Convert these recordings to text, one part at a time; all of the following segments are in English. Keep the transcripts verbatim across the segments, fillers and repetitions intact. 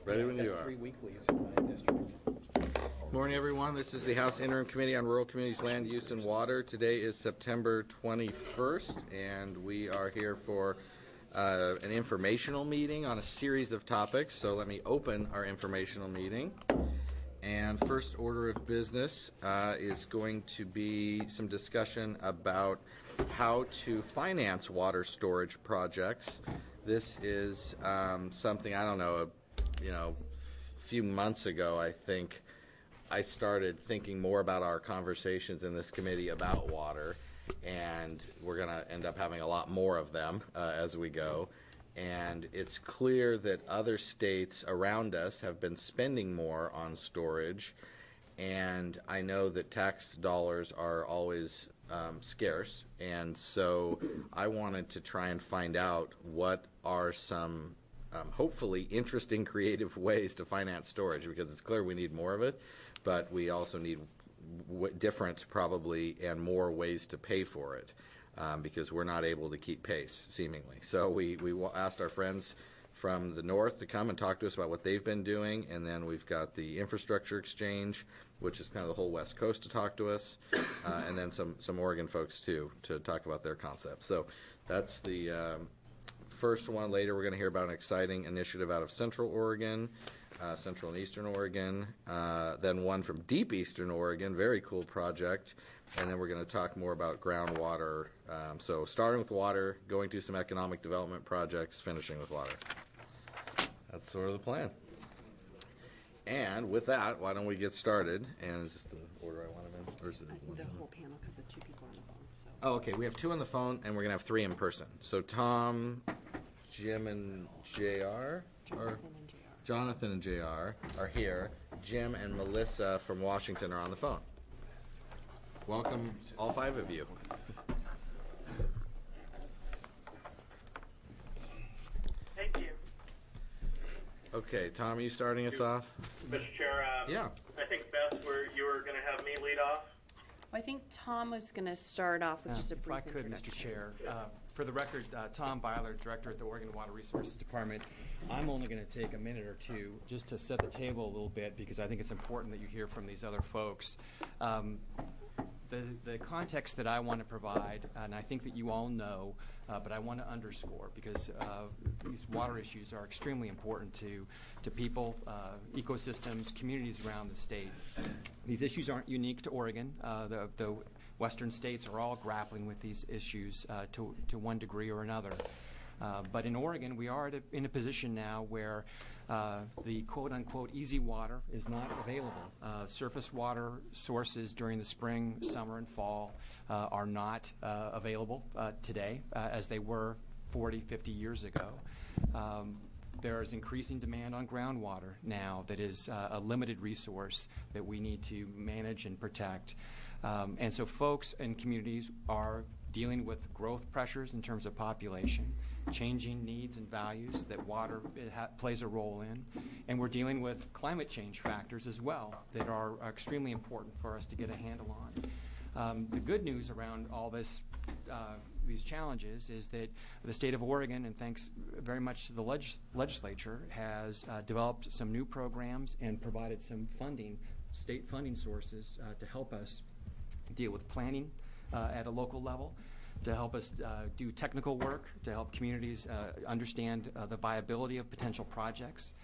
Ready when you are. Three weeklies in my district. Morning, everyone. This is the House Interim Committee on Rural Communities, Land Use, and Water. Today is September twenty-first, and we are here for uh, an informational meeting on a series of topics. So let me open our informational meeting. And first order of business uh, is going to be some discussion about how to finance water storage projects. This is um, something, I don't know, a, you know, a few months ago, I think, I started thinking more about our conversations in this committee about water, and we're going to end up having a lot more of them uh, as we go. And it's clear that other states around us have been spending more on storage, and I know that tax dollars are always um, scarce, and so I wanted to try and find out what are some um, hopefully interesting, creative ways to finance storage, because it's clear we need more of it, but we also need w- different probably and more ways to pay for it. Um, because we're not able to keep pace, seemingly. So we, we asked our friends from the north to come and talk to us about what they've been doing, and then we've got the Infrastructure Exchange, which is kind of the whole West Coast, to talk to us, uh, and then some, some Oregon folks, too, to talk about their concepts. So that's the um, first one. Later we're going to hear about an exciting initiative out of Central Oregon, uh, Central and Eastern Oregon, uh, then one from Deep Eastern Oregon, very cool project. And then we're going to talk more about groundwater. Um, so starting with water, going to some economic development projects, finishing with water. That's sort of the plan. And with that, why don't we get started? And is this the order I want them in? Or is it one the whole panel, because the two people are on the phone. So. Oh, okay. We have two on the phone, and we're going to have three in person. So Tom, Jim, and J R Jonathan and J R Jonathan and J R are here. Jim and Melissa from Washington are on the phone. Welcome, all five of you. Thank you. Okay, Tom, are you starting us off? Mister Chair, um, Yeah. I think, Beth, where you were going to have me lead off. Well, I think Tom was going to start off with Uh, just a if brief I could, Mister introduction. Chair. Uh, for the record, uh, Tom Byler, Director at the Oregon Water Resources Department. I'm only going to take a minute or two just to set the table a little bit, because I think it's important that you hear from these other folks. Um, The, the context that I want to provide, and I think that you all know, uh, but I want to underscore, because uh, these water issues are extremely important to, to people, uh, ecosystems, communities around the state. These issues aren't unique to Oregon. Uh, the, the western states are all grappling with these issues uh, to, to one degree or another. Uh, but in Oregon, we are at a, in a position now where uh, the quote-unquote easy water is not available. Uh, surface water sources during the spring, summer, and fall uh, are not uh, available uh, today uh, as they were forty, fifty years ago. Um, There is increasing demand on groundwater now that is uh, a limited resource that we need to manage and protect. Um, and so folks and communities are dealing with growth pressures in terms of population, changing needs and values that water ha- plays a role in, and we're dealing with climate change factors as well that are, are extremely important for us to get a handle on. Um, the good news around all this, uh, these challenges, is that the state of Oregon, and thanks very much to the leg- legislature, has uh, developed some new programs and provided some funding, state funding sources uh, to help us deal with planning uh, at a local level, to help us uh, do technical work, to help communities uh, understand uh, the viability of potential projects,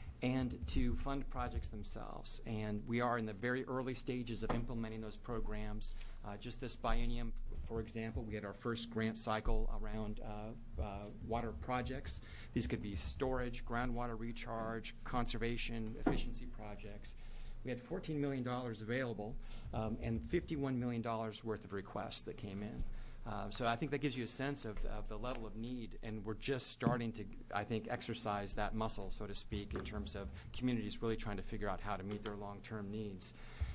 and to fund projects themselves. And we are in the very early stages of implementing those programs. Uh, just this biennium, for example, we had our first grant cycle around uh, uh, water projects. These could be storage, groundwater recharge, conservation, efficiency projects. We had fourteen million dollars available um, and fifty-one million dollars worth of requests that came in. Uh, so I think that gives you a sense of, of the level of need, and we're just starting to, I think, exercise that muscle, so to speak, in terms of communities really trying to figure out how to meet their long-term needs.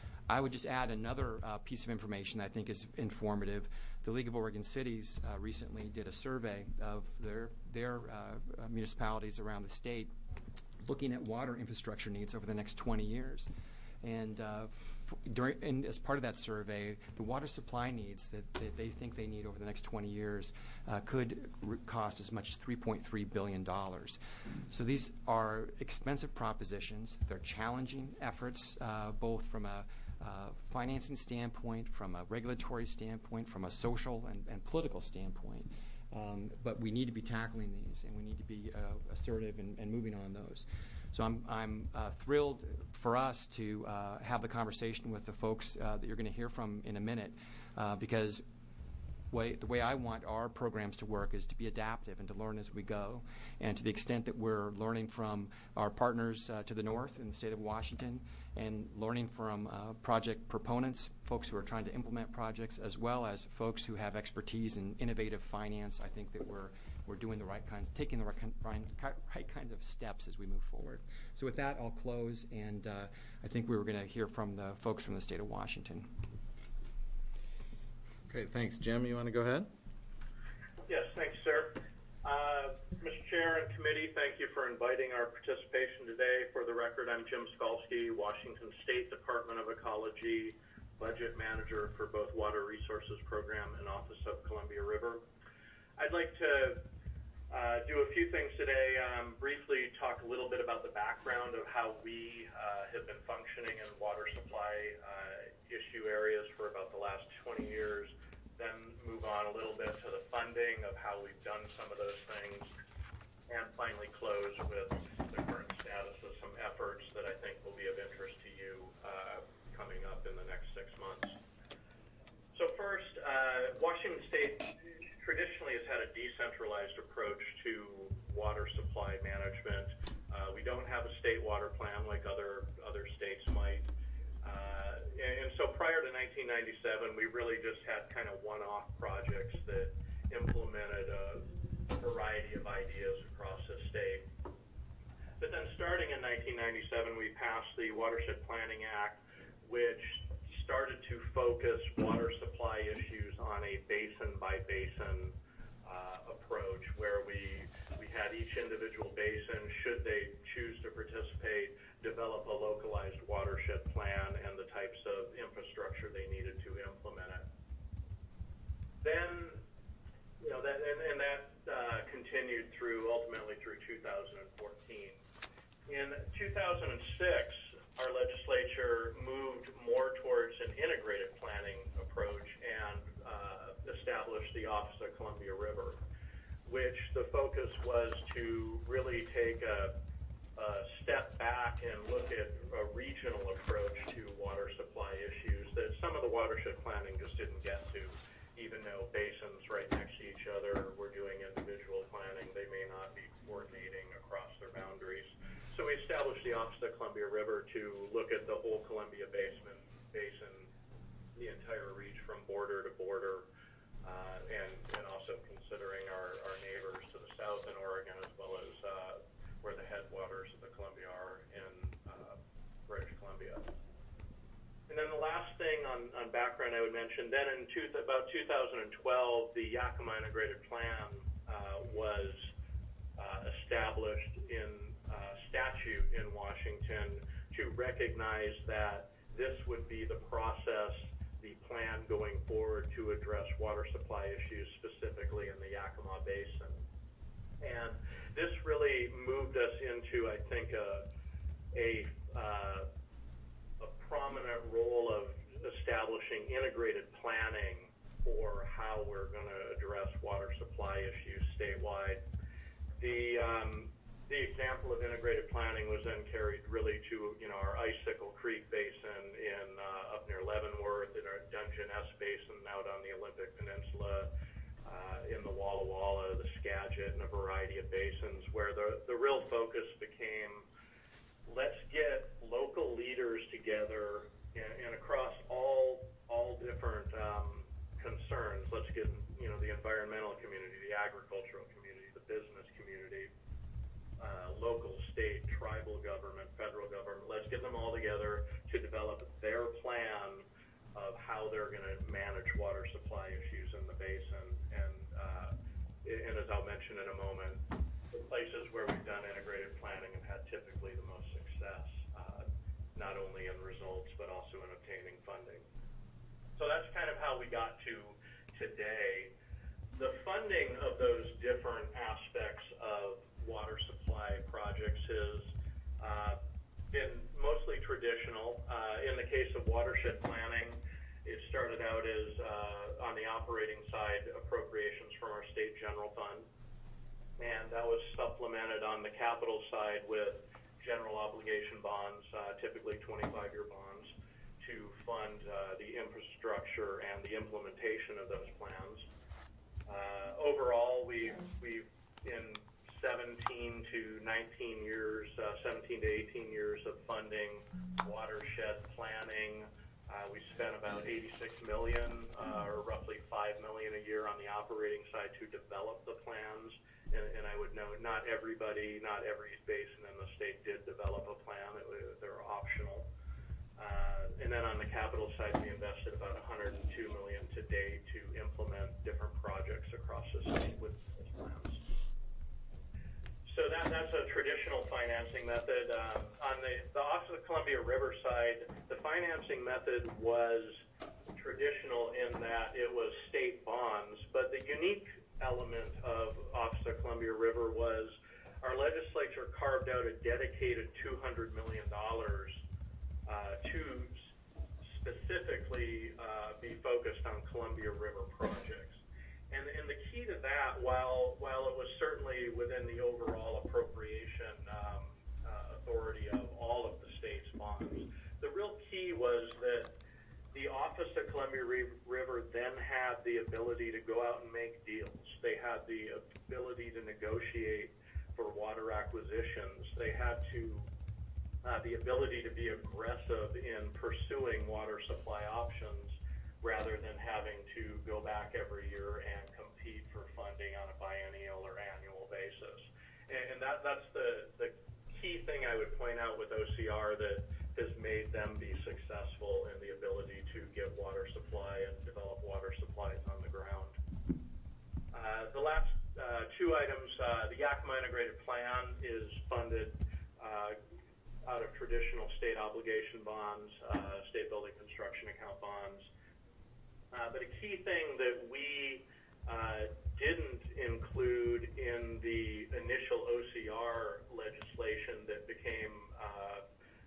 I would just add another uh, piece of information that I think is informative. The League of Oregon Cities uh, recently did a survey of their, their uh, municipalities around the state looking at water infrastructure needs over the next twenty years. And uh, f- during, and as part of that survey, the water supply needs that, that they think they need over the next twenty years uh, could r- cost as much as three point three billion dollars. So these are expensive propositions. They're challenging efforts, uh, both from a uh, financing standpoint, from a regulatory standpoint, from a social and, and political standpoint. Um, but we need to be tackling these, and we need to be uh, assertive and, and moving on those. So I'm, I'm uh, thrilled for us to uh, have the conversation with the folks uh, that you're going to hear from in a minute, uh, because way, the way I want our programs to work is to be adaptive and to learn as we go. And to the extent that we're learning from our partners uh, to the north in the state of Washington and learning from uh, project proponents, folks who are trying to implement projects, as well as folks who have expertise in innovative finance, I think that we're we're doing the right kinds, taking the right, right, right kinds of steps as we move forward. So with that, I'll close, and uh, I think we were going to hear from the folks from the state of Washington. Great, thanks. Jim, you want to go ahead? Yes, thanks, sir. Uh, Mister Chair and committee, thank you for inviting our participation today. For the record, I'm Jim Skalski, Washington State Department of Ecology Budget Manager for both Water Resources Program and Office of Columbia River. I'd like to uh, do a few things today. Um, briefly talk a little bit about the background of how we uh, have been functioning in water supply uh, issue areas for about the last twenty years. Then move on a little bit to the funding of how we've done some of those things, and finally close with the current status of some efforts that I think will be of interest to you uh, coming up in the next six months. So first, uh, Washington State traditionally has had a decentralized approach to water supply management. Uh, we don't have a state water plan like other other states might. Uh, and, and so prior to nineteen ninety-seven, we really just had kind of one-off projects that implemented a variety of ideas across the state. But then starting in nineteen ninety-seven, we passed the Watershed Planning Act, which started to focus water supply issues on a basin-by-basin uh, approach, where we we had each individual basin, should they choose to participate, develop a localized watershed plan and the types of infrastructure they needed to implement it. Then, you know, that and, and that uh, continued through ultimately through two thousand fourteen. In two thousand six, our legislature moved more towards an integrated planning approach and uh, established the Office of Columbia River, which the focus was to really take a, a step back and look at a regional approach to water supply issues that some of the watershed planning just didn't get to. Even though basins right next to each other were doing individual planning, they may not be coordinating across their boundaries. So we established the Office of Columbia River to look at the whole Columbia Basin, basin, the entire reach from border to border, uh, and, and also considering our, our neighbors to the south in Oregon, as well as uh, where the headwaters of the Columbia are in uh, British Columbia. And then the last thing on, on background I would mention, then in two, about two thousand twelve, the Yakima Integrated Plan uh, was uh, established in uh, statute in Washington to recognize that this would be the process, the plan going forward to address water supply issues specifically in the Yakima Basin. And this really moved us into, I think, a, a, uh, a prominent role of establishing integrated planning for how we're going to address water supply issues statewide. The um, The example of integrated planning was then carried really to, you know, our Icicle Creek Basin in uh, up near Leavenworth, in our Dungeness Basin out on the Olympic Peninsula, uh, in the Walla Walla, the Skagit, and a variety of basins, where the, the real focus became, let's get local leaders together and, and across all all different um, concerns. Let's get, you know, the environmental community, the agricultural community, the business community, Uh, local, state, tribal government, federal government. Let's get them all together to develop their plan of how they're going to manage water supply issues in the basin. And, uh, and as I'll mention in a moment, the places where we've done integrated planning have had typically the most success, uh, not only in results, but also in obtaining how we got to today. The funding of those different aspects of water supply projects has uh, been mostly traditional. Uh, in the case of watershed planning, it started out as, uh, on the operating side, appropriations from our state general fund. And that was supplemented on the capital side with general obligation bonds, uh, typically twenty-five year bonds, to fund uh, the infrastructure and the implementation of those plans. Uh, overall, we've, we've in seventeen to nineteen years, uh, seventeen to eighteen years of funding watershed planning, uh, we spent about eighty-six million dollars, uh, or roughly five million dollars a year on the operating side to develop the plans. And, and I would note, not everybody, not every basin in the state did develop a plan. It, they're optional. Uh, and then on the capital side, we invested about one hundred two million dollars to date to implement different projects across the state with those plans. So that, that's a traditional financing method. Um, on the, the off of the Columbia River side, the financing method was traditional in that it was state bonds, but the unique element of off the Columbia River was our legislature carved out a dedicated two hundred million dollars uh, to specifically uh, be focused on Columbia River projects. And, and the key to that, while while it was certainly within the overall appropriation um, uh, authority of all of the state's bonds, the real key was that the Office of Columbia River then had the ability to go out and make deals. They had the ability to negotiate for water acquisitions. They had to uh, the ability to be aggressive in pursuing water supply options, rather than having to go back every year and compete for funding on a biennial or annual basis. And, and that, that's the, the key thing I would point out with O C R that has made them be successful in the ability to get water supply and develop water supplies on the ground. Uh, the last uh, two items, uh, the Yakima Integrated Plan is funded uh, out of traditional state obligation bonds, uh, state building construction account bonds. Uh, but a key thing that we uh, didn't include in the initial O C R legislation that became uh,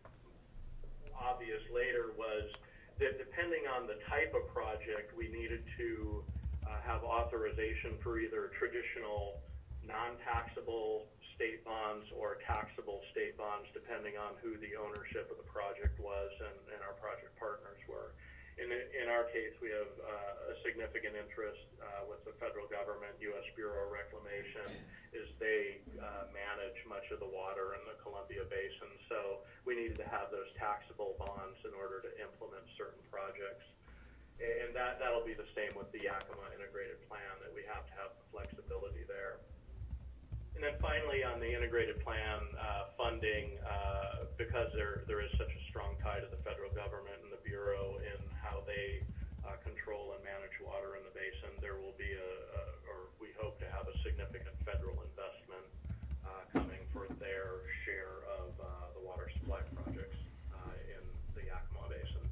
obvious later was that depending on the type of project, we needed to uh, have authorization for either traditional non-taxable state bonds or taxable state bonds, depending on who the ownership of the project was and, and our project partners were. In, in our case, we have uh, a significant interest uh, with the federal government, U S Bureau of Reclamation, is they uh, manage much of the water in the Columbia Basin. So we needed to have those taxable bonds in order to implement certain projects. And that, that'll be the same with the Yakima Integrated Plan, that we have to have the flexibility there. And then finally, on the integrated plan uh, funding, uh, because there there is such a strong tie to the federal government and the Bureau in how they uh, control and manage water in the basin, there will be a, a or we hope to have a significant federal investment uh, coming for their share of uh, the water supply projects uh, in the Yakima Basin.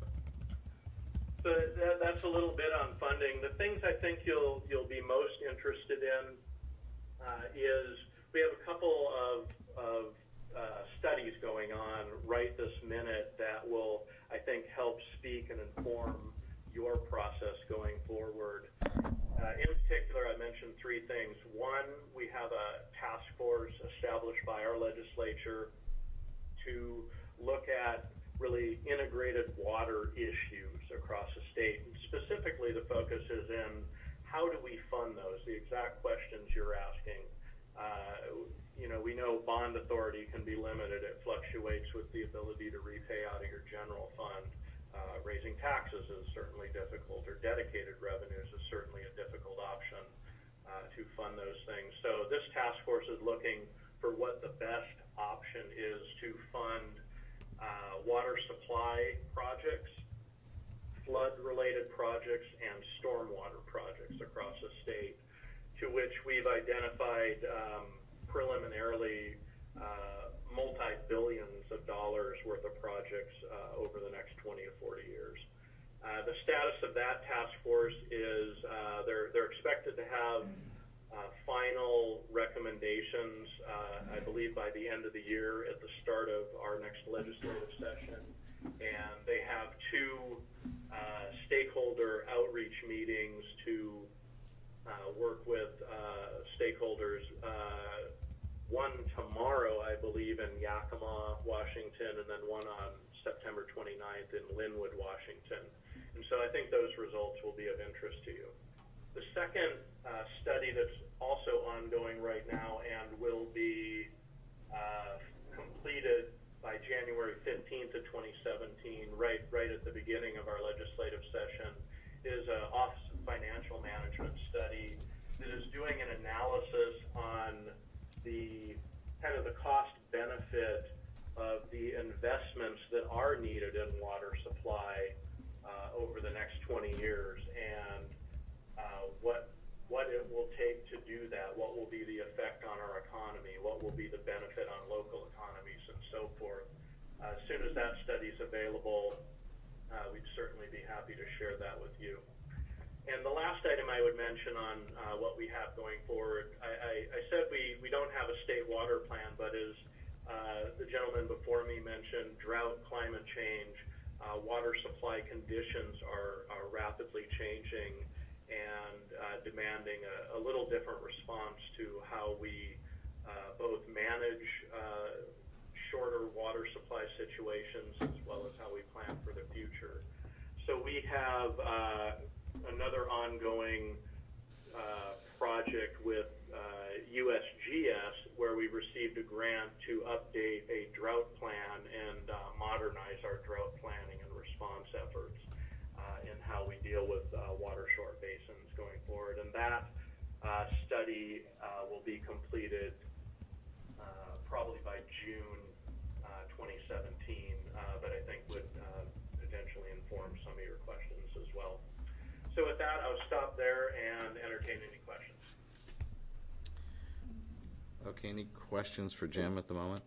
So that, that's a little bit on funding. The things I think you'll you'll be most interested in uh, is we have a couple of, of uh, studies going on right this minute that will, I think, help speak and inform your process going forward. Uh, in particular, I mentioned three things. One, we have a task force established by our legislature to look at really integrated water issues across the state. And specifically, the focus is in how do we fund those, the exact questions you're asking. Uh, you know, we know bond authority can be limited. It fluctuates with the ability to repay out of your general fund. Uh, raising taxes is certainly difficult, or dedicated revenues is certainly a difficult option uh, to fund those things. So this task force is looking for what the best option is to fund uh, water supply projects, flood-related projects, and stormwater projects across the state, to which we've identified um, preliminarily uh, multi-billions of dollars worth of projects uh, over the next twenty to forty years. Uh, the status of that task force is uh, they're, they're expected to have uh, final recommendations, uh, I believe, by the end of the year at the start of our next legislative session. And they have two uh, stakeholder outreach meetings to uh, work with uh, stakeholders. Uh, one tomorrow, I believe, in Yakima, Washington, and then one on September twenty-ninth in Linwood, Washington. And so I think those results will be of interest to you. The second uh, study that's also ongoing right now and will be uh, completed by January fifteenth of twenty seventeen, right, right at the beginning of our legislative session, is an Office of Financial Management study that is doing an analysis on the kind of the cost benefit of the investments that are needed in water supply uh, over the next twenty years, and uh, what what it will take to do that, what will be the effect on our economy, what will be the benefit on local economies, and so forth. Uh, as soon as that study is available, uh, we'd certainly be happy to share that with you. And the last item I would mention on uh, what we have going forward, I, I, I said we, we don't have a state water plan, but as uh, the gentleman before me mentioned, drought, climate change, uh, water supply conditions are, are rapidly changing and uh, demanding a, a little different response to how we uh, both manage uh, shorter water supply situations as well as how we plan for the future. So we have uh, another ongoing uh, project with uh, U S G S where we received a grant to update a drought plan and uh, modernize our drought planning and response efforts uh, in how we deal with uh, water short basins going forward. And that uh, study uh, will be completed uh, probably by June uh, twenty seventeen, uh, but I think would uh, potentially inform some of your questions as well. So with that, I'll stop there and entertain any questions. Okay, any questions for Jim at the moment?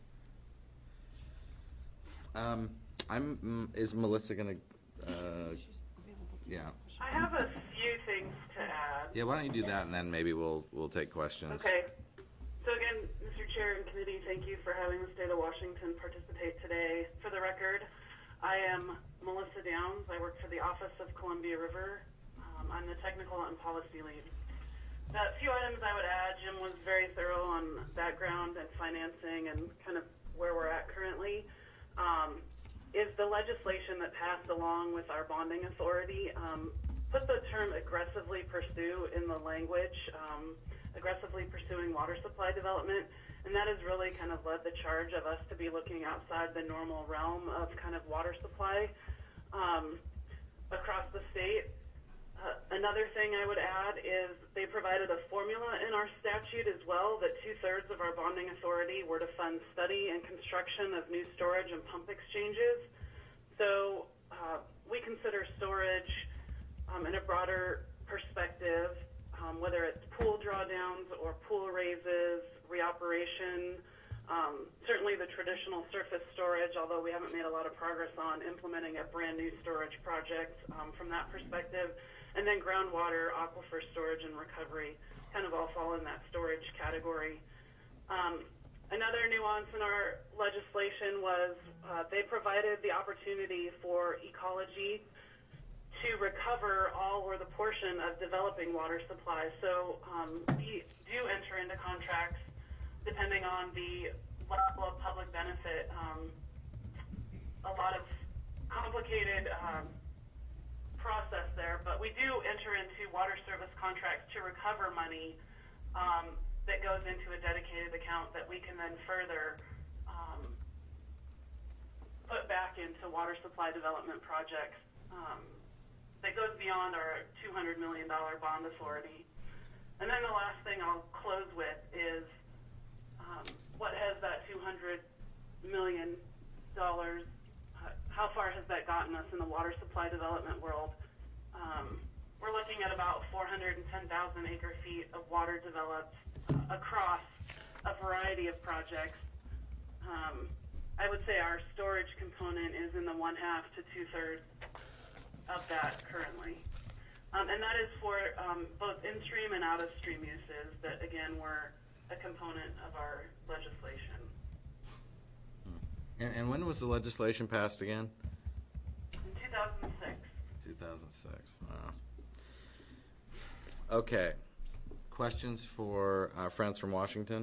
Um, I'm. mm, Is Melissa going to? Uh, She's available to yeah. take questions. I have a few things to add. Yeah. Why don't you do that, and then maybe we'll we'll take questions. Okay. So again, Mister Chair and committee, thank you for having the state of Washington participate today. For the record, I am Melissa Downs. I work for the Office of Columbia River. Um, I'm the technical and policy lead. A few items I would add. Jim was very thorough on background and financing and kind of where we're at currently. Um, is the legislation that passed along with our bonding authority, um, put the term aggressively pursue in the language, um, aggressively pursuing water supply development, and that has really kind of led the charge of us to be looking outside the normal realm of kind of water supply um, across the state. Uh, another thing I would add is they provided a formula in our statute as well that two-thirds of our bonding authority were to fund study and construction of new storage and pump exchanges. So uh, we consider storage um, in a broader perspective, um, whether it's pool drawdowns or pool raises, reoperation, um, certainly the traditional surface storage, although we haven't made a lot of progress on implementing a brand new storage project um, from that perspective. And then groundwater, aquifer storage, and recovery kind of all fall in that storage category. Um, another nuance in our legislation was uh, they provided the opportunity for ecology to recover all or the portion of developing water supply. So um, we do enter into contracts depending on the level of public benefit. Um, a lot of complicated um, process there, but we do enter into water service contracts to recover money um, that goes into a dedicated account that we can then further um, put back into water supply development projects um, that goes beyond our two hundred million dollars bond authority. And then the last thing I'll close with is um, what has that two hundred million dollars how far has that gotten us in the water supply development world? Um, we're looking at about four hundred ten thousand acre feet of water developed uh, across a variety of projects. Um, I would say our storage component is in the one half to two thirds of that currently. Um, and that is for um, both in-stream and out-of-stream uses that, again, were a component of our legislation. And, and when was the legislation passed again? In two thousand six. two thousand six. Wow. Okay. Questions for our friends from Washington?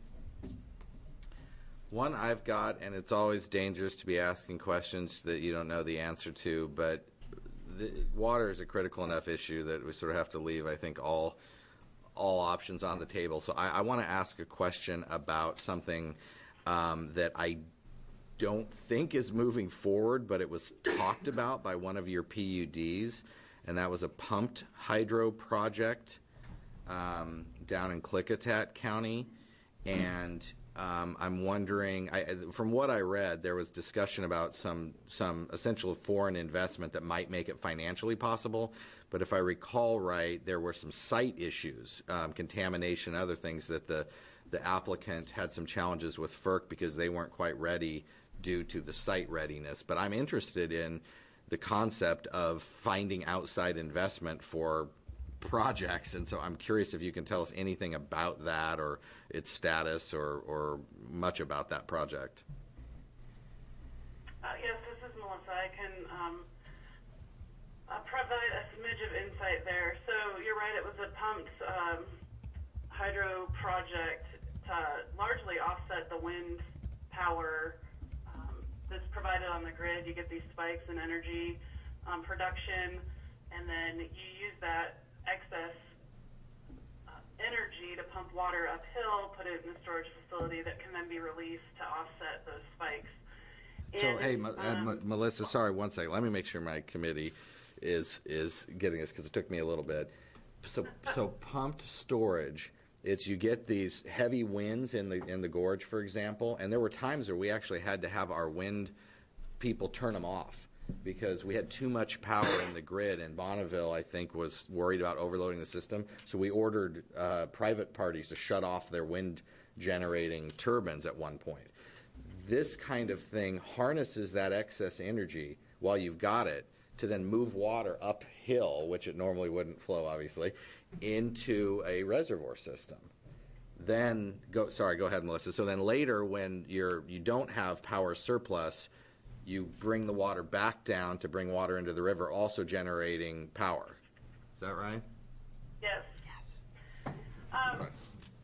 One I've got, and it's always dangerous to be asking questions that you don't know the answer to, but the, water is a critical enough issue that we sort of have to leave, I think, all all options on the table. So I, I want to ask a question about something um, that I don't think is moving forward, but it was talked about by one of your P U Ds, and that was a pumped hydro project um, down in Klickitat County. And um, I'm wondering, I, from what I read, there was discussion about some some essential foreign investment that might make it financially possible. But if I recall right, there were some site issues, um, contamination, other things that the the applicant had some challenges with F E R C because they weren't quite ready due to the site readiness. But I'm interested in the concept of finding outside investment for projects, and so I'm curious if you can tell us anything about that or its status or, or much about that project. Uh, yes, this is Melissa. I can um, uh, provide a smidge of insight there. So you're right, it was a pumped um, hydro project to largely offset the wind power um, that's provided on the grid. You get these spikes in energy um, production, and then you use that excess uh, energy to pump water uphill, put it in a storage facility that can then be released to offset those spikes. So, And, hey, M- um, M- Melissa, sorry, one second. Let me make sure my committee is is getting this because it took me a little bit. So, so pumped storage. It's you get these heavy winds in the in the gorge, for example, and there were times where we actually had to have our wind people turn them off because we had too much power in the grid, and Bonneville, I think, was worried about overloading the system. So we ordered uh, private parties to shut off their wind-generating turbines at one point. This kind of thing harnesses that excess energy while you've got it to then move water uphill, which it normally wouldn't flow, obviously, into a reservoir system. Then, go. sorry, go ahead, Melissa. So then later when you're, you don't have power surplus, you bring the water back down to bring water into the river, also generating power. Is that right? Yes. Yes. Um, Okay.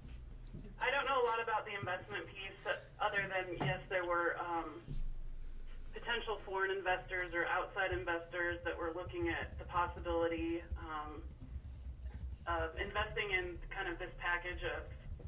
I don't know a lot about the investment piece, but other than, yes, there were um, potential foreign investors or outside investors that were looking at the possibility um, of investing in kind of this package of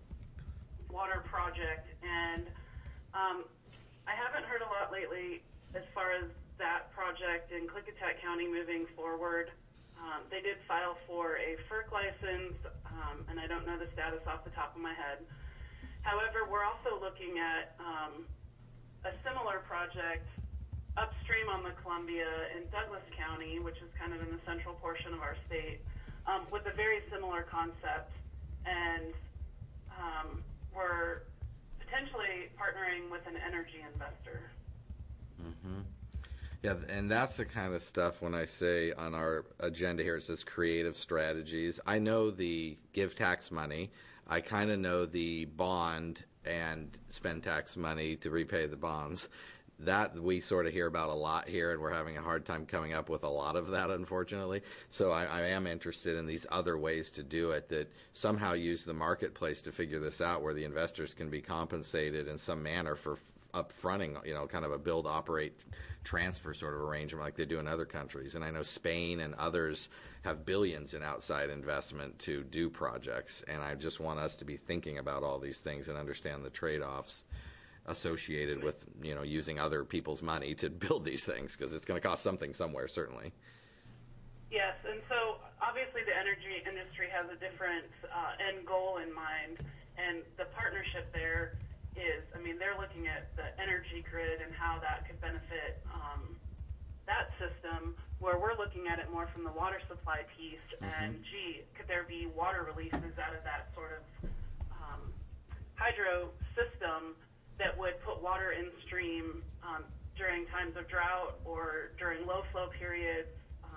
water project. And um, I haven't heard a lot lately as far as that project in Klickitat County moving forward. Um, they did file for a F E R C license, um, and I don't know the status off the top of my head. However, we're also looking at um, a similar project upstream on the Columbia in Douglas County, which is kind of in the central portion of our state, um, with a very similar concept. And um, we're potentially partnering with an energy investor. Mm-hmm. Yeah, and that's the kind of stuff when I say on our agenda here, it says creative strategies. I know the give tax money. I kind of know the bond and spend tax money to repay the bonds. That we sort of hear about a lot here, and we're having a hard time coming up with a lot of that, unfortunately. So I, I am interested in these other ways to do it that somehow use the marketplace to figure this out, where the investors can be compensated in some manner for upfronting, you know, kind of a build, operate, transfer sort of arrangement like they do in other countries. And I know Spain and others have billions in outside investment to do projects. And I just want us to be thinking about all these things and understand the trade-offs associated with, you know, using other people's money to build these things, because it's going to cost something somewhere, certainly. Yes, and so obviously the energy industry has a different uh, end goal in mind, and the partnership there is, I mean, they're looking at the energy grid and how that could benefit um, that system, where we're looking at it more from the water supply piece, mm-hmm. and gee, could there be water releases out of that sort of um, hydro system that would put water in stream um, during times of drought or during low flow periods, um,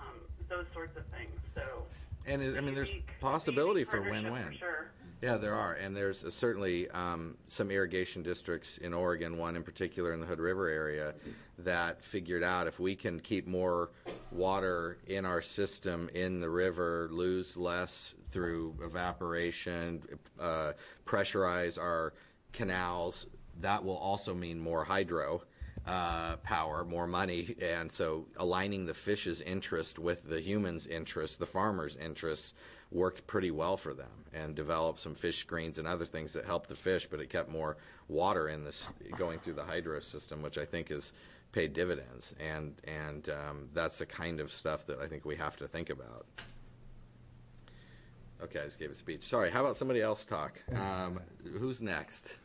those sorts of things. So, And it, I mean, there's unique- possibility unique for partnership win-win. For sure. Yeah, there are, and there's uh, certainly um, some irrigation districts in Oregon, one in particular in the Hood River area, that figured out if we can keep more water in our system in the river, lose less through evaporation, uh, pressurize our canals, that will also mean more hydro uh, power, more money, and so aligning the fish's interest with the human's interest, the farmer's interests, worked pretty well for them, and developed some fish screens and other things that helped the fish, but it kept more water in this going through the hydro system, which I think has paid dividends, and and um, that's the kind of stuff that I think we have to think about. Okay, I just gave a speech. Sorry, how about somebody else talk? Um, who's next?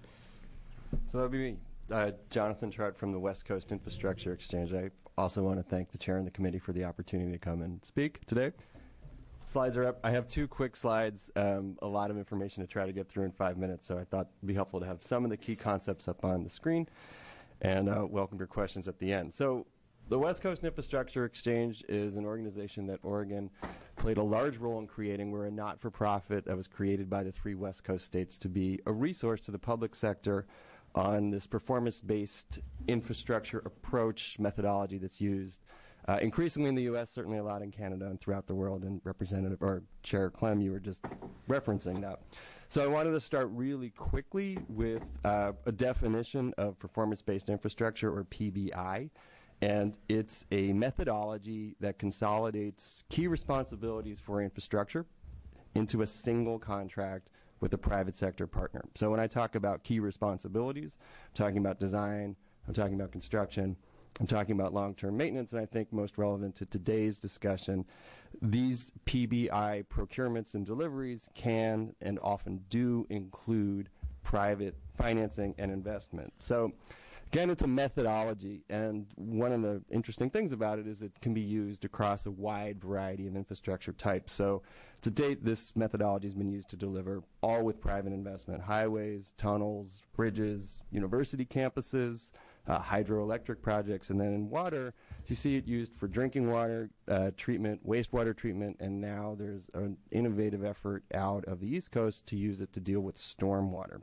So that would be me, uh, Jonathan Trout from the West Coast Infrastructure Exchange. I also want to thank the chair and the committee for the opportunity to come and speak today. Slides are up. I have two quick slides, um, a lot of information to try to get through in five minutes, so I thought it would be helpful to have some of the key concepts up on the screen, and uh, welcome your questions at the end. So the West Coast Infrastructure Exchange is an organization that Oregon played a large role in creating. We're a not-for-profit that was created by the three West Coast states to be a resource to the public sector on this performance-based infrastructure approach methodology that's used Uh, increasingly in the U S, certainly a lot in Canada and throughout the world, and Representative or Chair Clem, you were just referencing that. So I wanted to start really quickly with uh, a definition of performance-based infrastructure, or P B I, and it's a methodology that consolidates key responsibilities for infrastructure into a single contract with a private sector partner. So when I talk about key responsibilities, I'm talking about design, I'm talking about construction, I'm talking about long-term maintenance, and I think most relevant to today's discussion, these P B I procurements and deliveries can and often do include private financing and investment. So again, it's a methodology, and one of the interesting things about it is it can be used across a wide variety of infrastructure types. So to date, this methodology has been used to deliver all with private investment: highways, tunnels, bridges, university campuses, Uh, hydroelectric projects, and then in water, you see it used for drinking water uh, treatment, wastewater treatment, and now there's an innovative effort out of the East Coast to use it to deal with stormwater.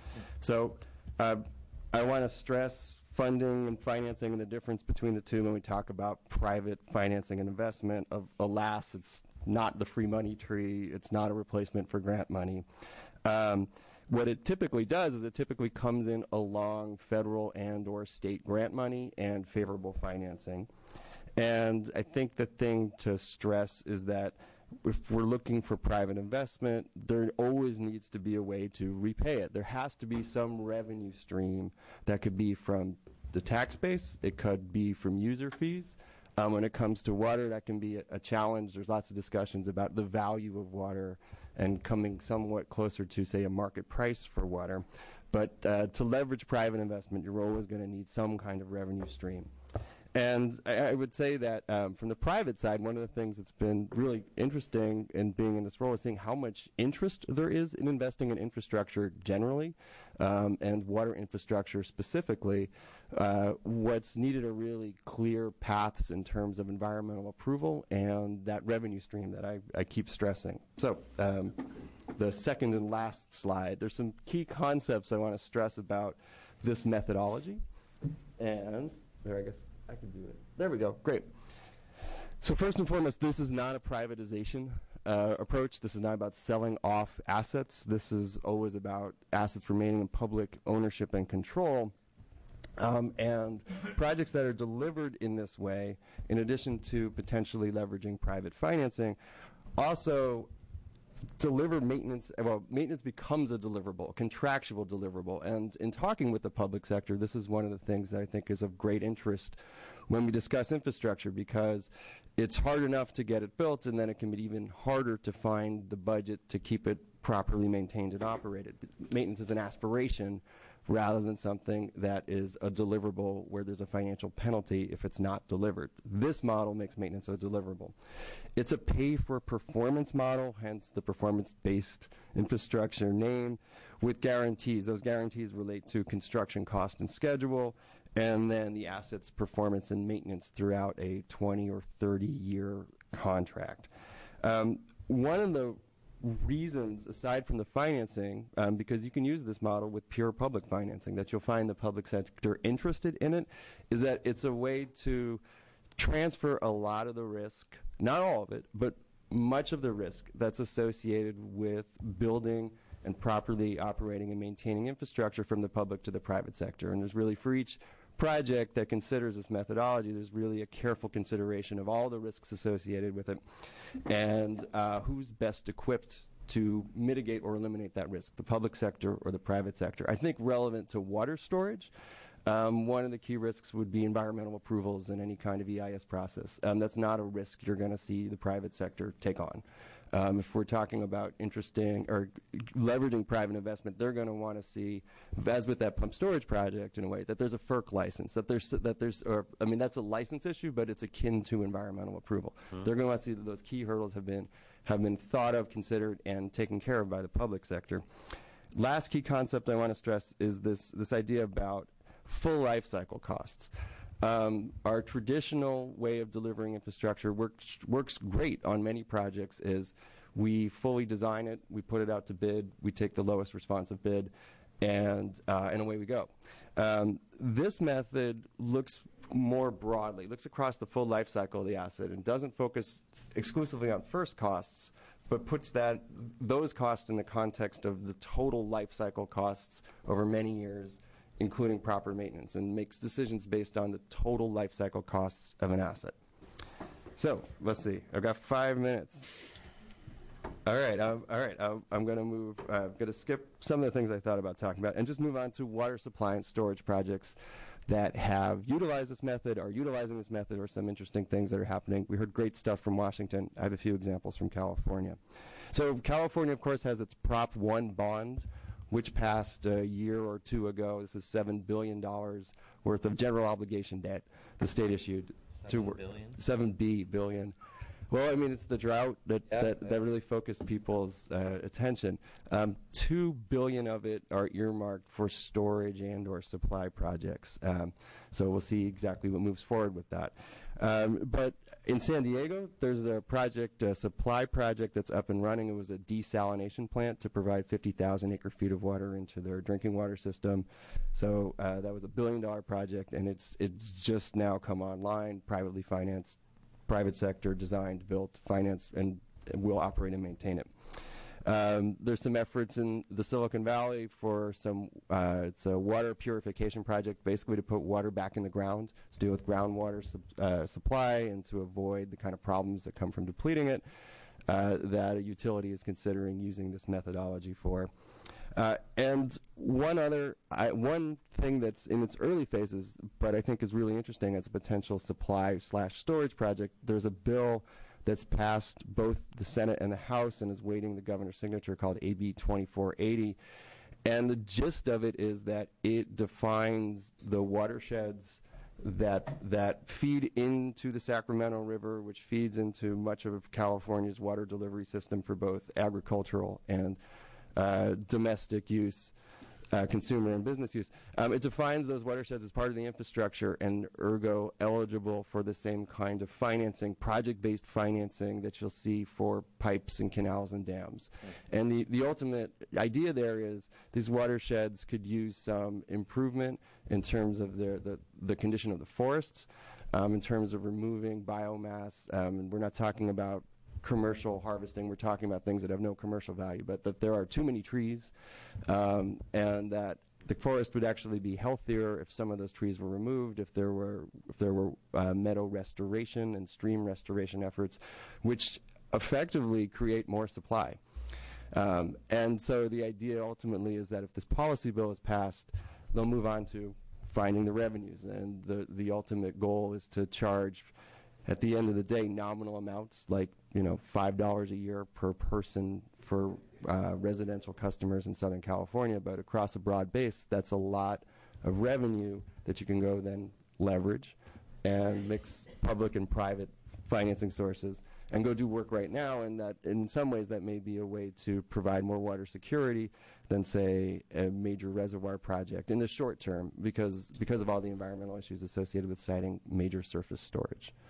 So uh, I want to stress funding and financing and the difference between the two when we talk about private financing and investment. Of, alas, it's not the free money tree. It's not a replacement for grant money. Um, What it typically does is it typically comes in along federal and or state grant money and favorable financing. And I think the thing to stress is that if we're looking for private investment, there always needs to be a way to repay it. There has to be some revenue stream that could be from the tax base. It could be from user fees. Um, when it comes to water, that can be a, a challenge. There's lots of discussions about the value of water and coming somewhat closer to, say, a market price for water. But uh, to leverage private investment, you're always going to need some kind of revenue stream. And I, I would say that um, from the private side, one of the things that's been really interesting in being in this role is seeing how much interest there is in investing in infrastructure generally, um, and water infrastructure specifically. Uh, what's needed are really clear paths in terms of environmental approval and that revenue stream that I, I keep stressing. So um, the second and last slide, there's some key concepts I want to stress about this methodology. And there, I guess I can do it. There we go. Great. So first and foremost, this is not a privatization uh, approach. This is not about selling off assets. This is always about assets remaining in public ownership and control. Um, and projects that are delivered in this way, in addition to potentially leveraging private financing, also deliver maintenance. Well, maintenance becomes a deliverable, a contractual deliverable. And in talking with the public sector, this is one of the things that I think is of great interest when we discuss infrastructure, because it's hard enough to get it built, and then it can be even harder to find the budget to keep it properly maintained and operated. Maintenance is an aspiration rather than something that is a deliverable where there's a financial penalty if it's not delivered. This model makes maintenance a deliverable. It's a pay-for-performance model, hence the performance-based infrastructure name, with guarantees. Those guarantees relate to construction cost and schedule, and then the asset's performance and maintenance throughout a twenty or thirty year contract. Um, one of the reasons, aside from the financing, um, because you can use this model with pure public financing, that you'll find the public sector interested in it, is that it's a way to transfer a lot of the risk, not all of it, but much of the risk that's associated with building and properly operating and maintaining infrastructure from the public to the private sector. And there's really, for each project that considers this methodology, there's really a careful consideration of all the risks associated with it and uh, who's best equipped to mitigate or eliminate that risk, the public sector or the private sector. I think relevant to water storage, um, one of the key risks would be environmental approvals in any kind of E I S process. Um, that's not a risk you're going to see the private sector take on. Um, if we're talking about interesting or leveraging private investment, they're going to want to see, as with that pump storage project in a way, that there's a FERC license, that there's, that there's, or I mean, that's a license issue, but it's akin to environmental approval. Mm-hmm. They're going to want to see that those key hurdles have been, have been thought of, considered, and taken care of by the public sector. Last key concept I want to stress is this, this idea about full life cycle costs. Um, our traditional way of delivering infrastructure works, works great on many projects is we fully design it, we put it out to bid, we take the lowest responsive bid, and, uh, and away we go. Um, this method looks more broadly, looks across the full life cycle of the asset and doesn't focus exclusively on first costs, but puts that, those costs in the context of the total life cycle costs over many years, including proper maintenance, and makes decisions based on the total life cycle costs of an asset. So let's see. I've got five minutes. All right. Um, all right. I'm, I'm going to move. Uh, I'm going to skip some of the things I thought about talking about, and just move on to water supply and storage projects that have utilized this method, are utilizing this method, or some interesting things that are happening. We heard great stuff from Washington. I have a few examples from California. So California, of course, has its Prop one bond, which passed a year or two ago. This is seven billion dollars worth of general obligation debt the state issued. Seven billion? Seven B billion. Well, I mean, it's the drought that, Yep. that, that really focused people's uh, attention. Um, two billion of it are earmarked for storage and or supply projects. Um, so we'll see exactly what moves forward with that. Um, but in San Diego, there's a project, a supply project that's up and running. It was a desalination plant to provide fifty thousand acre feet of water into their drinking water system. So uh, that was a billion dollar project, and it's it's just now come online, privately financed, private sector designed, built, financed, and will operate and maintain it. Um, there's some efforts in the Silicon Valley for some, uh, it's a water purification project, basically to put water back in the ground, to deal with groundwater sub, uh, supply and to avoid the kind of problems that come from depleting it, uh, that a utility is considering using this methodology for. Uh, and one other, I, one thing that's in its early phases, but I think is really interesting as a potential supply slash storage project, there's a bill that's passed both the Senate and the House and is waiting the governor's signature called A B twenty-four eighty. And the gist of it is that it defines the watersheds that that feed into the Sacramento River, which feeds into much of California's water delivery system for both agricultural and uh, domestic use, uh, consumer and business use. Um, it defines those watersheds as part of the infrastructure and ergo eligible for the same kind of financing, project-based financing that you'll see for pipes and canals and dams. Mm-hmm. And the, the ultimate idea there is these watersheds could use some improvement in terms of their, the, the condition of the forests, um, in terms of removing biomass. Um, and we're not talking about commercial harvesting. We're talking about things that have no commercial value, but that there are too many trees, um, and that the forest would actually be healthier if some of those trees were removed, if there were if there were uh, meadow restoration and stream restoration efforts, which effectively create more supply. Um, and so the idea ultimately is that if this policy bill is passed, they'll move on to finding the revenues, and the the ultimate goal is to charge, at the end of the day, nominal amounts, like, you know, five dollars a year per person for uh, residential customers in Southern California. But across a broad base, that's a lot of revenue that you can go then leverage and mix public and private financing sources and go do work right now. And that, in some ways, that may be a way to provide more water security than, say, a major reservoir project in the short term, because because of all the environmental issues associated with siting major surface storage.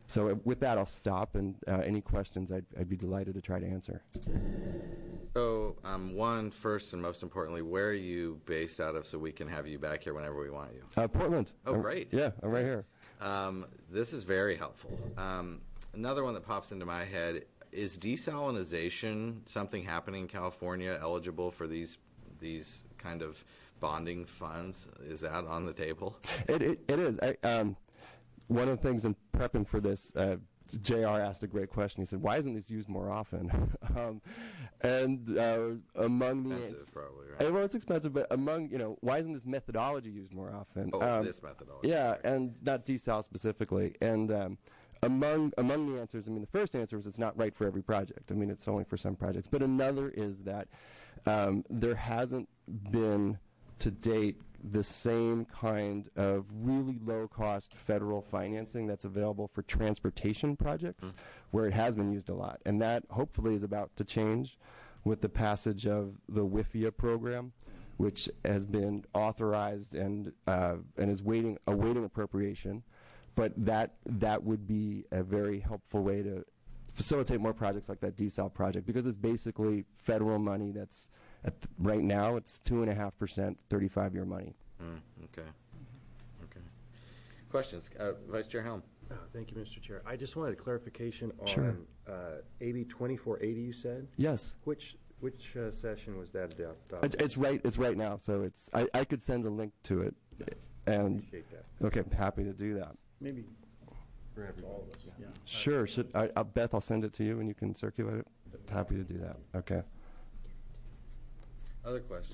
So uh, with that, I'll stop, and uh, any questions, I'd, I'd be delighted to try to answer. So, um, one, first and most importantly, where are you based out of so we can have you back here whenever we want you? Uh, Portland. Oh, I'm- great. Yeah, I'm right here. Um, this is very helpful. Um, another one that pops into my head is desalinization something happening in California eligible for these these kind of bonding funds? Is that on the table? It, it, it is. I, um, one of the things in prepping for this, uh, J R asked a great question. He said, why isn't this used more often? um, and uh, among the... Expensive, probably, right? Uh, well, it's expensive, but among, you know, why isn't this methodology used more often? Oh, Um, this methodology. Yeah, right. and not desal specifically. And um, among among the answers, I mean, the first answer is it's not right for every project. I mean, it's only for some projects. But another is that um, there hasn't been, to date, the same kind of really low-cost federal financing that's available for transportation projects, mm. where it has been used a lot. And that, hopefully, is about to change with the passage of the W I F I A program, which has been authorized and uh, and is waiting awaiting appropriation. But that that would be a very helpful way to facilitate more projects like that desal project, because it's basically federal money that's at th- right now it's two and a half percent, thirty-five year money. Mm, okay. Okay. Questions, uh, Vice Chair Helm? Oh, thank you, Mister Chair. I just wanted a clarification on Sure. uh, A B twenty-four eighty. You said Yes, which which uh, session was that adopted? it's, it's right. It's right now. So it's I, I could send a link to it, and Appreciate that. okay, happy to do that. Maybe for everybody. Yeah. Sure. Should I, uh, Beth? I'll send it to you, and you can circulate it. Happy to do that. Okay. Other questions?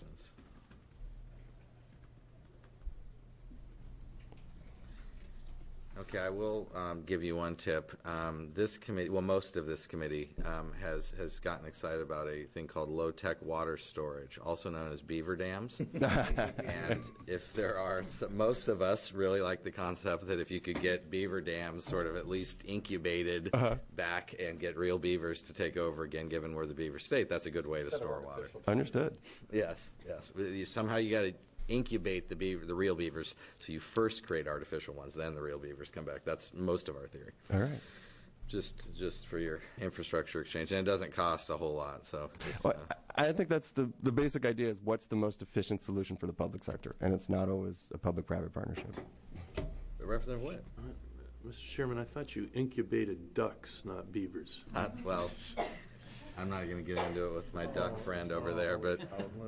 Okay, I will um, give you one tip. Um, this committee, well, most of this committee um, has has gotten excited about a thing called low-tech water storage, also known as beaver dams. And if there are, so most of us really like the concept that if you could get beaver dams sort of at least incubated uh-huh. back and get real beavers to take over again, given where the beavers state, that's a good way to store water. Understood. Yes, yes. You, somehow you got to incubate the beaver, the real beavers, so you first create artificial ones, then the real beavers come back. That's most of our theory. All right. Just, just for your infrastructure exchange, and it doesn't cost a whole lot. So, it's, Well, uh, I I think that's the the basic idea is what's the most efficient solution for the public sector, and it's not always a public-private partnership. Representative Witt. Mister Chairman, I thought you incubated ducks, not beavers. Uh, well, I'm not going to get into it with my duck friend over there, but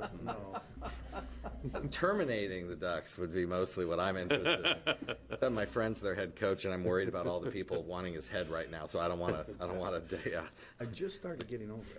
terminating the ducks would be mostly what I'm interested in. Some of my friend's their head coach, and I'm worried about all the people wanting his head right now. So I don't want to. I don't want to. Yeah. I just started getting over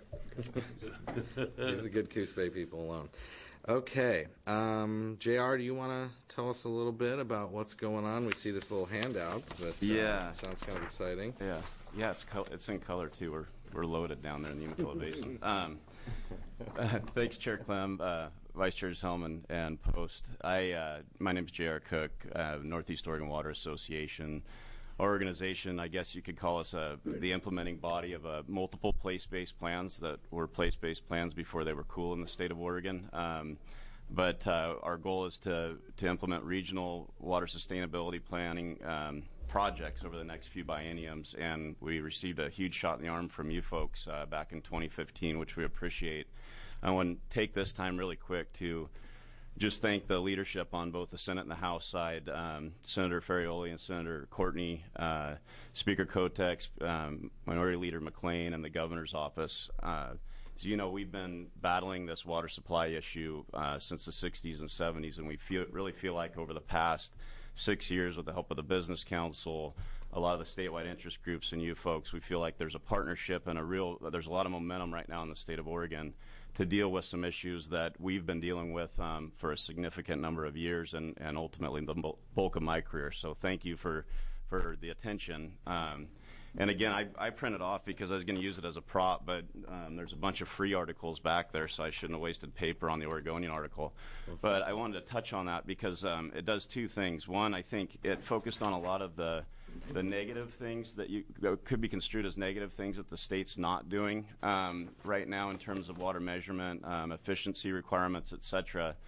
it. Leave the good Coos Bay people alone. Okay, um, J R, do you want to tell us a little bit about what's going on? We see this little handout. That uh, Yeah. sounds kind of exciting. Yeah, yeah, it's col- it's in color too. We're we're loaded down there in the Umatilla Basin. Um, uh, thanks, Chair Clem, uh, Vice Chairs Helm and, and Post. I uh, my name is J R Cook, uh, Northeast Oregon Water Association. Our organization, I guess you could call us uh, the implementing body of uh, multiple place-based plans that were place-based plans before they were cool in the state of Oregon. Um, but uh, our goal is to to implement regional water sustainability planning um, projects over the next few bienniums, and we received a huge shot in the arm from you folks uh, back in twenty fifteen, which we appreciate. I want to take this time really quick to just thank the leadership on both the Senate and the House side, um, Senator Ferrioli and Senator Courtney, uh, Speaker Kotek, um, Minority Leader McLean, and the Governor's Office. Uh, as you know, we've been battling this water supply issue uh, since the sixties and seventies, and we feel, really feel like over the past six years, with the help of the Business Council, a lot of the statewide interest groups, and you folks, we feel like there's a partnership and a real, there's a lot of momentum right now in the state of Oregon to deal with some issues that we've been dealing with um, for a significant number of years, and, and ultimately the bulk of my career. So thank you for, for the attention. Um, and again, I, I printed off because I was going to use it as a prop, but um, there's a bunch of free articles back there, so I shouldn't have wasted paper on the Oregonian article. But I wanted to touch on that because um, it does two things. One, I think it focused on a lot of the the negative things that you that could be construed as negative things that the state's not doing um, right now in terms of water measurement, um, efficiency requirements, et cetera.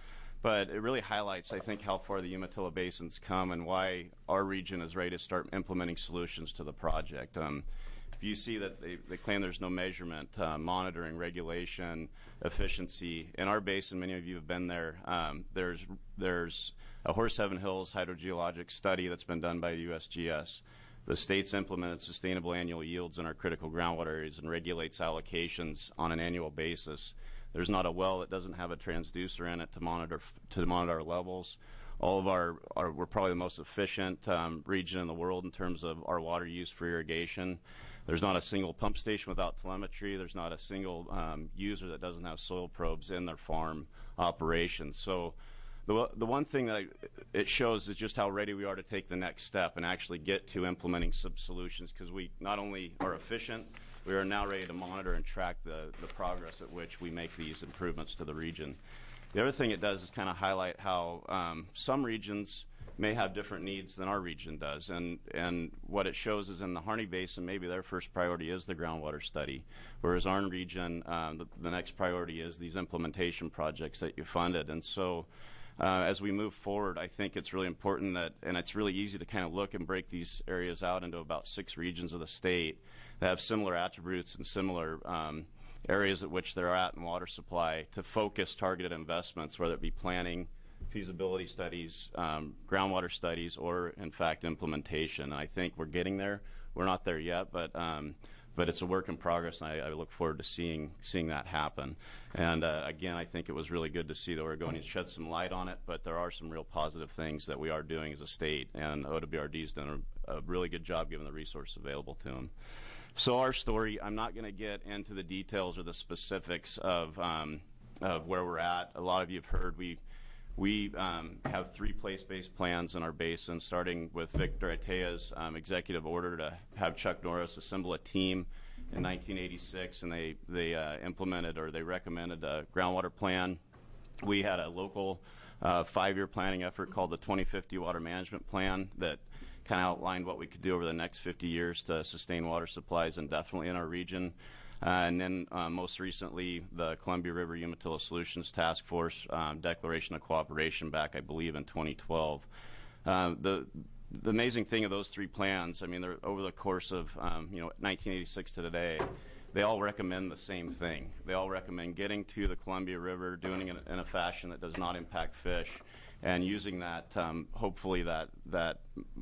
but it really highlights, I think, how far the Umatilla Basin's come and why our region is ready to start implementing solutions to the project. Um, if you see that they, they claim there's no measurement, uh, monitoring, regulation, efficiency. In our basin, many of you have been there, um, there's, there's a Horse Heaven Hills hydrogeologic study that's been done by the U S G S. The state's implemented sustainable annual yields in our critical groundwater areas and regulates allocations on an annual basis. There's not a well that doesn't have a transducer in it to monitor to monitor our levels. All of our, our we're probably the most efficient um, region in the world in terms of our water use for irrigation. There's not a single pump station without telemetry. There's not a single um, user that doesn't have soil probes in their farm operations. So the the one thing that I, it shows is just how ready we are to take the next step and actually get to implementing some solutions, because we not only are efficient, we are now ready to monitor and track the, the progress at which we make these improvements to the region. The other thing it does is kind of highlight how um, some regions may have different needs than our region does. And, and what it shows is in the Harney Basin, maybe their first priority is the groundwater study, whereas our region, um, the, the next priority is these implementation projects that you funded. And so Uh, as we move forward, I think it's really important that, and it's really easy to kind of look and break these areas out into about six regions of the state that have similar attributes and similar um, areas at which they're at in water supply, to focus targeted investments, whether it be planning, feasibility studies, um, groundwater studies, or in fact implementation. And I think we're getting there. We're not there yet, but um, but it's a work in progress, and I, I look forward to seeing seeing that happen. And uh, again, I think it was really good to see that we're going to shed some light on it, but there are some real positive things that we are doing as a state, and O W R D's done a, a really good job given the resources available to them. So our story, I'm not going to get into the details or the specifics of, um, of where we're at. A lot of you have heard we We um, have three place-based plans in our basin, starting with Victor Atea's um, executive order to have Chuck Norris assemble a team in nineteen eighty-six, and they, they uh, implemented, or they recommended, a groundwater plan. We had a local uh, five-year planning effort called the twenty fifty Water Management Plan that kind of outlined what we could do over the next fifty years to sustain water supplies indefinitely in our region. Uh, and then uh, most recently, the Columbia River Umatilla Solutions Task Force um, Declaration of Cooperation back, I believe, in twenty twelve. Uh, the the amazing thing of those three plans, I mean, they're over the course of um, you know nineteen eighty-six to today, they all recommend the same thing. They all recommend getting to the Columbia River, doing it in a fashion that does not impact fish, and using that, um, hopefully, that that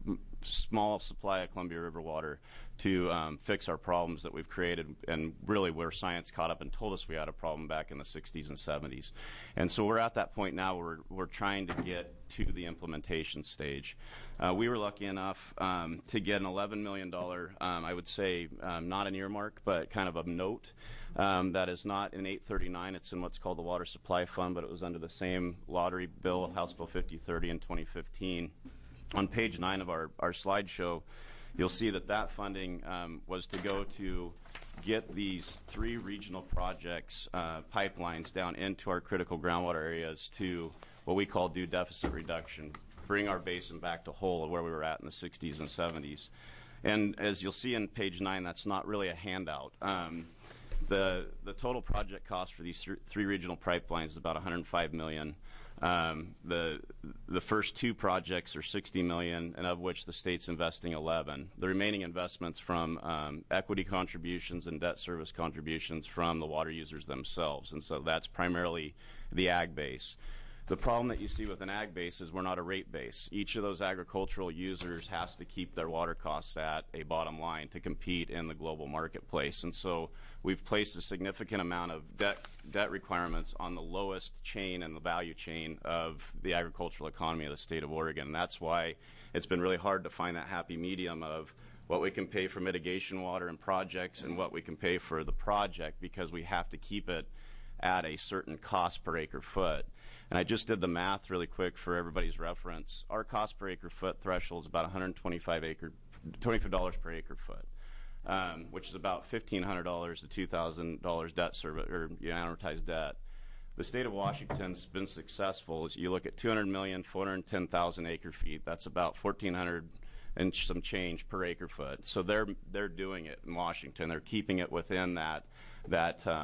small supply of Columbia River water to um, fix our problems that we've created, and really where science caught up and told us we had a problem back in the sixties and seventies. And so we're at that point now where we're, we're trying to get to the implementation stage. Uh, we were lucky enough um, to get an eleven million dollars, um, I would say, um, not an earmark, but kind of a note um, that is not in eight thirty-nine. It's in what's called the Water Supply Fund, but it was under the same lottery bill, House Bill fifty thirty in twenty fifteen. On page nine of our, our slideshow, you'll see that that funding um, was to go to get these three regional projects, uh, pipelines, down into our critical groundwater areas to what we call do deficit reduction, bring our basin back to whole where we were at in the sixties and seventies. And as you'll see in page nine, that's not really a handout. Um, the, the total project cost for these th three regional pipelines is about one hundred five million dollars. Um, the the first two projects are sixty million dollars, and of which the state's investing eleven. The remaining investments from um, equity contributions and debt service contributions from the water users themselves, and so that's primarily the ag base. The problem that you see with an ag base is we're not a rate base. Each of those agricultural users has to keep their water costs at a bottom line to compete in the global marketplace. And so we've placed a significant amount of debt, debt requirements on the lowest chain in the value chain of the agricultural economy of the state of Oregon. And that's why it's been really hard to find that happy medium of what we can pay for mitigation water and projects and what we can pay for the project, because we have to keep it at a certain cost per acre foot. And I just did the math really quick for everybody's reference. Our cost per acre foot threshold is about one hundred twenty-five dollars per acre foot, um, which is about fifteen hundred dollars to two thousand dollars debt service, or you know, amortized debt. The state of Washington's been successful. As you look at two hundred million, four hundred ten thousand acre feet, that's about fourteen hundred and some change per acre foot. So they're they're doing it in Washington. They're keeping it within that that um,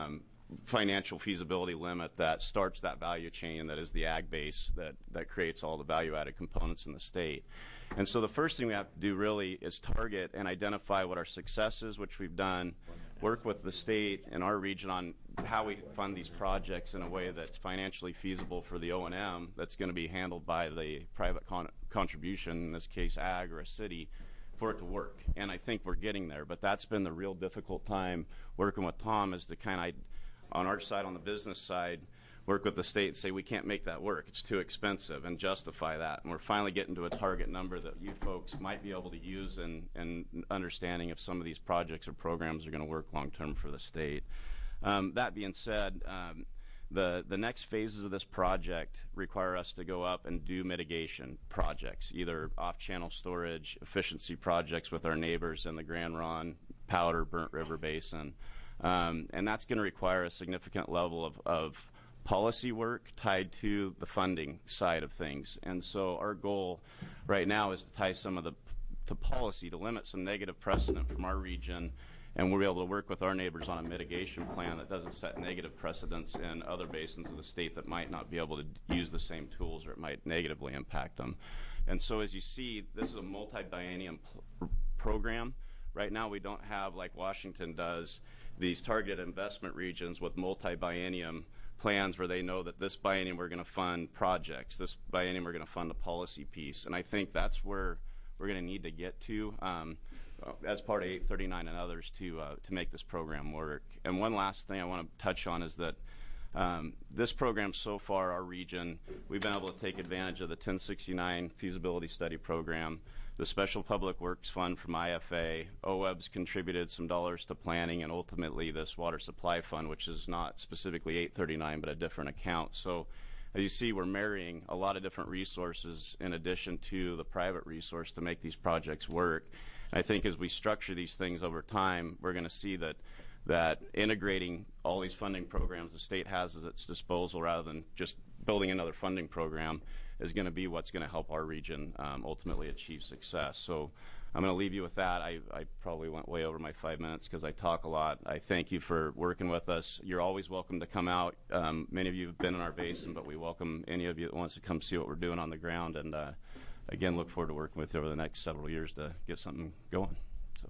financial feasibility limit that starts that value chain that is the ag base that, that creates all the value-added components in the state. And so the first thing we have to do really is target and identify what our success is, which we've done, work with the state and our region on how we fund these projects in a way that's financially feasible for the O and M that's going to be handled by the private con contribution, in this case ag or a city, for it to work. And I think we're getting there, but that's been the real difficult time working with Tom, is to kind of, on our side, on the business side, work with the state and say we can't make that work, it's too expensive, and justify that. And we're finally getting to a target number that you folks might be able to use in, in understanding if some of these projects or programs are going to work long term for the state. Um, that being said, um, the, the next phases of this project require us to go up and do mitigation projects, either off-channel storage, efficiency projects with our neighbors in the Grand Ronde, Powder, Burnt River Basin. Um, and that's going to require a significant level of, of policy work tied to the funding side of things. And so our goal right now is to tie some of the to policy to limit some negative precedent from our region, and we'll be able to work with our neighbors on a mitigation plan that doesn't set negative precedents in other basins of the state that might not be able to use the same tools, or it might negatively impact them. And so as you see, this is a multi-biennium program. Right now we don't have, like Washington does, these targeted investment regions with multi-biennium plans where they know that this biennium we're going to fund projects, this biennium we're going to fund a policy piece. And I think that's where we're going to need to get to um, as part of eight thirty-nine and others to, uh, to make this program work. And one last thing I want to touch on is that um, this program so far, our region, we've been able to take advantage of the ten sixty-nine feasibility study program, the Special Public Works Fund from I F A, O W E B's contributed some dollars to planning, and ultimately this Water Supply Fund, which is not specifically eight thirty-nine, but a different account. So as you see, we're marrying a lot of different resources in addition to the private resource to make these projects work. And I think as we structure these things over time, we're going to see that that integrating all these funding programs the state has at its disposal, rather than just building another funding program, is going to be what's going to help our region um, ultimately achieve success. So I'm going to leave you with that. I, I probably went way over my five minutes because I talk a lot. I thank you for working with us. You're always welcome to come out. Um, many of you have been in our basin, but we welcome any of you that wants to come see what we're doing on the ground. And uh, again, look forward to working with you over the next several years to get something going. So.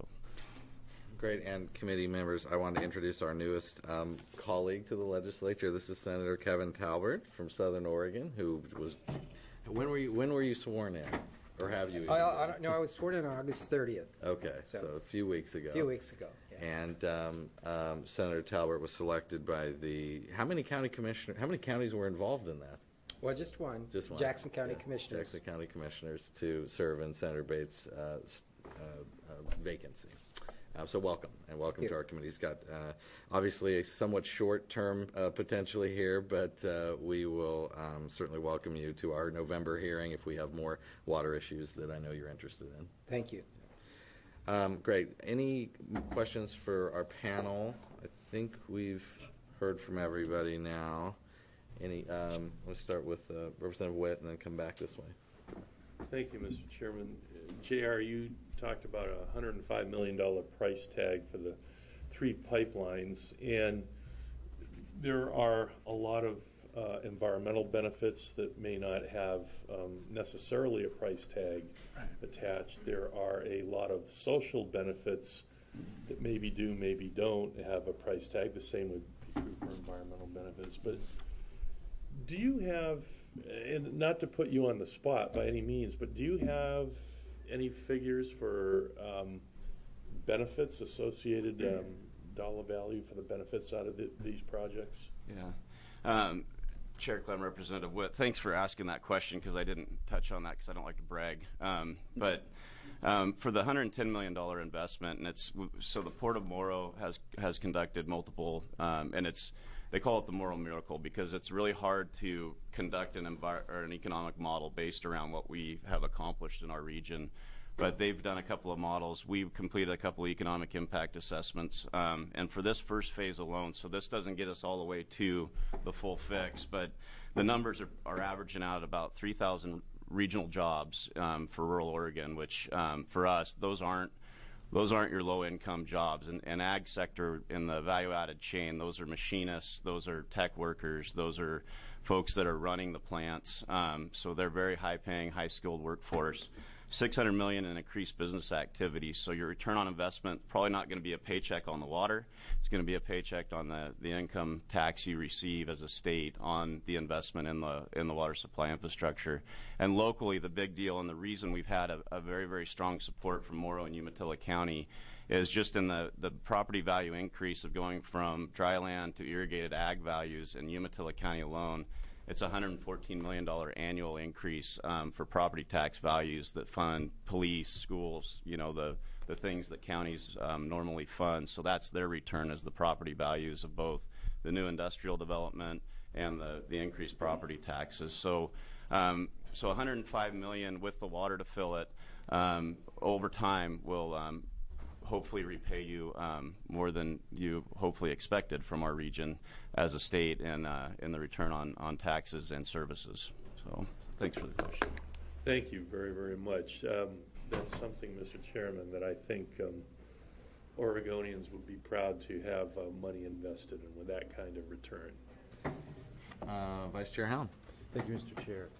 Great. And committee members, I want to introduce our newest um, colleague to the legislature. This is Senator Kevin Talbert from Southern Oregon, who was, when were you, when were you sworn in? Or have you? I, I don't know. I was sworn in on August thirtieth. Okay, so, So- a few weeks ago. A few weeks ago. Yeah. And um, um, Senator Talbert was selected by the, how many county commissioner, how many counties were involved in that? Well, just one. Just one. Jackson County Yeah, Commissioners. Jackson County Commissioners to serve in Senator Bates' uh, s- uh, uh, vacancy. Uh, so welcome, and welcome Thank to you. our committee. He's got uh, obviously a somewhat short term uh, potentially here, but uh, we will um, certainly welcome you to our November hearing if we have more water issues that I know you're interested in. Thank you. Um, great. Any questions for our panel? I think we've heard from everybody now. Any? Um, let's start with uh, Representative Witt and then come back this way. Thank you, Mister Chairman. Uh, J R, you talked about a one hundred five million dollars price tag for the three pipelines, and there are a lot of uh, environmental benefits that may not have um, necessarily a price tag attached. There are a lot of social benefits that maybe do, maybe don't have a price tag. The same would be true for environmental benefits. But do you have, and not to put you on the spot by any means, but do you have any figures for um, benefits associated, um, dollar value for the benefits out of the, these projects? Yeah. Um, Chair Clem, Representative Witt, thanks for asking that question, because I didn't touch on that because I don't like to brag. Um, but um, for the one hundred ten million dollars investment, and it's so the Port of Morrow has has conducted multiple, um, and it's they call it the Morrow Miracle because it's really hard to conduct an envir- or an economic model based around what we have accomplished in our region. But they've done a couple of models. We've completed a couple of economic impact assessments. Um, and for this first phase alone, so this doesn't get us all the way to the full fix, but the numbers are, are averaging out at about three thousand regional jobs um, for rural Oregon, which um, for us, those aren't those aren't your low-income jobs. And, and ag sector in the value-added chain, those are machinists, those are tech workers, those are folks that are running the plants. Um, so they're very high-paying, high-skilled workforce. six hundred million dollars in increased business activity. So your return on investment probably not going to be a paycheck on the water. It's going to be a paycheck on the, the income tax you receive as a state on the investment in the in the water supply infrastructure. And locally, the big deal and the reason we've had a, a very, very strong support from Morrow and Umatilla County is just in the, the property value increase of going from dry land to irrigated ag values in Umatilla County alone. It's a one hundred fourteen million dollars annual increase um, for property tax values that fund police, schools, you know, the, the things that counties um, normally fund. So that's their return as the property values of both the new industrial development and the, the increased property taxes. So um, so one hundred five million dollars with the water to fill it um, over time will um, hopefully repay you um, more than you hopefully expected from our region as a state and uh, in the return on, on taxes and services. So thanks for the question. Thank you very, very much. Um, that's something, Mister Chairman, that I think um, Oregonians would be proud to have uh, money invested in with that kind of return. Uh, Vice Chair Helm. Thank you, Mister Chair.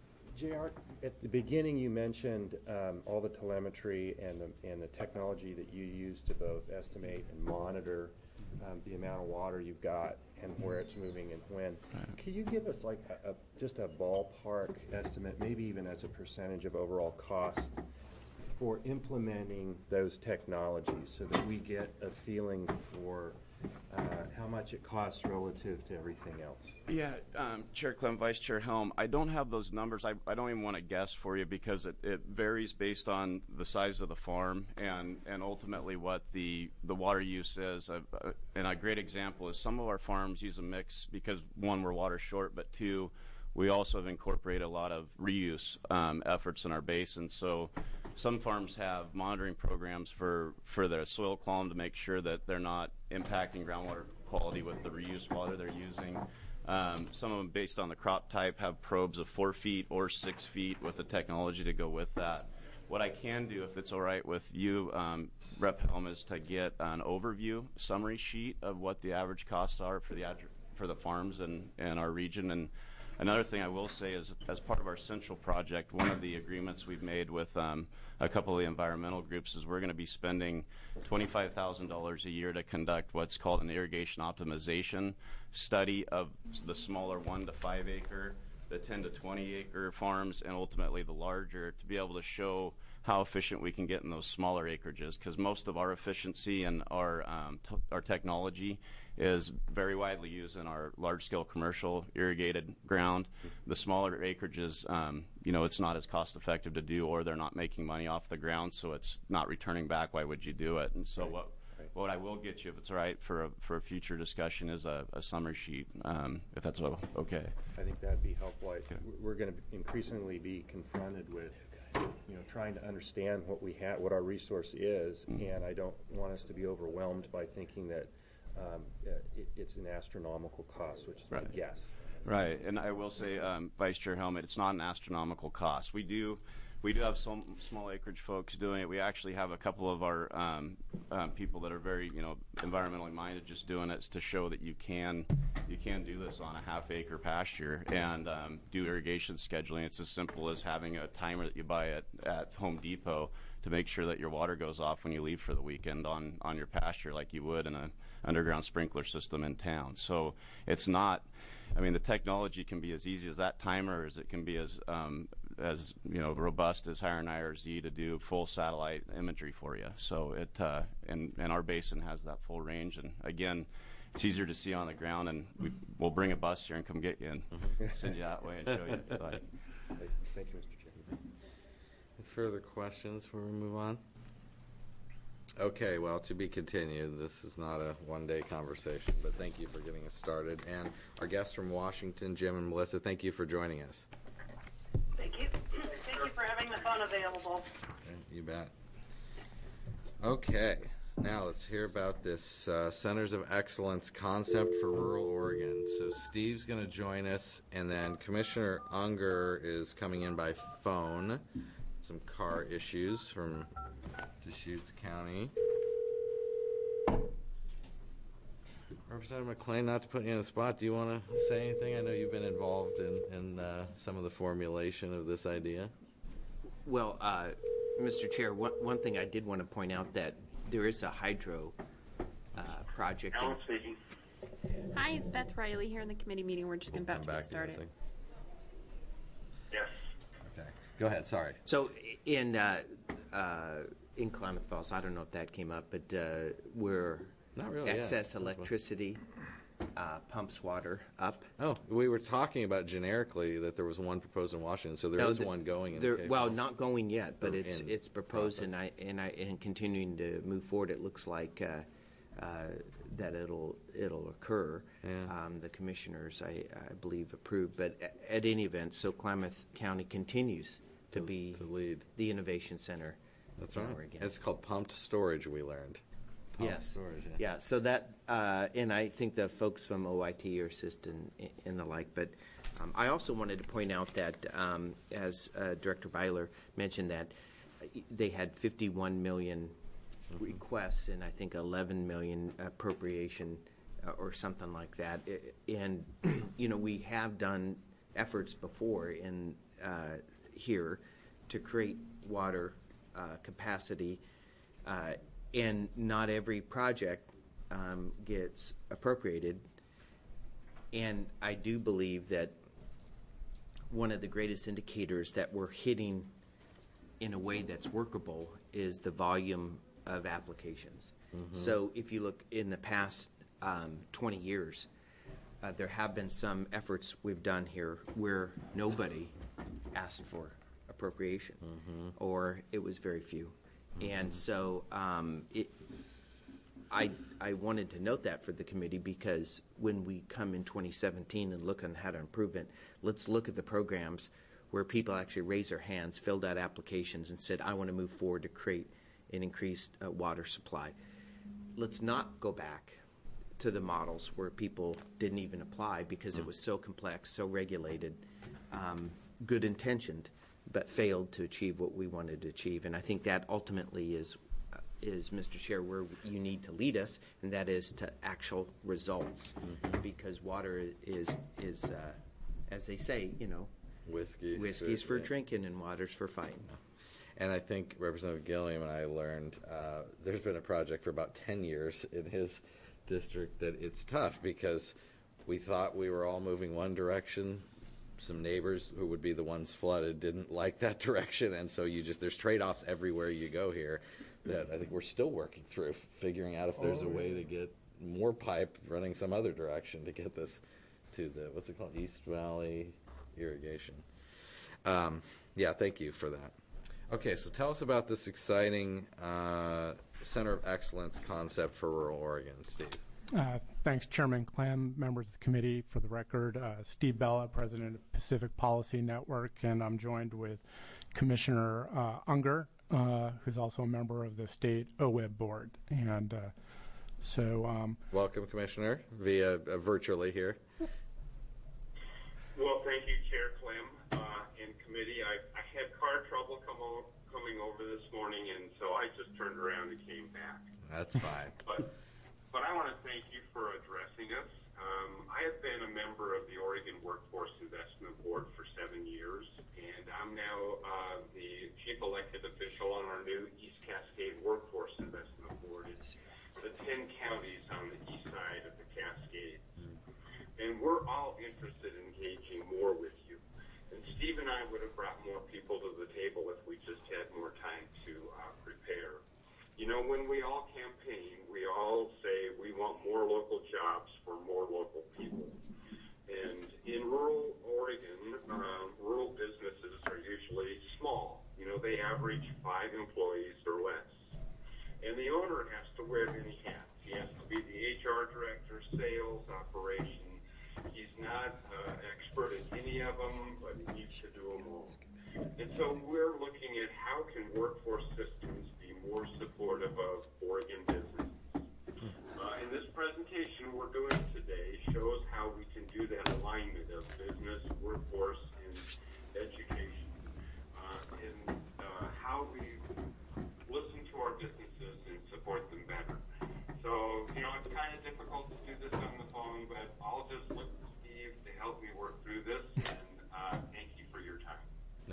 J R, at the beginning you mentioned um, all the telemetry and the, and the technology that you use to both estimate and monitor um, the amount of water you've got and where it's moving and when. Right. Can you give us like a, a, just a ballpark estimate, maybe even as a percentage of overall cost for implementing those technologies so that we get a feeling for Uh, how much it costs relative to everything else? Yeah, um, Chair Clem, Vice Chair Helm, I don't have those numbers. I, I don't even want to guess for you because it, it varies based on the size of the farm and, and ultimately what the, the water use is. Uh, uh, and a great example is some of our farms use a mix because, one, we're water short, but two, we also have incorporated a lot of reuse um, efforts in our basin. So some farms have monitoring programs for, for their soil column to make sure that they're not impacting groundwater quality with the reuse water they're using. Um, some of them, based on the crop type, have probes of four feet or six feet with the technology to go with that. What I can do, if it's all right with you, um, Rep Helm, is to get an overview summary sheet of what the average costs are for the ad- for the farms in, in our region. And another thing I will say is, as part of our central project, one of the agreements we've made with um, a couple of the environmental groups is we're going to be spending twenty-five thousand dollars a year to conduct what's called an irrigation optimization study of the smaller one to five acre, the ten to twenty acre farms, and ultimately the larger, to be able to show how efficient we can get in those smaller acreages, because most of our efficiency and our um, t- our technology is very widely used in our large-scale commercial irrigated ground. The smaller acreages, um, you know, it's not as cost-effective to do, or they're not making money off the ground, so it's not returning back. Why would you do it? And so right. what right. what I will get you, if it's all right, for a, for a future discussion is a, a summary sheet, um, if that's okay. I think that'd be helpful. I, okay. We're going to increasingly be confronted with, you know, trying to understand what we have, what our resource is, mm-hmm. and I don't want us to be overwhelmed by thinking that um, uh, it, it's an astronomical cost, which is right. my guess. Right, and I will say, um, Vice Chair Helmet, it's not an astronomical cost. We do, we do have some small acreage folks doing it. We actually have a couple of our um, um, people that are very, you know, environmentally minded, just doing it to show that you can, you can do this on a half acre pasture and um, do irrigation scheduling. It's as simple as having a timer that you buy at, at Home Depot to make sure that your water goes off when you leave for the weekend on, on your pasture, like you would in an underground sprinkler system in town. So it's not, I mean, the technology can be as easy as that timer, as it can be as, um, as you know, robust as Hire and I R Z to do full satellite imagery for you. So it, uh, and, and our basin has that full range. And again, it's easier to see on the ground, and we, we'll bring a bus here and come get you and send you that way and show you. But. Thank you, Mister Chairman. Any further questions before we move on? Okay, well, to be continued. This is not a one-day conversation, but thank you for getting us started. And our guests from Washington, Jim and Melissa, thank you for joining us. Thank you. Thank you for having the phone available. Okay, you bet. Okay, now let's hear about this uh, Centers of Excellence concept for rural Oregon. So Steve's going to join us, and then Commissioner Unger is coming in by phone some car issues from Deschutes County. Representative McLean, not to put you on the spot, do you want to say anything? I know you've been involved in, in uh, some of the formulation of this idea. Well, uh, Mister Chair, one, one thing I did want to point out that there is a hydro uh, project. Alan speaking. Hi, it's Beth Riley here in the committee meeting. We're just about I'm to back get started. guessing. Yes. Okay. Go ahead, sorry. So in uh, uh, in Klamath Falls, I don't know if that came up, but uh, we're Not really, yeah. excess electricity uh, pumps water up. Oh, we were talking about generically that there was one proposed in Washington, so there No, is the- one going in there- Cape Well, Cod. not going yet, but Or it's in it's proposed, and I process. and I and continuing to move forward. It looks like uh, uh, that it'll it'll occur. Yeah. Um, the commissioners, I, I believe, approved. But a- at any event, so Klamath County continues to, To- be to lead. the innovation center. That's in right. Oregon. It's called pumped storage, we learned. Pumped Yes. storage, yeah. Yeah. So that, uh, and I think the folks from O I T are assisting and the like. But um, I also wanted to point out that, um, as uh, Director Byler mentioned, that they had fifty-one million Mm-hmm. requests and I think eleven million appropriation uh, or something like that. I- And you know, we have done efforts before in uh, here to create water uh, capacity. Uh, and not every project um, gets appropriated. And I do believe that one of the greatest indicators that we're hitting in a way that's workable is the volume of applications. So if you look in the past um, twenty years, uh, there have been some efforts we've done here where nobody asked for appropriation, or it was very few. And so um, it, I, I wanted to note that for the committee, because when we come in twenty seventeen and look on how to improve it, let's look at the programs where people actually raised their hands, filled out applications, and said, I want to move forward to create an increased uh, water supply. Let's not go back to the models where people didn't even apply because it was so complex, so regulated, um, good intentioned, but failed to achieve what we wanted to achieve. And I think that ultimately is, uh, is Mister Chair, where you need to lead us, and that is to actual results. Because water is, is uh, as they say, you know, Whiskey. whiskey's for yeah. drinking and water's for fighting. And I think Representative Gilliam and I learned uh, there's been a project for about ten years in his district that it's tough because we thought we were all moving one direction. Some neighbors who would be the ones flooded didn't like that direction, and so you just there's trade-offs everywhere you go here that I think we're still working through, figuring out if there's a way to get more pipe running some other direction to get this to the what's it called, East Valley Irrigation. Um, yeah, thank you for that. Okay, so tell us about this exciting uh, Center of Excellence concept for rural Oregon, Steve. Uh, thanks, Chairman Clem, members of the committee. For the record, uh, Steve Bella, President of Pacific Policy Network, and I'm joined with Commissioner uh, Unger, uh, who's also a member of the state O W I B board. And uh, so, um, welcome, Commissioner, via uh, virtually here. Well, thank you, Chair Clem, uh, and committee. I, I had car trouble come o- coming over this morning, and so I just turned around and came back. That's fine. But, but I want to thank you for addressing us. Um, I have been a member of the Oregon Workforce Investment Board for seven years, and I'm now uh, the chief elected official on our new East Cascade Workforce Investment Board. It's the ten counties on the east side of the Cascade. And we're all interested in engaging more with you. And Steve and I would have brought more people to the table if we just had more time to uh, prepare. You know, when we all campaign, we all say we want more local jobs for more local people. And in rural Oregon, um, rural businesses are usually small. You know, they average five employees or less. And the owner has to wear many hats. He has to be the H R director, sales, operations. He's not uh, expert in any of them, but he needs to do them all. And so we're looking at how can workforce systems be more supportive of Oregon businesses. Uh, and this presentation we're doing today shows how we can do that alignment of business, workforce, and education. Uh, and uh,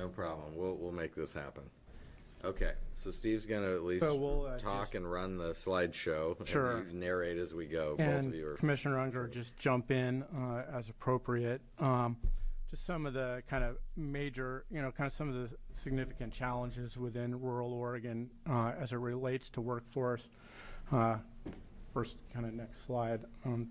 No problem. We'll we'll make this happen. Okay, so Steve's going to at least So we'll, uh, talk just- and run the slideshow. Sure. And you narrate as we go. Both And of you are. Commissioner Unger, just jump in uh, as appropriate. Um, just some of the kind of major, you know, kind of some of the significant challenges within rural Oregon uh, as it relates to workforce. Uh, first, kind of next slide. Um,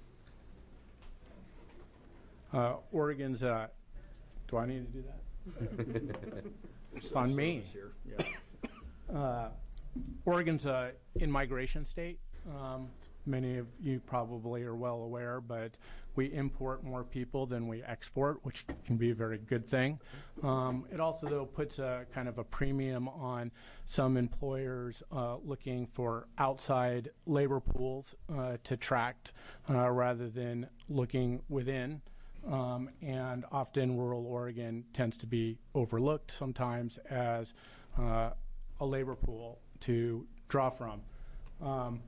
uh, Oregon's, uh, do I need to do that? It's on me. Uh, Oregon's a in-migration state. Um, many of you probably are well aware, but we import more people than we export, which can be a very good thing. Um, it also, though, puts a kind of a premium on some employers uh, looking for outside labor pools uh, to attract uh, rather than looking within. Um, and often rural Oregon tends to be overlooked sometimes as uh, a labor pool to draw from. Um,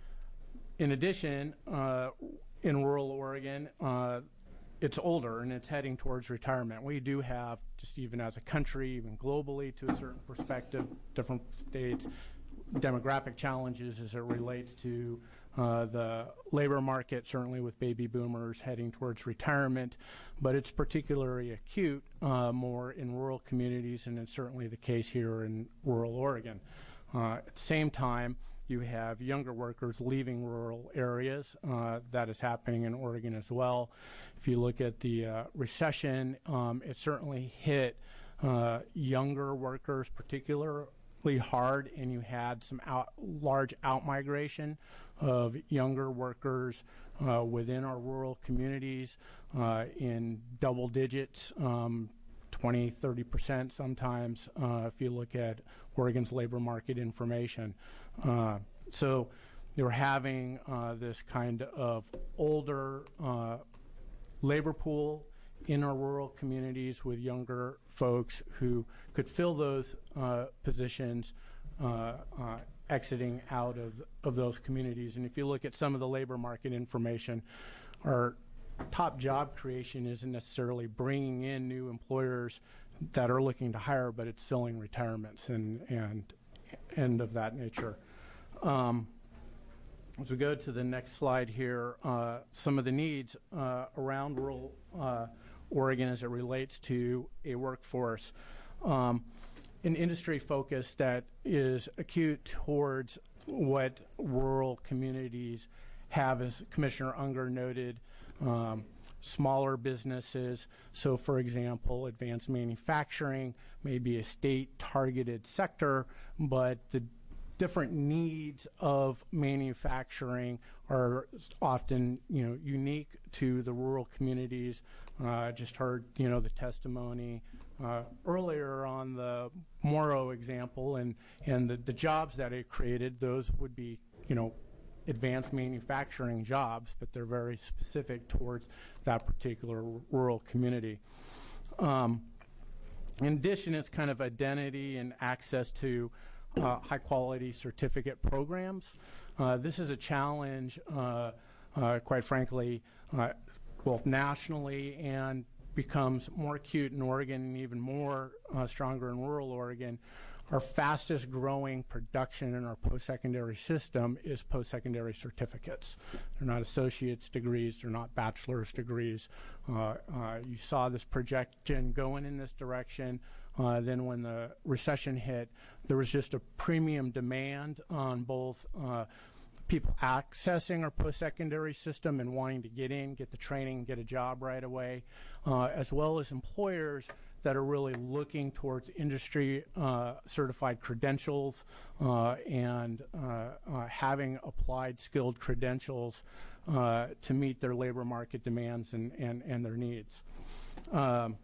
in addition, uh, in rural Oregon, uh, it's older and it's heading towards retirement. We do have, just even as a country, even globally to a certain perspective, different states, demographic challenges as it relates to Uh, the labor market, certainly with baby boomers heading towards retirement, but it's particularly acute uh, more in rural communities, and it's certainly the case here in rural Oregon. Uh, at the same time, you have younger workers leaving rural areas. Uh, that is happening in Oregon as well. If you look at the uh, recession, um, it certainly hit uh, younger workers particularly hard, and you had some out, large out-migration of younger workers uh, within our rural communities uh, in double digits, um, twenty, thirty percent sometimes, uh, if you look at Oregon's labor market information. Uh, so you're having uh, this kind of older uh, labor pool in our rural communities with younger folks who could fill those uh, positions uh, uh, exiting out of, of those communities. And if you look at some of the labor market information, our top job creation isn't necessarily bringing in new employers that are looking to hire, but it's filling retirements and, and end of that nature. Um, as we go to the next slide here, uh, some of the needs uh, around rural uh, Oregon as it relates to a workforce. Um, an industry focus that is acute towards what rural communities have, as Commissioner Unger noted, um, smaller businesses. So, for example, advanced manufacturing may be a state-targeted sector, but the different needs of manufacturing are often, you know, unique to the rural communities. I uh, just heard, you know, the testimony uh, earlier on the Morrow example, and and the, the jobs that it created. Those would be, you know, advanced manufacturing jobs, but they're very specific towards that particular r- rural community. Um, in addition, it's kind of identity and access to uh, high-quality certificate programs. Uh, this is a challenge, uh, uh, quite frankly, uh, both nationally and becomes more acute in Oregon and even more uh, stronger in rural Oregon. Our fastest growing production in our post-secondary system is post-secondary certificates. They're not associate's degrees, they're not bachelor's degrees. Uh, uh, you saw this projection going in this direction. Uh, then when the recession hit, there was just a premium demand on both uh, people accessing our post-secondary system and wanting to get in, get the training, get a job right away, uh, as well as employers that are really looking towards industry uh, certified credentials uh, and uh, uh, having applied skilled credentials uh, to meet their labor market demands and, and, and their needs. Um,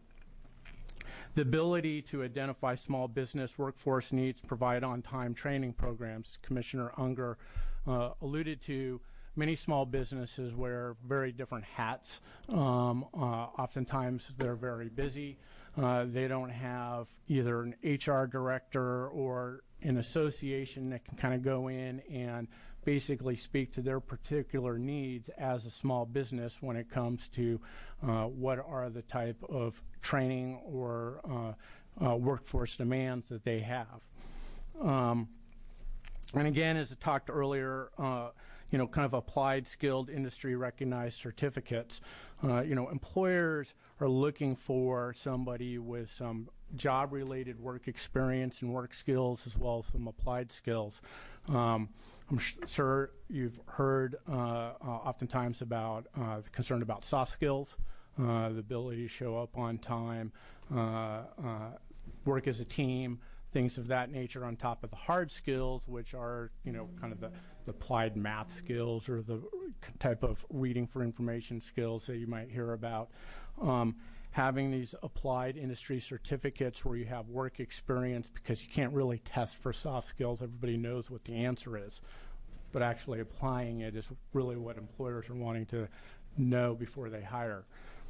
The ability to identify small business workforce needs, provide on-time training programs. Commissioner Unger uh, alluded to many small businesses wear very different hats. Um, uh, oftentimes they're very busy. Uh, they don't have either an H R director or an association that can kind of go in and basically speak to their particular needs as a small business when it comes to uh, what are the type of training or uh, uh, workforce demands that they have. Um, and again, as I talked earlier, uh, you know, kind of applied skilled industry recognized certificates. Uh, you know, employers are looking for somebody with some job-related work experience and work skills as well as some applied skills. Um, I'm sure you've heard uh, uh, oftentimes about uh, the concern about soft skills, uh, the ability to show up on time, uh, uh, work as a team, things of that nature on top of the hard skills, which are, you know, kind of the, the applied math skills or the type of reading for information skills that you might hear about. Um, having these applied industry certificates where you have work experience, because you can't really test for soft skills. Everybody knows what the answer is. But actually applying it is really what employers are wanting to know before they hire.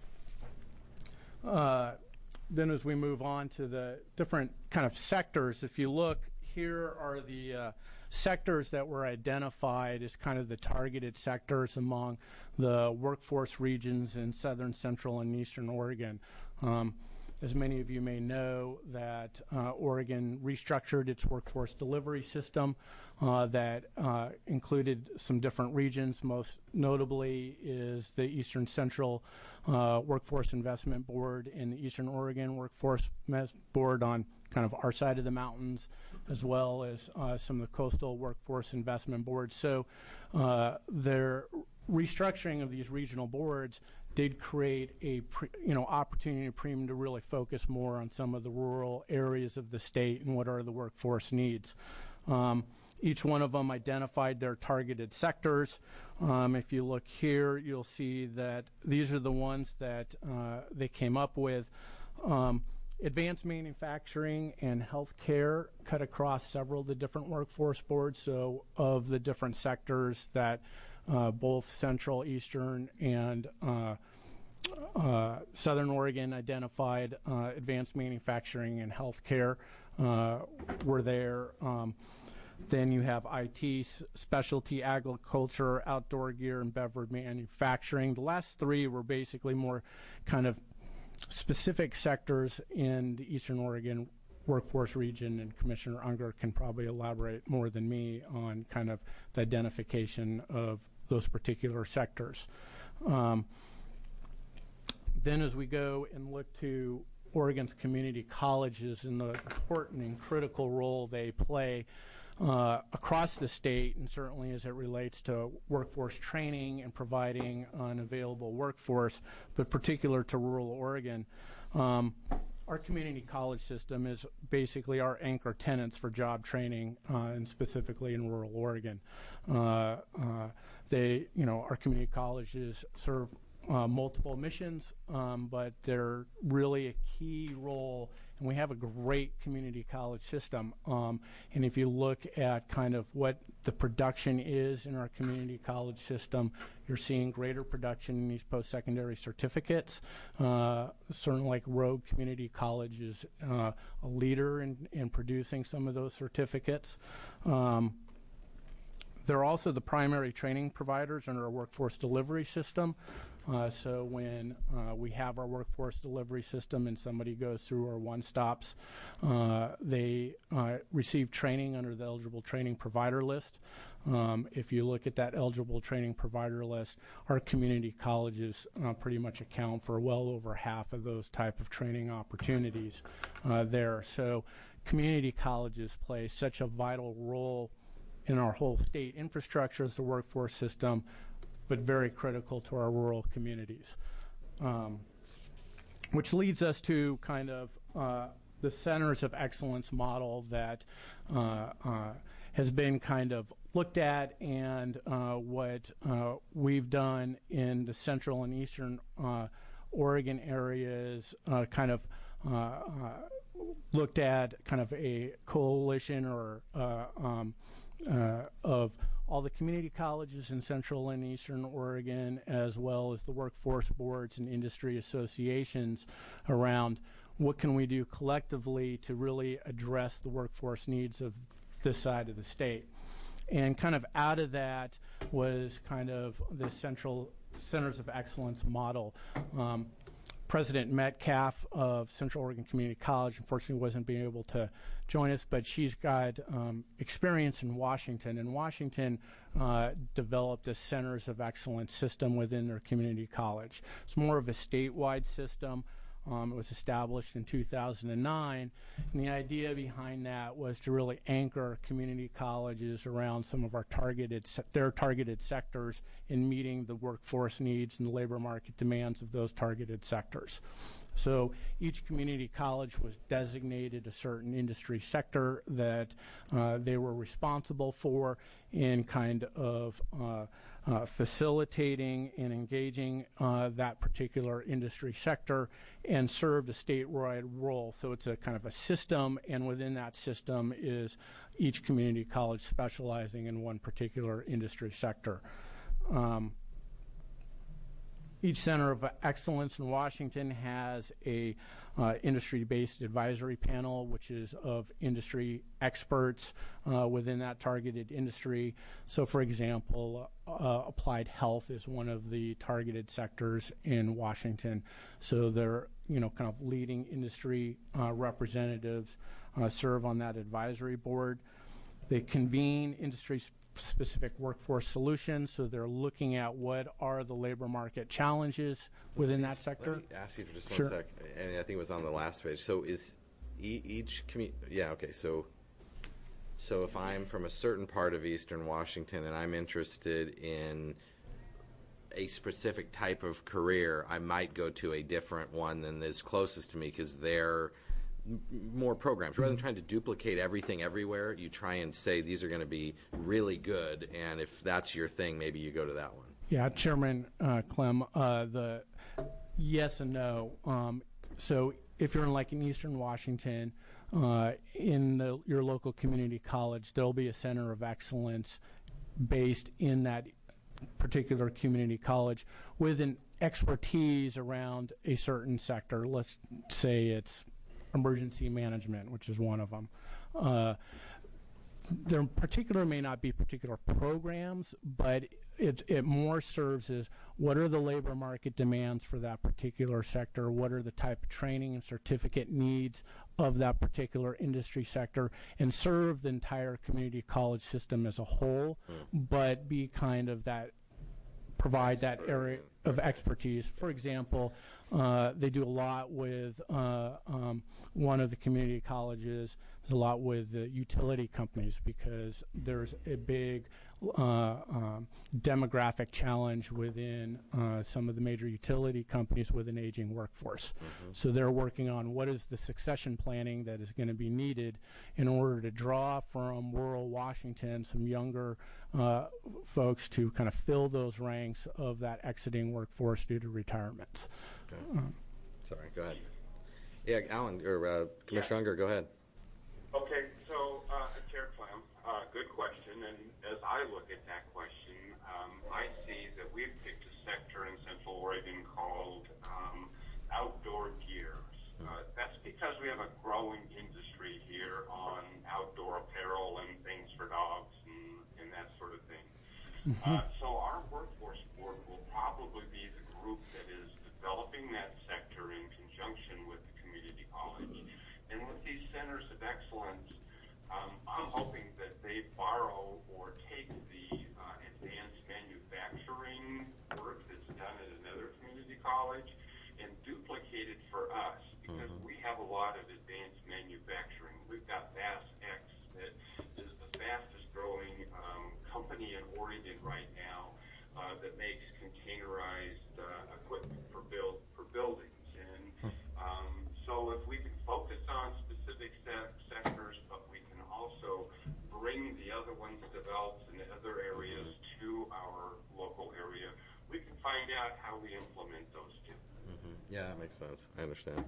Uh, then as we move on to the different kind of sectors, if you look, here are the uh, sectors that were identified as kind of the targeted sectors among the workforce regions in southern, central, and eastern Oregon. Um, as many of you may know, that uh, Oregon restructured its workforce delivery system uh, that uh, included some different regions. Most notably is the Eastern Central uh, Workforce Investment Board and the Eastern Oregon Workforce Board on kind of our side of the mountains, as well as uh, some of the coastal workforce investment boards. So uh, their restructuring of these regional boards did create a pre, you know opportunity for them to really focus more on some of the rural areas of the state and what are the workforce needs. Um, each one of them identified their targeted sectors. Um, if you look here, you'll see that these are the ones that uh, they came up with. Um, Advanced manufacturing and healthcare cut across several of the different workforce boards. So of the different sectors that uh, both Central, Eastern, and uh, uh, Southern Oregon identified, uh, advanced manufacturing and healthcare uh, were there. Um, then you have I T, specialty agriculture, outdoor gear, and beverage manufacturing. The last three were basically more kind of specific sectors in the Eastern Oregon workforce region, and Commissioner Unger can probably elaborate more than me on kind of the identification of those particular sectors. Um, then as we go and look to Oregon's community colleges and the important and critical role they play Uh, across the state, and certainly as it relates to workforce training and providing an available workforce, but particular to rural Oregon. Um, our community college system is basically our anchor tenants for job training, uh, and specifically in rural Oregon. Uh, uh, they, you know, our community colleges serve uh, multiple missions, um, but they're really a key role. And we have a great community college system. Um, and if you look at kind of what the production is in our community college system, you're seeing greater production in these post-secondary certificates. Uh, certainly like Rogue Community College is uh, a leader in, in producing some of those certificates. Um, they're also the primary training providers under our workforce delivery system. Uh, so when uh, we have our workforce delivery system and somebody goes through our one-stops, uh, they uh, receive training under the eligible training provider list. Um, if you look at that eligible training provider list, our community colleges uh, pretty much account for well over half of those type of training opportunities uh, there. So community colleges play such a vital role in our whole state infrastructure as the workforce system, but very critical to our rural communities. Um, which leads us to kind of uh, the Centers of Excellence model that uh, uh, has been kind of looked at, and uh, what uh, we've done in the central and eastern uh, Oregon areas, uh, kind of uh, uh, looked at kind of a coalition or uh, um, uh, of all the community colleges in central and eastern Oregon, as well as the workforce boards and industry associations around what can we do collectively to really address the workforce needs of this side of the state. And kind of out of that was kind of the central Centers of Excellence model. Um, President Metcalf of Central Oregon Community College unfortunately wasn't being able to join us, but she's got um, experience in Washington. And Washington uh, developed a Centers of Excellence system within their community college. It's more of a statewide system. Um, it was established in two thousand nine, and the idea behind that was to really anchor community colleges around some of our targeted, se- their targeted sectors in meeting the workforce needs and the labor market demands of those targeted sectors. So each community college was designated a certain industry sector that uh, they were responsible for in kind of uh, uh, facilitating and engaging uh, that particular industry sector and served a statewide role. So it's a kind of a system, and within that system is each community college specializing in one particular industry sector. Um, Each Center of Excellence in Washington has a uh, industry-based advisory panel, which is of industry experts uh, within that targeted industry. So, for example, uh, applied health is one of the targeted sectors in Washington. So they're, you know, kind of leading industry uh, representatives uh, serve on that advisory board. They convene industry specific workforce solutions, so they're looking at what are the labor market challenges within that sector. Let me ask you for just Sure. one sec, and I think it was on the last page. So is e- each commu- yeah, okay, so so if I'm from a certain part of Eastern Washington and I'm interested in a specific type of career, I might go to a different one than is closest to me because they're m- more programs. Rather than trying to duplicate everything everywhere, you try and say these are going to be really good, and if that's your thing, maybe you go to that one. Yeah, Chairman uh, Clem, uh, the yes and no. Um, so if you're in like in Eastern Washington, uh, in the, your local community college, there'll be a center of excellence based in that particular community college with an expertise around a certain sector. Let's say it's emergency management, which is one of them. Uh, there particular may not be particular programs, but it, it more serves as what are the labor market demands for that particular sector, what are the type of training and certificate needs of that particular industry sector, and serve the entire community college system as a whole, mm. but be kind of that, provide that area of expertise. For example, uh, they do a lot with uh, um, one of the community colleges, there's a lot with the utility companies because there's a big uh, um, demographic challenge within uh, some of the major utility companies with an aging workforce. Mm-hmm. So they're working on what is the succession planning that is going to be needed in order to draw from rural Washington some younger uh, folks to kind of fill those ranks of that exiting workforce due to retirements. Okay. Um, Sorry, go ahead. Yeah, Alan, or uh, Commissioner yeah. Unger, go ahead. Okay, so uh, Chair Clem, uh, good question, and as I look at that question, um, I see that we've picked a sector in Central Oregon called um, outdoor gears. Uh, that's because we have a growing industry here on outdoor apparel and things for dogs and, and that sort of thing. Mm-hmm. Uh, so our workforce board will probably be the group that is developing that sector in conjunction with the community college. And with these centers of excellence, um, I'm hoping that they borrow or take the uh, advanced manufacturing work that's done at another community college and duplicate it for us, because mm-hmm. we have a lot of advanced manufacturing. We've got VastX that is the fastest growing um, company in Oregon right now uh, that makes containerized uh, equipment for build for buildings. And um, so if we can focus on specific se- sectors, but we can also bring the other ones developed in other areas to our local area, we can find out how we implement those two. Mm-hmm. Yeah, that makes sense. I understand.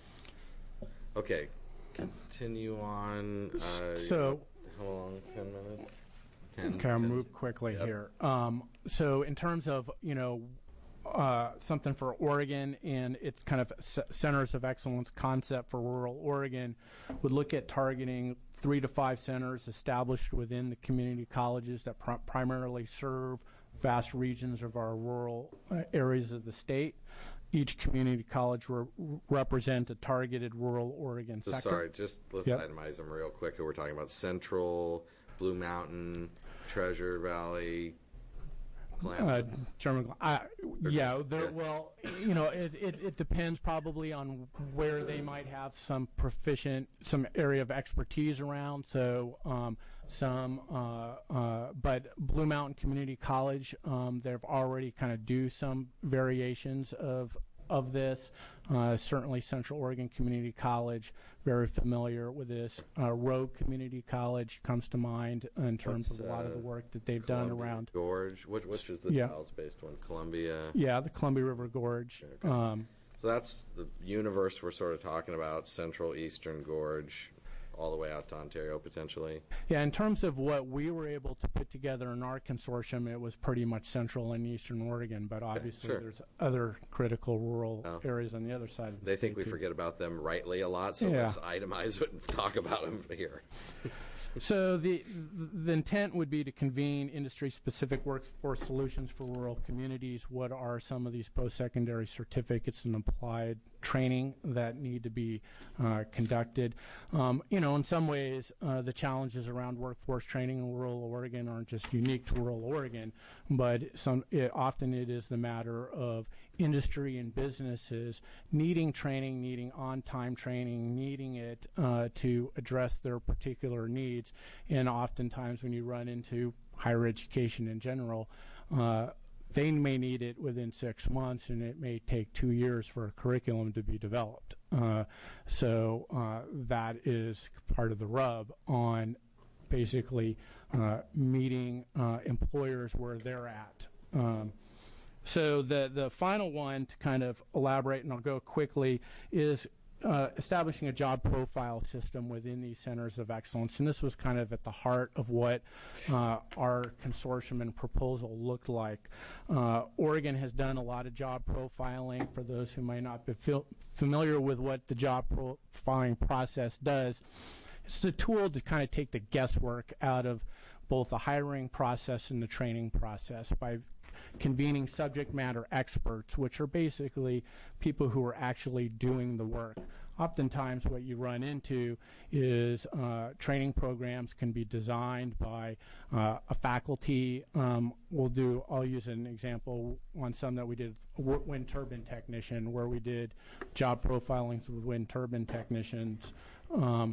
Okay, continue on. Uh, so, how long? Ten minutes. Ten. Okay, I'll ten. move quickly Yep. here. Um, so, in terms of you know. Uh, something for Oregon and its kind of c- centers of excellence concept for rural Oregon would look at targeting three to five centers established within the community colleges that pr- primarily serve vast regions of our rural uh, areas of the state. each community college will represent a targeted rural Oregon So sector. sorry, just let's Yep. itemize them real quick. We're talking about Central, Blue Mountain, Treasure Valley, Uh, Clemson. Chairman, I, yeah, there, yeah. well, you know, it, it, it depends probably on where they might have some proficient, some area of expertise around. So um, some, uh, uh, but Blue Mountain Community College, um, they've already kind of do some variations of of this. Uh, certainly Central Oregon Community College, very familiar with this. Uh, Rogue Community College comes to mind in terms What's, of a lot of the uh, work that they've done Columbia around. Gorge, which, which is the Yeah. Dallas-based one? Columbia. Yeah, the Columbia River Gorge. Okay. Um, So that's the universe we're sort of talking about: Central, Eastern Gorge, all the way out to Ontario potentially. Yeah, in terms of what we were able to put together in our consortium, it was pretty much Central and Eastern Oregon, but obviously sure. there's other critical rural Oh. areas on the other side of the They state think we too. forget about them rightly a lot, so Yeah. let's itemize it and talk about them here. So the the intent would be to convene industry-specific workforce solutions for rural communities. What are some of these post-secondary certificates and applied training that need to be uh, conducted? Um, you know, in some ways, uh, the challenges around workforce training in rural Oregon aren't just unique to rural Oregon, but some it, often it is the matter of industry and businesses needing training, needing on-time training, needing it uh, to address their particular needs. And oftentimes when you run into higher education in general, uh, they may need it within six months, and it may take two years for a curriculum to be developed. Uh, so uh, that is part of the rub on basically uh, meeting uh, employers where they're at. Um, So the, the final one to kind of elaborate, and I'll go quickly, is uh, establishing a job profile system within these centers of excellence. And this was kind of at the heart of what uh, our consortium and proposal looked like. Uh, Oregon has done a lot of job profiling. For those who might not be fil- familiar with what the job profiling process does, it's a tool to kind of take the guesswork out of both the hiring process and the training process by convening subject matter experts, which are basically people who are actually doing the work. Oftentimes what you run into is uh, training programs can be designed by uh, a faculty. Um, we'll do, I'll use an example on some that we did, wind turbine technician, where we did job profilings with wind turbine technicians. Um,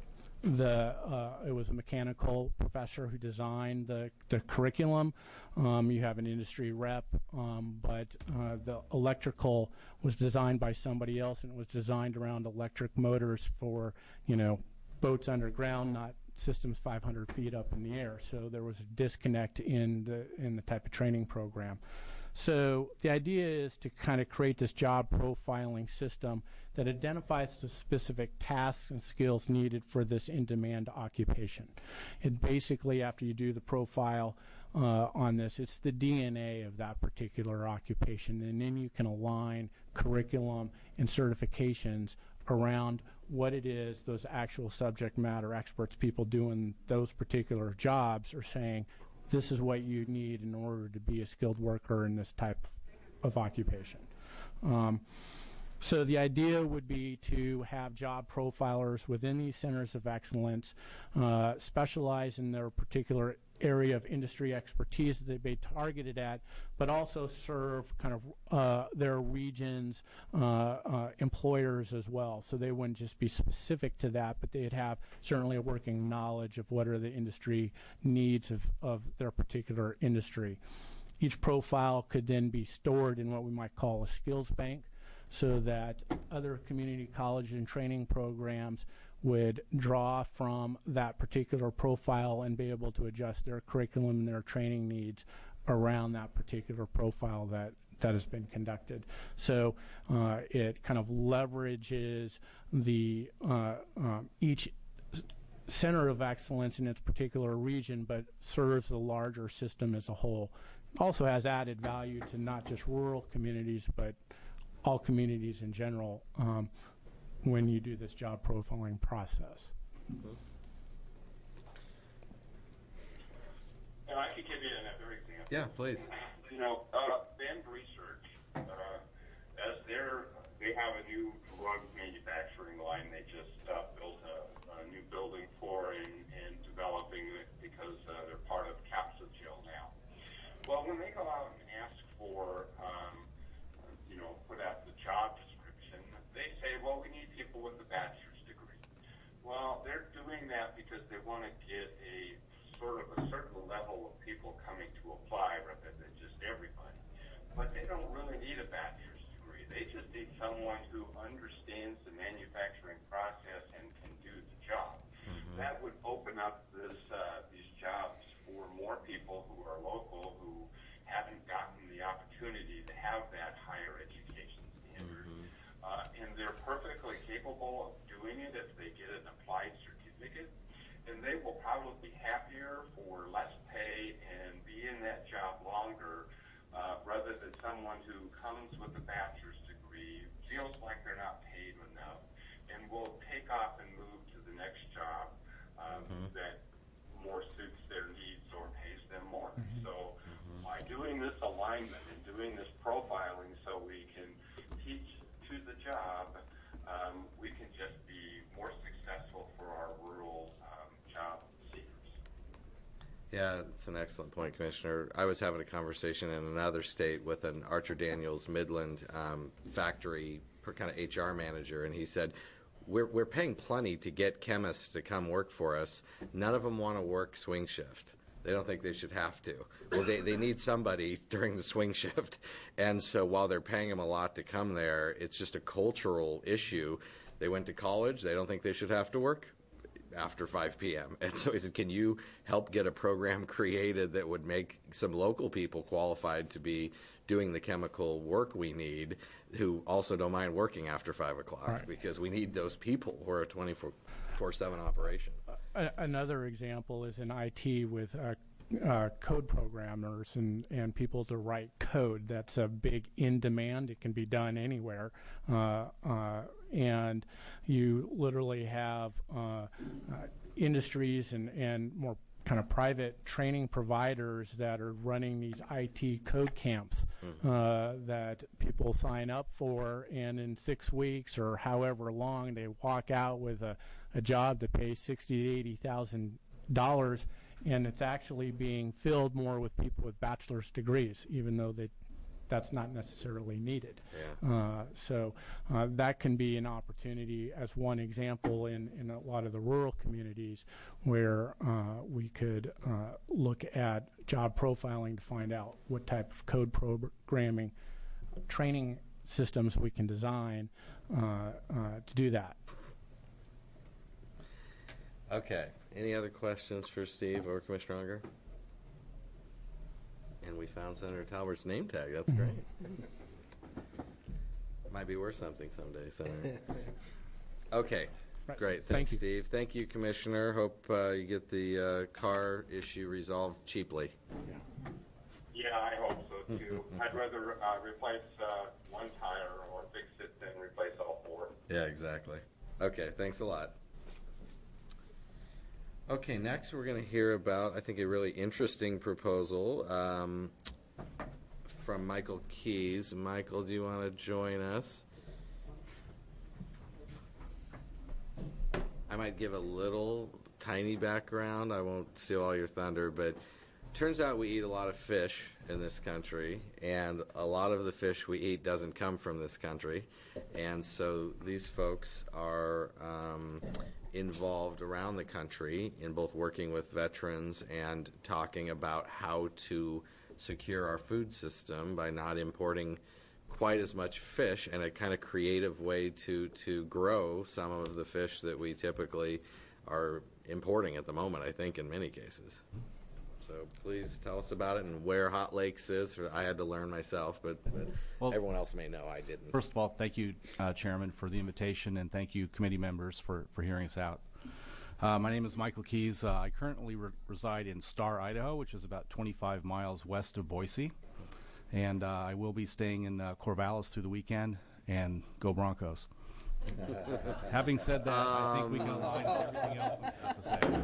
The uh, it was a mechanical professor who designed the, the curriculum. Um, you have an industry rep, um, but uh, the electrical was designed by somebody else, and it was designed around electric motors for, you know, boats underground, not systems five hundred feet up in the air. So there was a disconnect in the in the type of training program. So the idea is to kind of create this job profiling system that identifies the specific tasks and skills needed for this in-demand occupation. And basically, after you do the profile uh, on this, it's the D N A of that particular occupation, and then you can align curriculum and certifications around what it is those actual subject matter experts, people doing those particular jobs, are saying, this is what you need in order to be a skilled worker in this type of occupation. Um, so the idea would be to have job profilers within these centers of excellence uh, specialize in their particular area of industry expertise that they'd be targeted at, but also serve kind of uh, their region's uh, uh, employers as well. So they wouldn't just be specific to that, but they'd have certainly a working knowledge of what are the industry needs of, of their particular industry. Each profile could then be stored in what we might call a skills bank, so that other community college and training programs would draw from that particular profile and be able to adjust their curriculum and their training needs around that particular profile that, that has been conducted. So uh, it kind of leverages the uh, um, each center of excellence in its particular region, but serves the larger system as a whole. Also has added value to not just rural communities, but all communities in general um, when you do this job profiling process. Mm-hmm. And I could give you another example. Yeah, please. You know, uh, Bend Research, uh, as they have a new drug manufacturing line they just uh, built a, a new building for and, and developing it because uh, they're part of Capsugel now. Well, when they go out and ask for, um, you know, put out the job description, they say, well, we need people with a bachelor's degree. Well, they're doing that because they want to get a sort of a certain level of people coming to apply rather than just everybody. But they don't really need a bachelor's degree. They just need someone who understands the manufacturing process and can do the job. Mm-hmm. That would open up this uh, these jobs for more people who are local who haven't gotten the opportunity to have that higher education standard. Mm-hmm. Uh, and they're perfectly capable of doing it if they get an applied certificate. And they will probably be happier for less pay and be in that job longer uh, rather than someone who comes with a bachelor's degree, feels like they're not paid enough, and will take off and move to the next job um, mm-hmm. that more suits their needs or pays them more. Mm-hmm. So mm-hmm. by doing this alignment and doing this profiling so we can teach to the job, um, we can just be more successful for our rural um, job seekers. Yeah, it's an excellent point, Commissioner. I was having a conversation in another state with an Archer Daniels Midland um, factory kind of H R manager, and he said, we're, we're paying plenty to get chemists to come work for us. None of them want to work swing shift. They don't think they should have to. Well, they, they need somebody during the swing shift. And so while they're paying them a lot to come there, it's just a cultural issue. They went to college. They don't think they should have to work after five p.m. And so he said, can you help get a program created that would make some local people qualified to be doing the chemical work we need who also don't mind working after five o'clock? Right. Because we need those people. We're a twenty-four seven operation. Uh, another example is in I T with uh, uh, code programmers and, and people to write code. That's a big in demand. It can be done anywhere. Uh, uh, and you literally have uh, uh, industries and, and more kind of private training providers that are running these I T code camps mm-hmm. uh, that people sign up for, and in six weeks or however long they walk out with a, a job that pays sixty to eighty thousand dollars, and it's actually being filled more with people with bachelor's degrees, even though they that's not necessarily needed. Yeah. Uh, so uh, that can be an opportunity as one example in, in a lot of the rural communities where uh, we could uh, look at job profiling to find out what type of code programming training systems we can design uh, uh, to do that. Okay. Any other questions for Steve or Commissioner Unger? And we found Senator Talbert's name tag. That's great. Might be worth something someday, Senator. Okay, right. Great. Thanks, Thank Steve. Thank you, Commissioner. Hope uh, you get the uh, car issue resolved cheaply. Yeah, yeah I hope so, too. I'd rather uh, replace uh, one tire or fix it than replace all four. Yeah, exactly. Okay, thanks a lot. Okay, next we're going to hear about, I think, a really interesting proposal um, from Michael Keys. Michael, do you want to join us? I might give a little tiny background. I won't steal all your thunder, but turns out we eat a lot of fish in this country, and a lot of the fish we eat doesn't come from this country. And so these folks are um, involved around the country in both working with veterans and talking about how to secure our food system by not importing quite as much fish, and a kind of creative way to, to grow some of the fish that we typically are importing at the moment, I think, in many cases. So please tell us about it and where Hot Lakes is. I had to learn myself, but, but well, everyone else may know I didn't. First of all, thank you, uh, Chairman, for the invitation, and thank you, committee members, for, for hearing us out. Uh, my name is Michael Keys. Uh, I currently re- reside in Star, Idaho, which is about twenty-five miles west of Boise. And uh, I will be staying in uh, Corvallis through the weekend, and go Broncos. Having said that, um, I think we can align with everything else I have to say.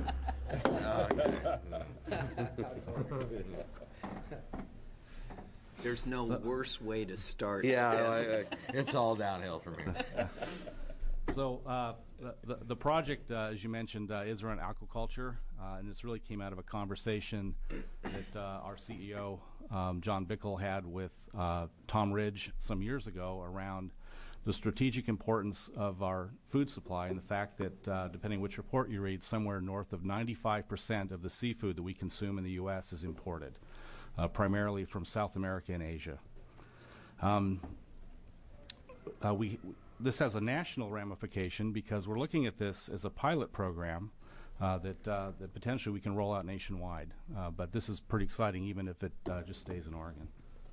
There's no So- worse way to start. Yeah, this. I- I- it's all downhill from here. So uh, the, the, the project, uh, as you mentioned, uh, is around aquaculture, uh, and this really came out of a conversation that uh, our C E O, um, John Bickle, had with uh, Tom Ridge some years ago around the strategic importance of our food supply and the fact that, uh, depending which report you read, somewhere north of ninety-five percent of the seafood that we consume in the U S is imported, uh, primarily from South America and Asia. Um, uh, we... This has a national ramification because we're looking at this as a pilot program uh, that, uh, that potentially we can roll out nationwide. Uh, but this is pretty exciting, even if it uh, just stays in Oregon.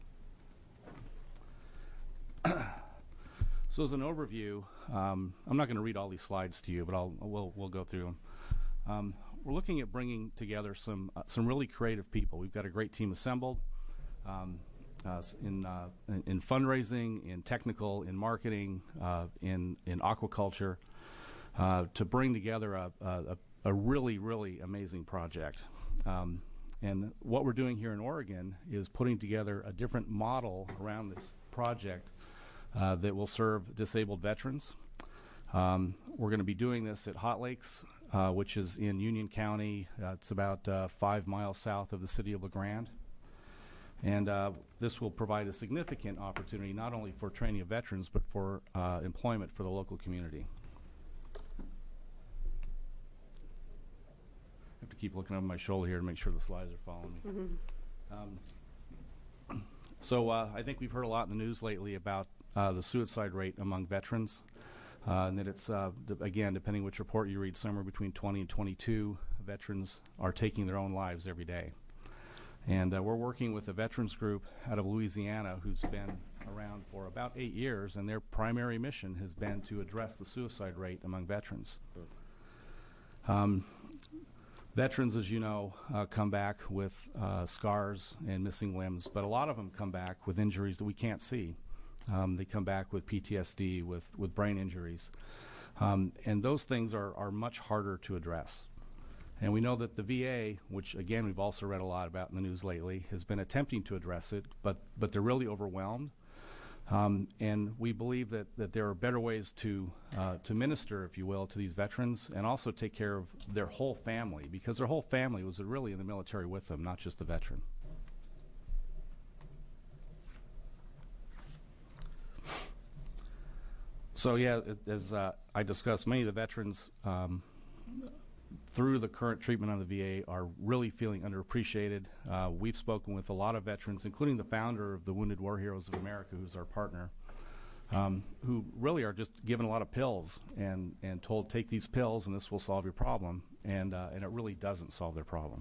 So as an overview, um, I'm not going to read all these slides to you, but I'll, we'll, we'll go through them. Um, we're looking at bringing together some, uh, some really creative people. We've got a great team assembled. Um, Uh, in, uh, in in fundraising, in technical, in marketing, uh, in in aquaculture, uh, to bring together a, a, a really really amazing project. Um, and what we're doing here in Oregon is putting together a different model around this project uh, that will serve disabled veterans. Um, we're going to be doing this at Hot Lakes, uh, which is in Union County. Uh, it's about uh, five miles south of the city of La Grande. And uh, this will provide a significant opportunity not only for training of veterans, but for uh, employment for the local community. I have to keep looking over my shoulder here to make sure the slides are following me. Mm-hmm. Um, so uh, I think we've heard a lot in the news lately about uh, the suicide rate among veterans, uh, and that it's, uh, d- again, depending which report you read, somewhere between twenty and twenty-two veterans are taking their own lives every day. And uh, we're working with a veterans group out of Louisiana who's been around for about eight years, and their primary mission has been to address the suicide rate among veterans. Um, veterans, as you know, uh, come back with uh, scars and missing limbs, but a lot of them come back with injuries that we can't see. Um, they come back with P T S D, with, with brain injuries. Um, and those things are, are much harder to address. And we know that the V A, which again we've also read a lot about in the news lately, has been attempting to address it, but, but they're really overwhelmed. Um, and we believe that, that there are better ways to, uh, to minister, if you will, to these veterans and also take care of their whole family, because their whole family was really in the military with them, not just the veteran. So yeah, it, as uh, I discussed, many of the veterans um, through the current treatment on the V A are really feeling underappreciated. Uh, we've spoken with a lot of veterans, including the founder of the Wounded War Heroes of America, who's our partner, um, who really are just given a lot of pills and, and told, take these pills and this will solve your problem, and, uh, and it really doesn't solve their problem.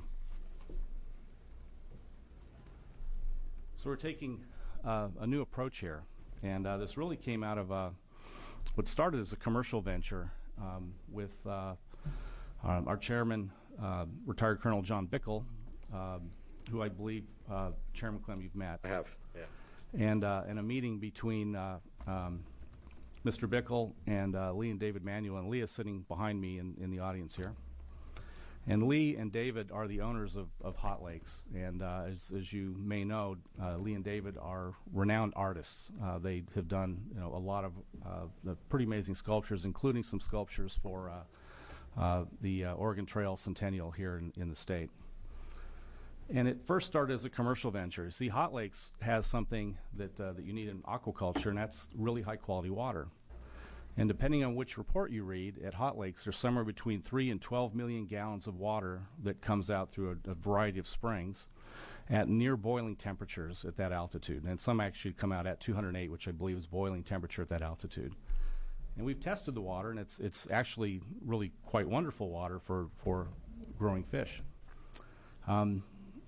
So we're taking uh, a new approach here, and uh, this really came out of uh, what started as a commercial venture um, with uh, Um, our chairman, uh, retired Colonel John Bickle, um, who I believe, uh, Chairman Clem, you've met. I have, yeah. And, uh, and a meeting between uh, um, Mister Bickle and uh, Lee and David Manuel, and Lee is sitting behind me in, in the audience here. And Lee and David are the owners of, of Hot Lakes. And uh, as, as you may know, uh, Lee and David are renowned artists. Uh, they have done you know, a lot of uh, pretty amazing sculptures, including some sculptures for uh, Uh, the uh, Oregon Trail Centennial here in, in the state. And it first started as a commercial venture. See, Hot Lakes has something that, uh, that you need in aquaculture, and that's really high quality water. And depending on which report you read, at Hot Lakes there's somewhere between three and twelve million gallons of water that comes out through a, a variety of springs at near boiling temperatures at that altitude. And some actually come out at two hundred eight, which I believe is boiling temperature at that altitude. And we've tested the water, and it's it's actually really quite wonderful water for, for growing fish. Um,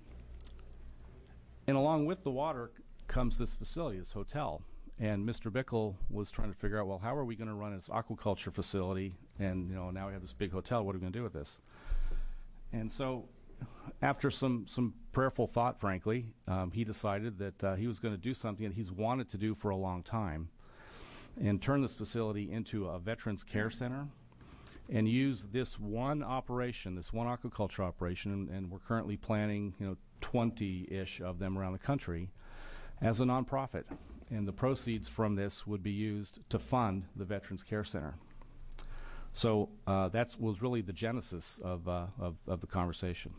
and along with the water comes this facility, this hotel. And Mister Bickle was trying to figure out, well, how are we going to run this aquaculture facility? And you know, now we have this big hotel. What are we going to do with this? And so, after some some prayerful thought, frankly, um, he decided that uh, he was going to do something that he's wanted to do for a long time, and turn this facility into a veterans care center and use this one operation, this one aquaculture operation, and, and we're currently planning, you know, twenty-ish of them around the country, as a nonprofit, and the proceeds from this would be used to fund the Veterans Care Center. So uh, that was really the genesis of, uh, of, of the conversation.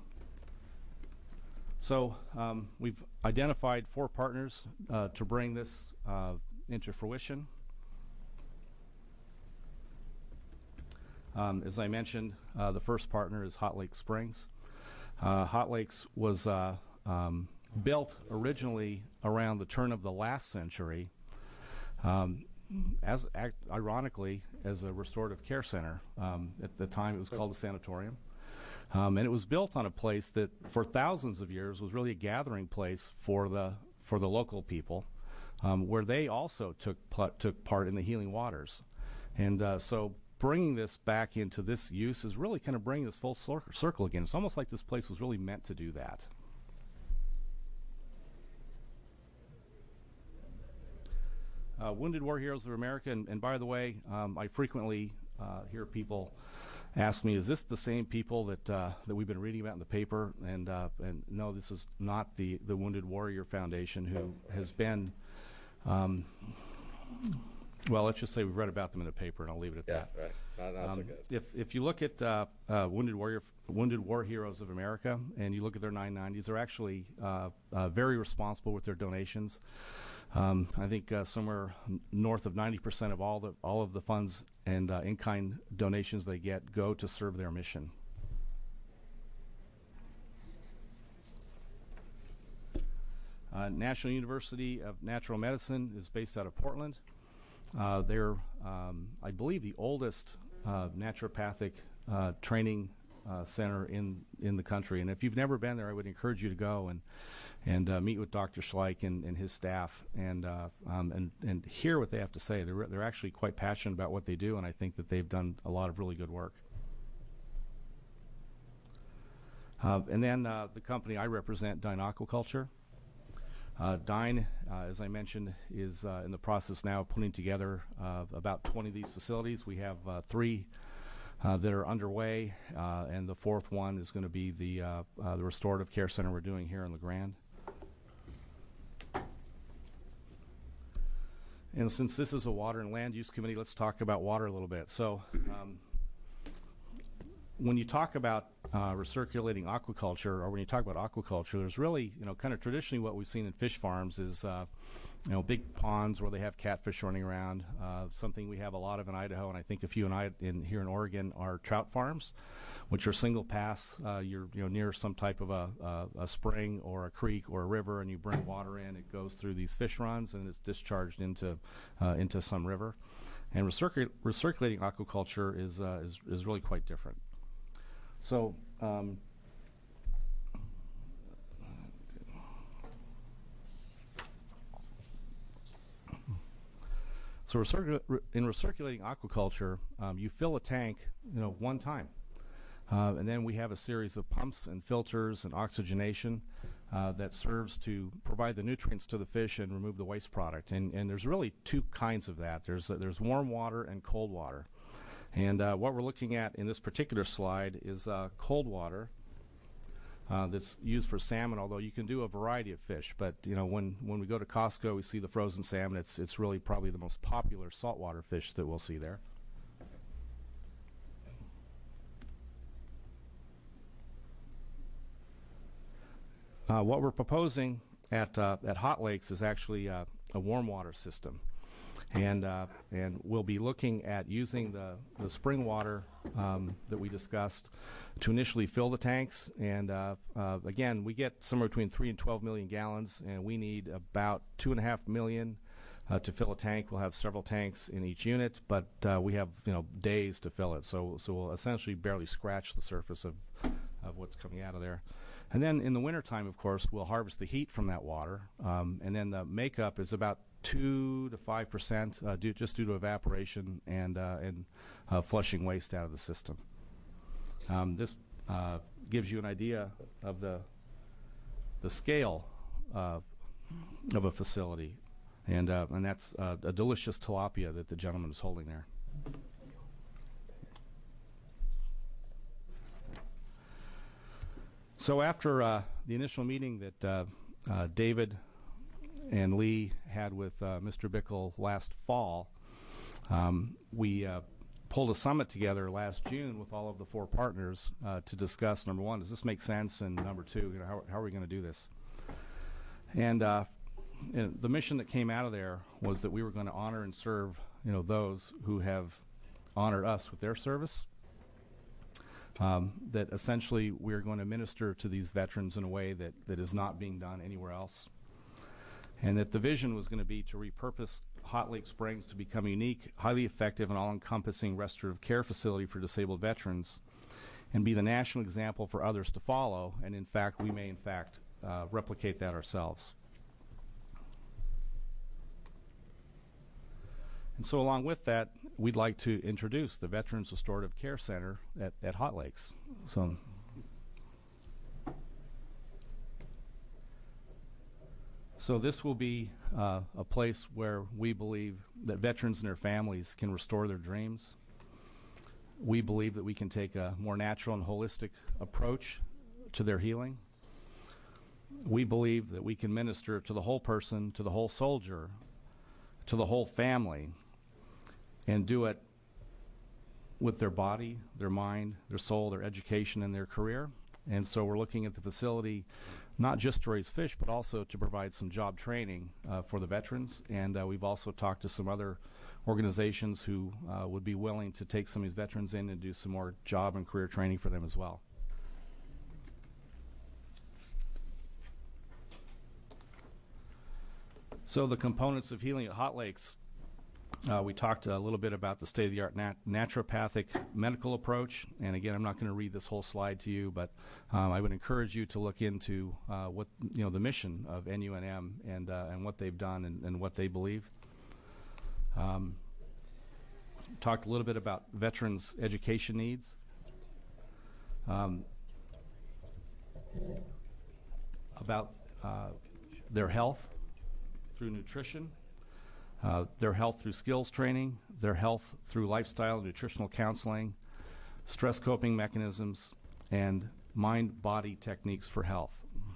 So um, we've identified four partners uh, to bring this uh, into fruition. Um, as I mentioned, uh, the first partner is Hot Lake Springs. Uh, Hot Lakes was uh, um, built originally around the turn of the last century, um, as act, ironically, as a restorative care center. Um, at the time, it was called a sanatorium. Um, and it was built on a place that, for thousands of years, was really a gathering place for the for the local people, um, where they also took pl- took part in the healing waters. And uh, so, bringing this back into this use is really kind of bringing this full cir- circle again. It's almost like this place was really meant to do that. Uh, Wounded War Heroes of America, and, and by the way, um, I frequently uh, hear people ask me, is this the same people that uh, that we've been reading about in the paper? And uh, and no, this is not the, the Wounded Warrior Foundation, who has been, um, well, let's just say we've read about them in the paper, and I'll leave it at Yeah, that. right. Not, not so Um, good. If if you look at uh, uh, Wounded Warrior Wounded War Heroes of America, and you look at their nine nineties, they're actually uh, uh, very responsible with their donations. Um, I think uh, somewhere n- north of ninety percent of all the all of the funds and uh, in-kind donations they get go to serve their mission. Uh, National University of Natural Medicine is based out of Portland. Uh, they're, um, I believe, the oldest uh, naturopathic uh, training uh, center in, in the country. And if you've never been there, I would encourage you to go and and uh, meet with Doctor Schleich and, and his staff and, uh, um, and and hear what they have to say. They're they're actually quite passionate about what they do, and I think that they've done a lot of really good work. Uh, and then uh, the company I represent, Dine Aquaculture. Uh, Dine, uh, as I mentioned, is uh, in the process now of putting together uh, about twenty of these facilities. We have uh, three uh, that are underway, uh, and the fourth one is going to be the uh, uh, the restorative care center we're doing here in La Grande. And since this is a water and land use committee, let's talk about water a little bit. So um, when you talk about uh, recirculating aquaculture, or when you talk about aquaculture, there's really, you know, kind of traditionally what we've seen in fish farms is, uh, you know, big ponds where they have catfish running around. Uh, something we have a lot of in Idaho, and I think a few in, I- in here in Oregon, are trout farms, which are single pass. Uh, you're, you know, near some type of a, a, a spring or a creek or a river, and you bring water in. It goes through these fish runs, and it's discharged into uh, into some river. And recircul- recirculating aquaculture is, uh, is is really quite different. So, um, so recircul- re- in recirculating aquaculture, um, you fill a tank, you know, one time, uh, and then we have a series of pumps and filters and oxygenation uh, that serves to provide the nutrients to the fish and remove the waste product. And and there's really two kinds of that. There's uh, there's warm water and cold water. And uh, what we're looking at in this particular slide is uh, cold water uh, that's used for salmon, although you can do a variety of fish. But, you know, when, when we go to Costco, we see the frozen salmon. It's, it's really probably the most popular saltwater fish that we'll see there. Uh, what we're proposing at, uh, at Hot Lakes is actually uh, a warm water system. And uh, and we'll be looking at using the, the spring water um, that we discussed to initially fill the tanks. And uh, uh, again, we get somewhere between three and twelve million gallons, and we need about two and a half million uh, to fill a tank. We'll have several tanks in each unit, but uh, we have, you know, days to fill it. So so we'll essentially barely scratch the surface of of what's coming out of there. And then in the wintertime, of course, we'll harvest the heat from that water, um, and then the makeup is about two to five percent, uh, due, just due to evaporation and uh, and uh, flushing waste out of the system. Um, this uh, gives you an idea of the the scale uh, of a facility, and uh, and that's uh, a delicious tilapia that the gentleman is holding there. So after uh, the initial meeting that uh, uh, David and Lee had with uh, Mister Bickle last fall, um, we uh, pulled a summit together last June with all of the four partners uh, to discuss, number one, does this make sense? And number two, you know, how, how are we going to do this? And uh, you know, the mission that came out of there was that we were going to honor and serve, you know, those who have honored us with their service. Um, that essentially we're going to minister to these veterans in a way that, that is not being done anywhere else. And that the vision was going to be to repurpose Hot Lake Springs to become a unique, highly effective, and all-encompassing restorative care facility for disabled veterans and be the national example for others to follow. And in fact, we may in fact uh, replicate that ourselves. And so along with that, we'd like to introduce the Veterans Restorative Care Center at, at Hot Lakes. So, so this will be uh, a place where we believe that veterans and their families can restore their dreams. We believe that we can take a more natural and holistic approach to their healing. We believe that we can minister to the whole person, to the whole soldier, to the whole family, and do it with their body, their mind, their soul, their education, and their career. And so we're looking at the facility not just to raise fish, but also to provide some job training uh, for the veterans. And uh, we've also talked to some other organizations who uh, would be willing to take some of these veterans in and do some more job and career training for them as well. So the components of healing at Hot Lakes. Uh, we talked a little bit about the state-of-the-art nat naturopathic medical approach, and again, I'm not going to read this whole slide to you, but um, I would encourage you to look into uh, what you know the mission of N U N M and uh, and what they've done and, and what they believe. Um, talked a little bit about veterans' education needs. Um, about uh, their health through nutrition. Uh, their health through skills training, their health through lifestyle and nutritional counseling, stress coping mechanisms, and mind-body techniques for health.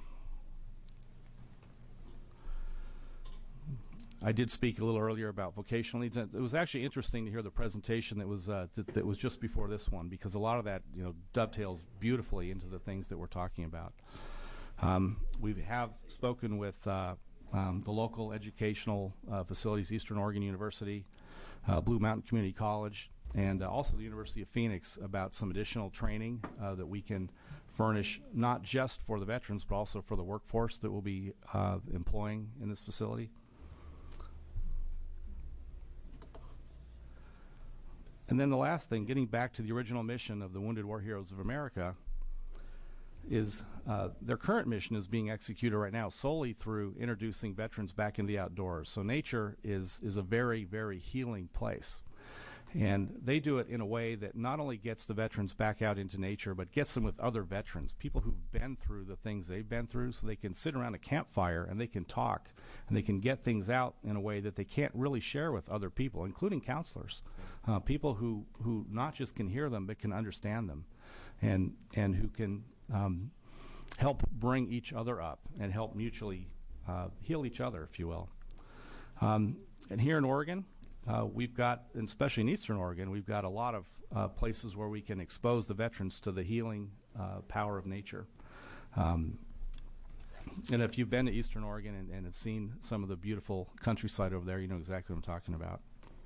I did speak a little earlier about vocational needs. It was actually interesting to hear the presentation that was uh, th that was just before this one, because a lot of that you know dovetails beautifully into the things that we're talking about. Um, we have spoken with Uh, Um, the local educational uh, facilities, Eastern Oregon University, uh, Blue Mountain Community College, and uh, also the University of Phoenix about some additional training uh, that we can furnish not just for the veterans but also for the workforce that we'll be uh, employing in this facility. And then the last thing, getting back to the original mission of the Wounded War Heroes of America, is uh, their current mission is being executed right now solely through introducing veterans back into the outdoors. So nature is, is a very, very healing place. And they do it in a way that not only gets the veterans back out into nature, but gets them with other veterans, people who've been through the things they've been through, so they can sit around a campfire and they can talk and they can get things out in a way that they can't really share with other people, including counselors, uh, people who, who not just can hear them but can understand them, and, and who can um, help bring each other up and help mutually uh, heal each other, if you will. Um, and here in Oregon, Uh, we've got, and especially in Eastern Oregon, we've got a lot of uh, places where we can expose the veterans to the healing uh, power of nature. Um, and if you've been to Eastern Oregon and, and have seen some of the beautiful countryside over there, you know exactly what I'm talking about.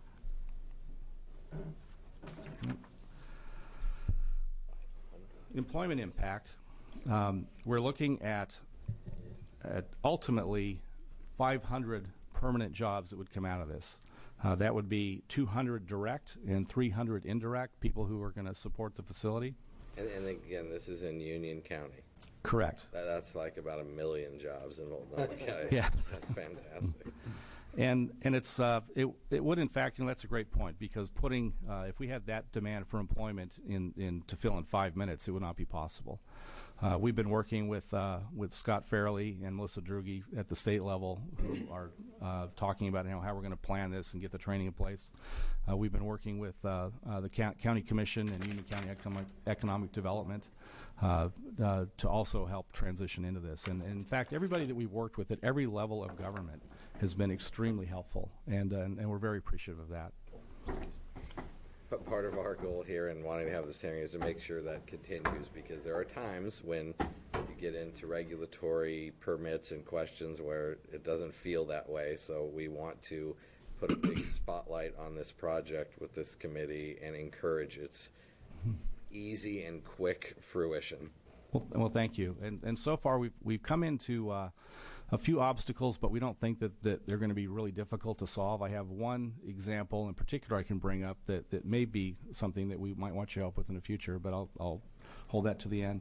Employment impact. Um, we're looking at, at ultimately five hundred permanent jobs that would come out of this. Uh, that would be two hundred direct and three hundred indirect, people who are going to support the facility. And, and again, this is in Union County. Correct. That, that's like about a million jobs in Multnomah County. Yeah. That's fantastic. And and it's uh, it it would in fact, you know, that's a great point, because putting uh, if we had that demand for employment in in to fill in five minutes, it would not be possible. Uh, we've been working with uh, with Scott Fairley and Melissa Drugi at the state level, who are uh, talking about you know, how we're going to plan this and get the training in place. Uh, we've been working with uh, uh, the County Commission and Union County Economic, Economic Development uh, uh, to also help transition into this. And, and in fact, everybody that we've worked with at every level of government has been extremely helpful, and, uh, and, and we're very appreciative of that. But part of our goal here in wanting to have this hearing is to make sure that continues, because there are times when you get into regulatory permits and questions where it doesn't feel that way. So we want to put a big spotlight on this project with this committee and encourage its easy and quick fruition. Well, well thank you. And, and so far we've, we've come into uh, a few obstacles, but we don't think that, that they're going to be really difficult to solve. I have one example in particular I can bring up that, that may be something that we might want your help with in the future, but I'll, I'll hold that to the end.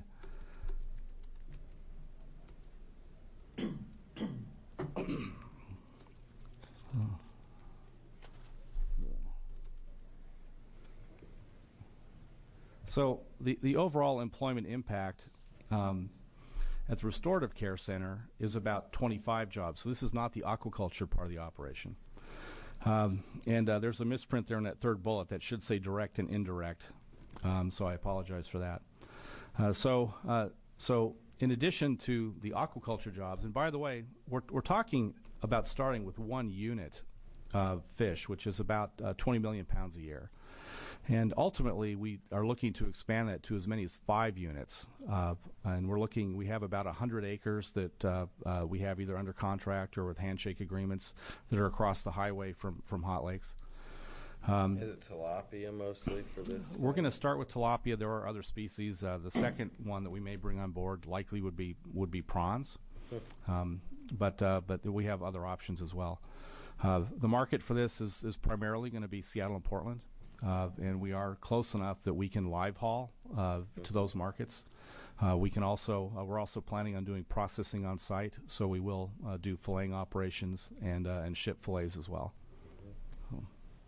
So the, the overall employment impact um, at the Restorative Care Center is about twenty-five jobs. So this is not the aquaculture part of the operation. Um, and uh, there's a misprint there in that third bullet that should say direct and indirect. Um, so I apologize for that. Uh, so, uh, so in addition to the aquaculture jobs, and by the way, we're, we're talking about starting with one unit of fish, which is about uh, twenty million pounds a year. And ultimately, we are looking to expand that to as many as five units. Uh, and we're looking, we have about one hundred acres that uh, uh, we have either under contract or with handshake agreements that are across the highway from, from Hot Lakes. Um, Is it tilapia mostly for this? We're going to start with tilapia. There are other species. Uh, the second one that we may bring on board likely would be would be prawns. Um, but uh, but we have other options as well. Uh, the market for this is, is primarily going to be Seattle and Portland. Uh, and we are close enough that we can live haul uh, to those markets. Uh, we can also, uh, we're also planning on doing processing on site, so we will uh, do filleting operations and uh, and ship fillets as well. So.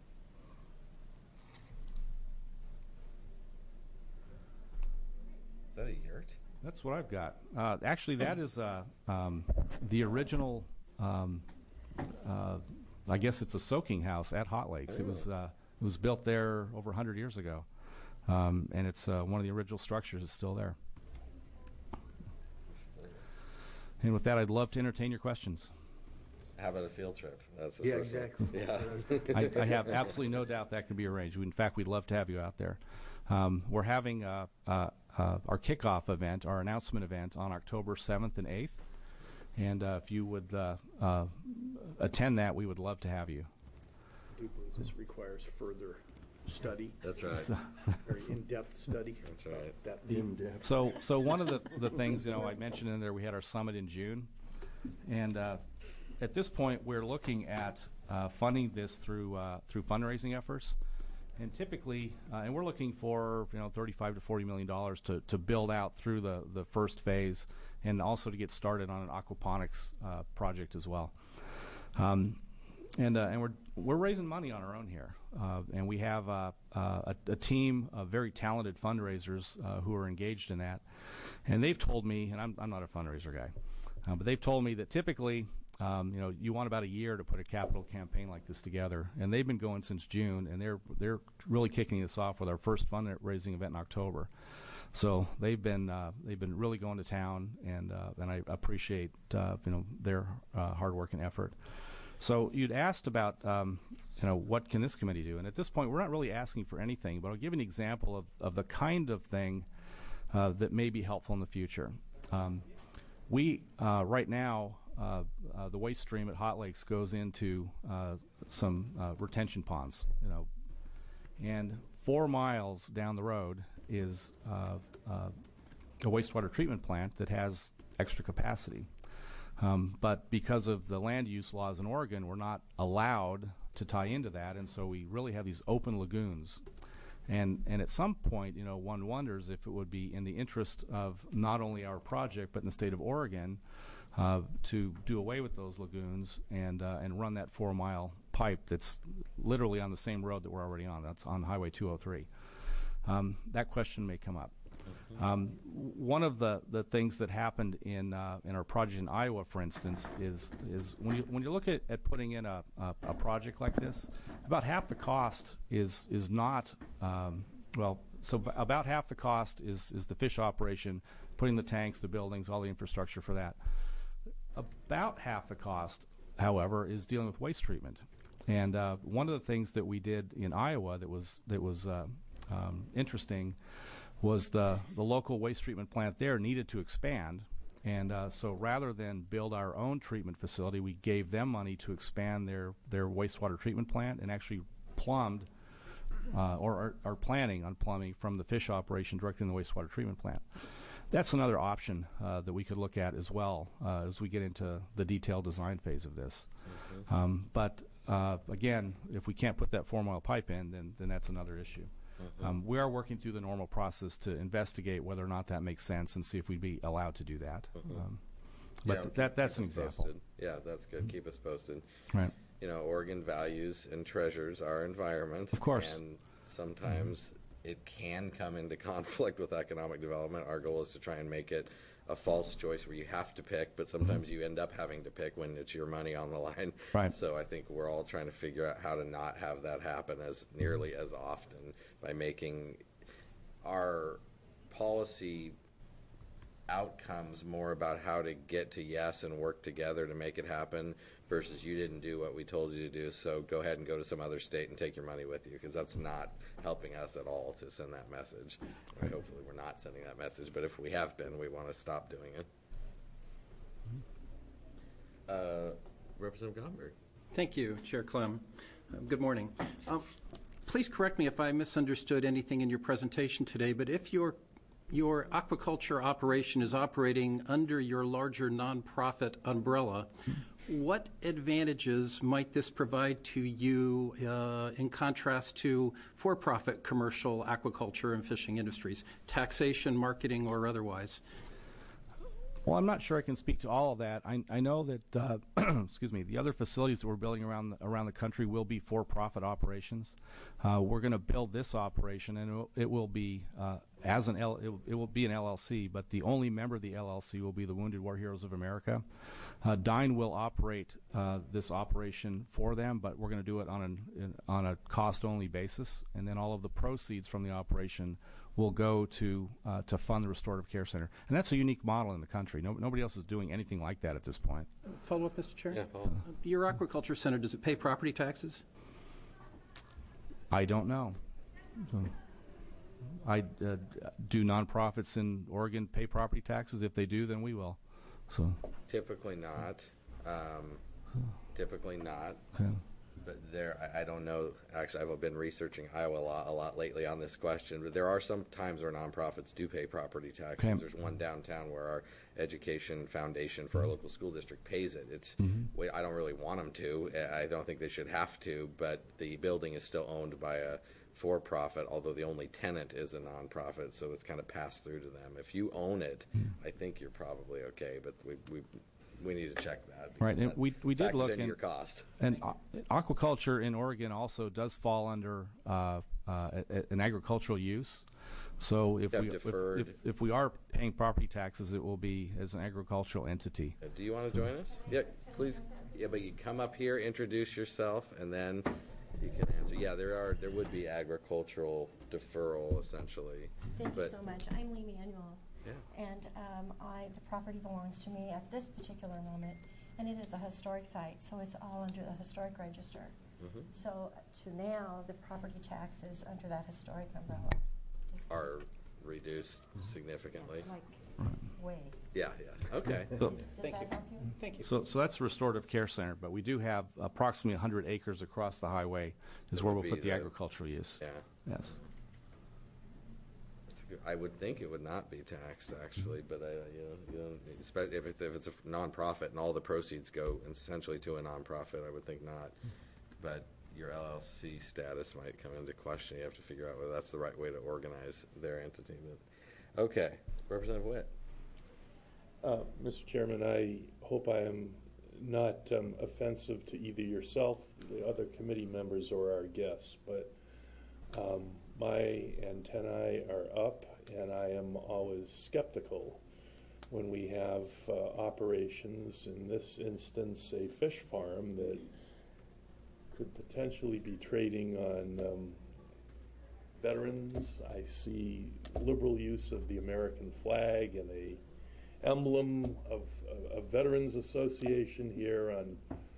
Is that a yurt? That's what I've got. Uh, actually, that is uh, um, the original. Um, uh, I guess it's a soaking house at Hot Lakes. Oh. It was. Uh, It was built there over one hundred years ago, um, and it's uh, one of the original structures is still there. And with that, I'd love to entertain your questions. How about a field trip? That's the Yeah, first exactly. one. Yeah. I, I have absolutely no doubt that can be arranged. In fact, we'd love to have you out there. Um, we're having uh, uh, uh, our kickoff event, our announcement event, on October seventh and eighth. And uh, if you would uh, uh, attend that, we would love to have you. I do believe this requires further study. That's right. Very in-depth study. That's right. That in-depth. So, so one of the, the things, you know, I mentioned in there, we had our summit in June. And uh, at this point, we're looking at uh, funding this through uh, through fundraising efforts. And typically, uh, and we're looking for, you know, thirty-five to forty million dollars to, to build out through the, the first phase, and also to get started on an aquaponics uh, project as well. Um, and uh, and we're we're raising money on our own here, uh, and we have uh, uh, a, a team of very talented fundraisers uh, who are engaged in that. And they've told me, and I'm I'm not a fundraiser guy, uh, but they've told me that typically, Um, you know, you want about a year to put a capital campaign like this together, and they've been going since June, and they're they're really kicking this off with our first fundraising event in October. So they've been uh, they've been really going to town, and uh, and I appreciate uh, you know their uh, hard work and effort. So you'd asked about um, you know what can this committee do, and at this point we're not really asking for anything, but I'll give you an example of of the kind of thing uh, that may be helpful in the future. Um, we uh, right now. Uh, uh, the waste stream at Hot Lakes goes into uh, some uh, retention ponds, you know, and four miles down the road is uh, uh, a wastewater treatment plant that has extra capacity. Um, but because of the land use laws in Oregon, we're not allowed to tie into that, and so we really have these open lagoons. And and at some point, you know, one wonders if it would be in the interest of not only our project but in the state of Oregon uh, to do away with those lagoons and uh, and run that four-mile pipe that's literally on the same road that we're already on. That's on Highway two oh three. Um, that question may come up. Um, one of the, the things that happened in uh, in our project in Iowa, for instance, is is when you when you look at, at putting in a, a, a project like this, about half the cost is is not um, well. So b- about half the cost is is the fish operation, putting the tanks, the buildings, all the infrastructure for that. About half the cost however, is dealing with waste treatment. And uh, one of the things that we did in Iowa that was that was uh, um, interesting was the the local waste treatment plant there needed to expand, and uh, so rather than build our own treatment facility, we gave them money to expand their their wastewater treatment plant and actually plumbed uh, or are, are planning on plumbing from the fish operation directly in the wastewater treatment plant. That's another option uh, that we could look at as well uh, as we get into the detailed design phase of this. Mm-hmm. um, but Uh, again, if we can't put that foam oil pipe in, then, then that's another issue. Mm-hmm. Um, we are working through the normal process to investigate whether or not that makes sense and see if we'd be allowed to do that. Mm-hmm. um, but yeah, th- that that's an example. Posted. Yeah, that's good. Mm-hmm. Keep us posted. Right. You know, Oregon values and treasures our environment. Of course. And sometimes mm-hmm. it can come into conflict with economic development. Our goal is to try and make it a false choice where you have to pick, but sometimes mm-hmm. you end up having to pick when it's your money on the line. Right. So I think we're all trying to figure out how to not have that happen as nearly as often by making our policy outcomes more about how to get to yes and work together to make it happen versus you didn't do what we told you to do, so go ahead and go to some other state and take your money with you, because that's not helping us at all to send that message. Right. Hopefully we're not sending that message, but if we have been, we want to stop doing it. Uh, Representative Gomberg. Thank you, Chair Clem. Uh, good morning. Um, please correct me if I misunderstood anything in your presentation today, but if your your aquaculture operation is operating under your larger nonprofit umbrella, what advantages might this provide to you uh, in contrast to for-profit commercial aquaculture and fishing industries, taxation, marketing, or otherwise? Well, I'm not sure I can speak to all of that. I, I know that, uh, excuse me, the other facilities that we're building around the, around the country will be for-profit operations. Uh, we're going to build this operation, and it will, it will be uh, as an L, it, it will be an L L C, but the only member of the L L C will be the Wounded War Heroes of America. Uh, Dine will operate uh, this operation for them, but we're going to do it on an in, on a cost-only basis, and then all of the proceeds from the operation will go to uh, to fund the Restorative Care Center. And that's a unique model in the country. No, nobody else is doing anything like that at this point. Follow up, Mister Chair? Yeah, follow up. Uh, your aquaculture center, does it pay property taxes? I don't know. So, I uh, do nonprofits in Oregon pay property taxes? If they do, then we will. So typically not. Um, typically not. Okay. But there, I, I don't know. Actually, I've been researching Iowa a lot, a lot lately on this question. But there are some times where nonprofits do pay property taxes. Okay. There's one downtown where our education foundation for our local school district pays it. It's mm-hmm. we, I don't really want them to. I don't think they should have to. But the building is still owned by a for-profit, although the only tenant is a nonprofit, so it's kind of passed through to them. If you own it, mm-hmm. I think you're probably okay. But we we. We need to check that. Right, and we we did look into in your cost. And uh, aquaculture in Oregon also does fall under uh, uh, a, a, an agricultural use. So if we if, if, if we are paying property taxes, it will be as an agricultural entity. Uh, do you want to join us? Yeah, please. Yeah, but you come up here, introduce yourself, and then you can answer. Yeah, there are there would be agricultural deferral essentially. Thank but you so much. I'm Lee Manuel. Yeah. And um, I, the property belongs to me at this particular moment, and it is a historic site, so it's all under the historic register. Mm-hmm. So to now, the property taxes under that historic umbrella are reduced significantly. Like way. Yeah, yeah. Okay. So, Does Thank that you. help you? Thank you. So, so that's the Restorative Care Center, but we do have approximately one hundred acres across the highway is That where would we'll put be the the- agricultural use. Yeah. Yes. I would think it would not be taxed, actually, but I, you know, you know, especially if it's, if it's a nonprofit and all the proceeds go essentially to a nonprofit, I would think not. But your L L C status might come into question. You have to figure out whether that's the right way to organize their entity. But okay, Representative Witt. Uh, Mister Chairman, I hope I am not um, offensive to either yourself, the other committee members, or our guests, but um, my antennae are up, and I am always skeptical when we have uh, operations, in this instance a fish farm, that could potentially be trading on um, veterans. I see liberal use of the American flag and a emblem of a Veterans Association here on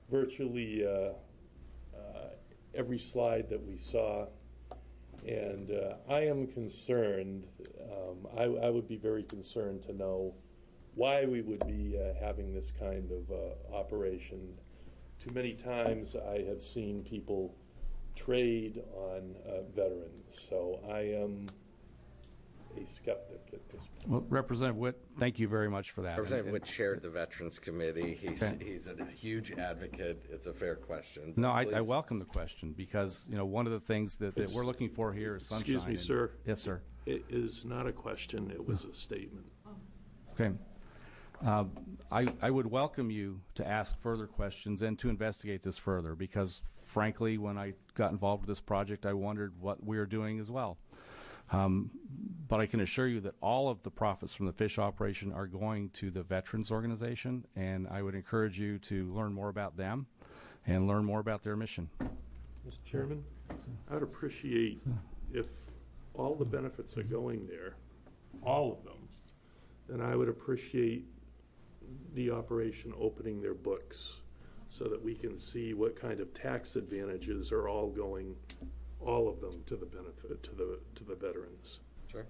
virtually uh, uh, every slide that we saw. And uh, I am concerned, um, I, I would be very concerned to know why we would be uh, having this kind of uh, operation. Too many times I have seen people trade on uh, veterans, so I am a skeptic at this point. Well, Representative Witt, thank you very much for that. Representative And- Witt chaired the Veterans Committee. He's Okay. he's a huge advocate. It's a fair question. No, I, I Please. welcome the question because, you know, one of the things that, that It's- we're looking for here is sunshine. Excuse me, and- sir. Yes, sir. It is not a question, it was a statement. Okay. Um, I, I would welcome you to ask further questions and to investigate this further because, frankly, when I got involved with this project, I wondered what we were doing as well. Um, but I can assure you that all of the profits from the fish operation are going to the Veterans Organization, and I would encourage you to learn more about them and learn more about their mission. Mister Chairman, I'd appreciate if all the benefits are going there, all of them, then I would appreciate the operation opening their books so that we can see what kind of tax advantages are all going, all of them, to the benefit, to the, to the veterans. Sure.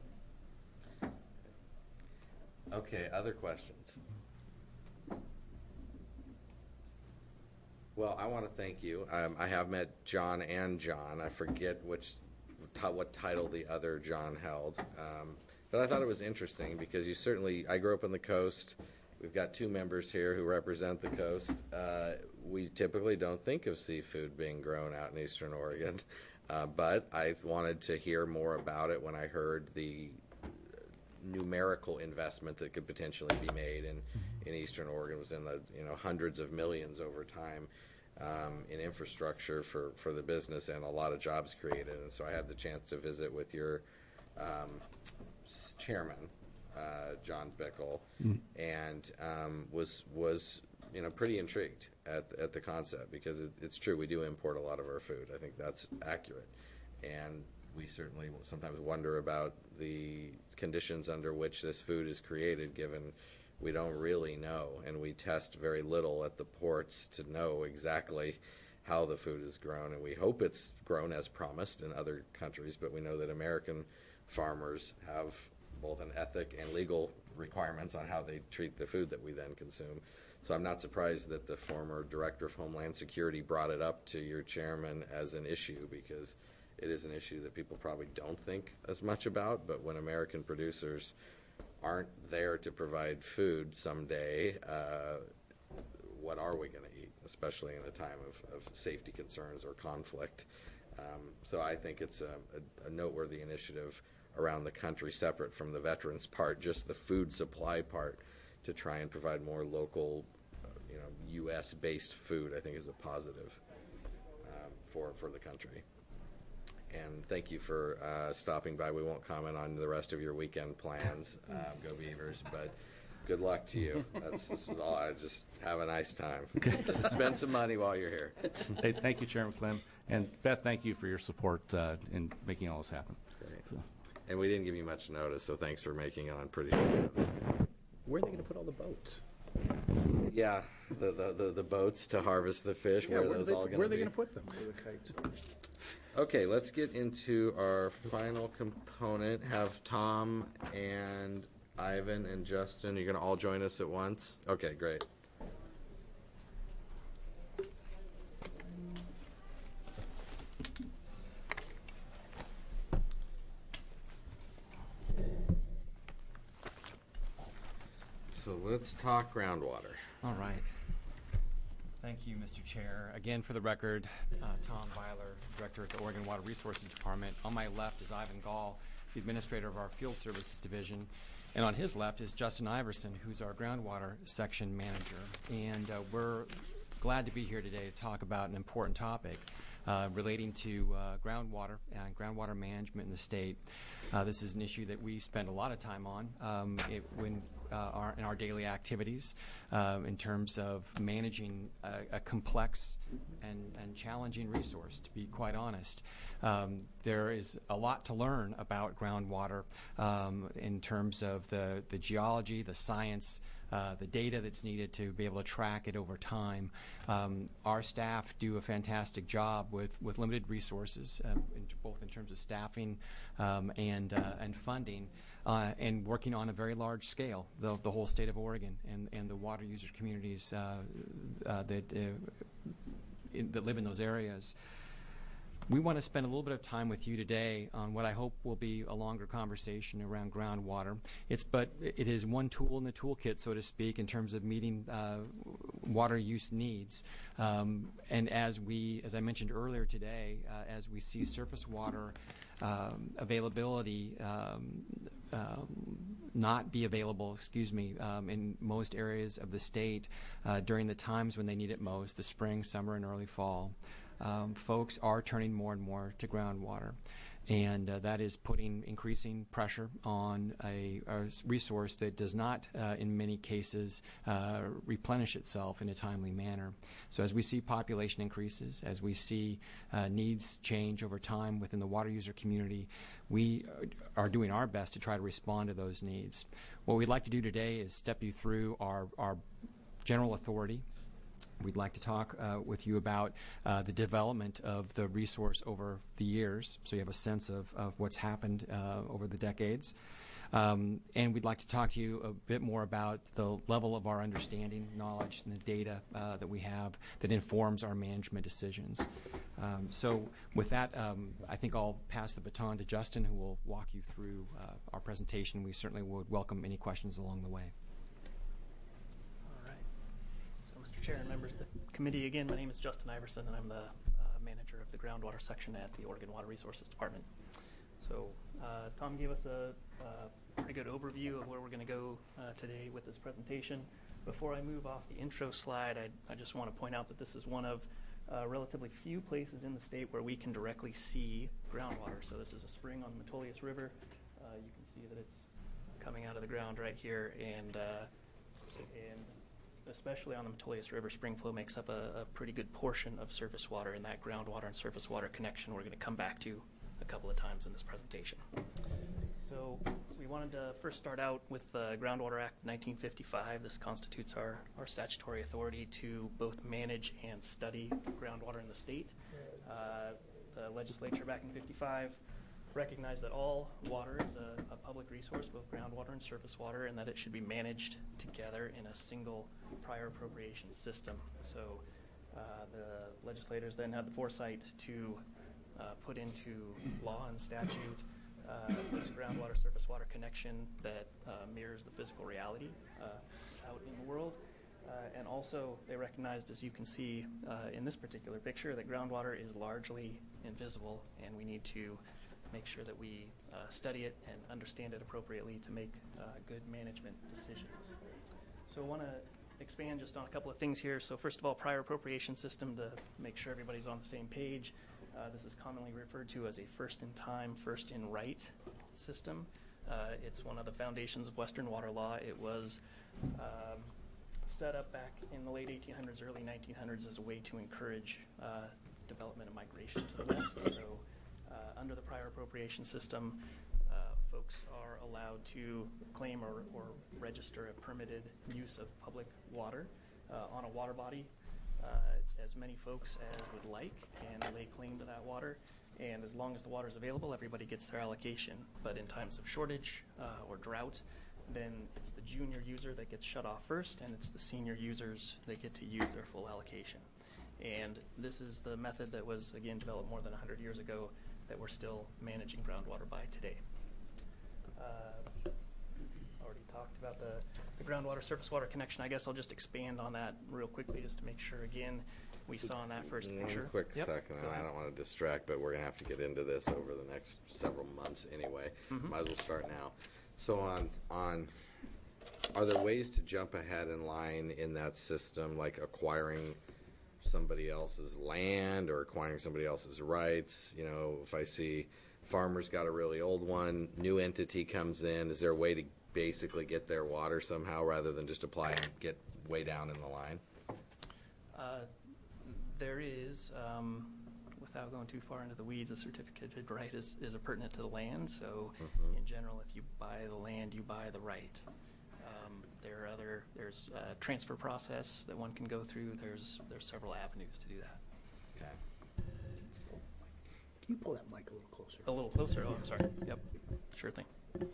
Okay, other questions? Well, I want to thank you. Um, I have met John and John. I forget which, t- what title the other John held. Um, but I thought it was interesting because you certainly, I grew up on the coast. We've got two members here who represent the coast. Uh, we typically don't think of seafood being grown out in Eastern Oregon. Uh, but I wanted to hear more about it when I heard the numerical investment that could potentially be made in, in Eastern Oregon was in the you know hundreds of millions over time um, in infrastructure for, for the business and a lot of jobs created. And so I had the chance to visit with your um, chairman, uh, John Bickle, Mm. and um, was was you know pretty intrigued at at the concept because it, it's true we do import a lot of our food. I think that's accurate, and we certainly will sometimes wonder about the conditions under which this food is created, given we don't really know, and we test very little at the ports to know exactly how the food is grown, and we hope it's grown as promised in other countries, but we know that American farmers have both an ethic and legal requirements on how they treat the food that we then consume. So I'm not surprised that the former Director of Homeland Security brought it up to your chairman as an issue, because it is an issue that people probably don't think as much about, but when American producers aren't there to provide food someday, uh, what are we going to eat, especially in a time of, of safety concerns or conflict? Um, so I think it's a, a, a noteworthy initiative around the country, separate from the veterans part, just the food supply part, to try and provide more local, uh, you know, U S-based food, I think is a positive um, for, for the country. And thank you for uh, stopping by. We won't comment on the rest of your weekend plans. Um, go Beavers, but good luck to you. That's, this was all. I just have a nice time. Spend some money while you're here. Hey, thank you, Chairman Clem. And Beth, thank you for your support uh, in making all this happen. Great. So. And we didn't give you much notice, so thanks for making it on pretty short notice. Too. Where are they going to put all the boats? Yeah, the, the, the, the boats to harvest the fish. Yeah, where, where, are those they, all going where are to they be? going to put them? Where are the kites? Okay, let's get into our final component. Have Tom and Ivan and Justin, you're going to all join us at once? Okay, great. So let's talk groundwater. All right. Thank you, Mister Chair. Again, for the record, uh, Tom Byler, Director at the Oregon Water Resources Department. On my left is Ivan Gall, the Administrator of our Field Services Division. And on his left is Justin Iverson, who's our Groundwater Section Manager. And uh, we're glad to be here today to talk about an important topic uh, relating to uh, groundwater and groundwater management in the state. Uh, this is an issue that we spend a lot of time on. Um, it, when uh, our, in our daily activities um, in terms of managing a, a complex and, and challenging resource, to be quite honest. Um, there is a lot to learn about groundwater um, in terms of the, the geology, the science, Uh, the data that's needed to be able to track it over time. Um, our staff do a fantastic job with, with limited resources, um, in, both in terms of staffing um, and uh, and funding, uh, and working on a very large scale, the, the whole state of Oregon and, and the water user communities uh, uh, that, uh, in, that live in those areas. We want to spend a little bit of time with you today on what I hope will be a longer conversation around groundwater. It's but it is one tool in the toolkit, so to speak, in terms of meeting uh, water use needs. Um, and as we, as I mentioned earlier today, uh, as we see surface water um, availability um, um, not be available, excuse me, um, in most areas of the state uh, during the times when they need it most, the spring, summer, and early fall. Um, folks are turning more and more to groundwater, and uh, that is putting increasing pressure on a, a resource that does not, uh, in many cases, uh, replenish itself in a timely manner. So as we see population increases, as we see uh, needs change over time within the water user community, we are doing our best to try to respond to those needs. What we'd like to do today is step you through our, our general authority. We'd like to talk uh, with you about uh, the development of the resource over the years, so you have a sense of, of what's happened uh, over the decades. Um, and we'd like to talk to you a bit more about the level of our understanding, knowledge, and the data uh, that we have that informs our management decisions. Um, so with that, um, I think I'll pass the baton to Justin, who will walk you through uh, our presentation. We certainly would welcome any questions along the way. Mister Chair and members of the committee, again, my name is Justin Iverson, and I'm the uh, manager of the groundwater section at the Oregon Water Resources Department. So uh, Tom gave us a, a pretty good overview of where we're going to go uh, today with this presentation. Before I move off the intro slide, I, I just want to point out that this is one of uh, relatively few places in the state where we can directly see groundwater. So this is a spring on the Metolius River. Uh, you can see that it's coming out of the ground right here, and uh, and especially on the Metolius River, spring flow makes up a, a pretty good portion of surface water, and that groundwater and surface water connection we're going to come back to a couple of times in this presentation. So we wanted to first start out with the Groundwater Act nineteen fifty-five. This constitutes our, our statutory authority to both manage and study groundwater in the state. Uh, the legislature back in fifty-five recognized that all water is a, a public resource, both groundwater and surface water, and that it should be managed together in a single prior appropriation system. So uh, the legislators then had the foresight to uh, put into law and statute uh, this groundwater surface water connection that uh, mirrors the physical reality uh, out in the world. Uh, and also they recognized, as you can see uh, in this particular picture, that groundwater is largely invisible, and we need to make sure that we uh, study it and understand it appropriately to make uh, good management decisions. So I want to expand just on a couple of things here. So first of all, prior appropriation system, to make sure everybody's on the same page. Uh, this is commonly referred to as a first-in-time, first-in-right system. Uh, it's one of the foundations of Western water law. It was um, set up back in the late eighteen hundreds, early nineteen hundreds as a way to encourage uh, development and migration to the west. So Uh, under the prior appropriation system, uh, folks are allowed to claim or, or register a permitted use of public water uh, on a water body. Uh, as many folks as would like can lay claim to that water, and as long as the water is available, everybody gets their allocation. But in times of shortage uh, or drought, then it's the junior user that gets shut off first, and it's the senior users that get to use their full allocation. And this is the method that was, again, developed more than one hundred years ago that we're still managing groundwater by today. Uh, already talked about the, the groundwater surface water connection. I guess I'll just expand on that real quickly just to make sure, again, we saw in that first One picture. quick Yep. second, and I don't want to distract, but we're going to have to get into this over the next several months anyway. Mhm. Might as well start now. So on, on, are there ways to jump ahead in line in that system, like acquiring somebody else's land or acquiring somebody else's rights? You know, if I see farmer's got a really old one, new entity comes in, is there a way to basically get their water somehow rather than just apply and get way down in the line? Uh, there is, um, without going too far into the weeds, a certificated right is, is appurtenant to the land. So Mhm. in general, if you buy the land, you buy the right. Um, there are other, there's a transfer process that one can go through. There's, there's several avenues to do that. Okay. Can you pull that mic a little closer? A little closer? Oh, I'm sorry. Yep, sure thing.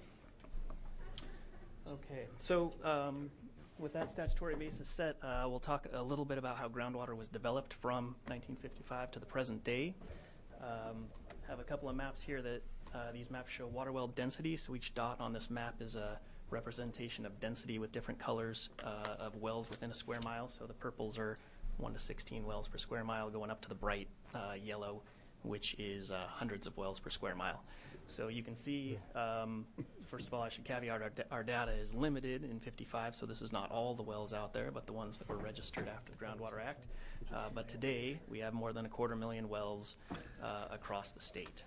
Okay, so um, with that statutory basis set, uh, we'll talk a little bit about how groundwater was developed from nineteen fifty-five to the present day. Um, have a couple of maps here that uh, these maps show water well density. So each dot on this map is a representation of density with different colors uh, of wells within a square mile. So the purples are one to sixteen wells per square mile, going up to the bright uh, yellow, which is uh, hundreds of wells per square mile. So you can see, um, first of all, I should caveat our, da- our data is limited in fifty-five, so this is not all the wells out there, but the ones that were registered after the Groundwater Act. Uh, but today, we have more than a quarter million wells uh, across the state.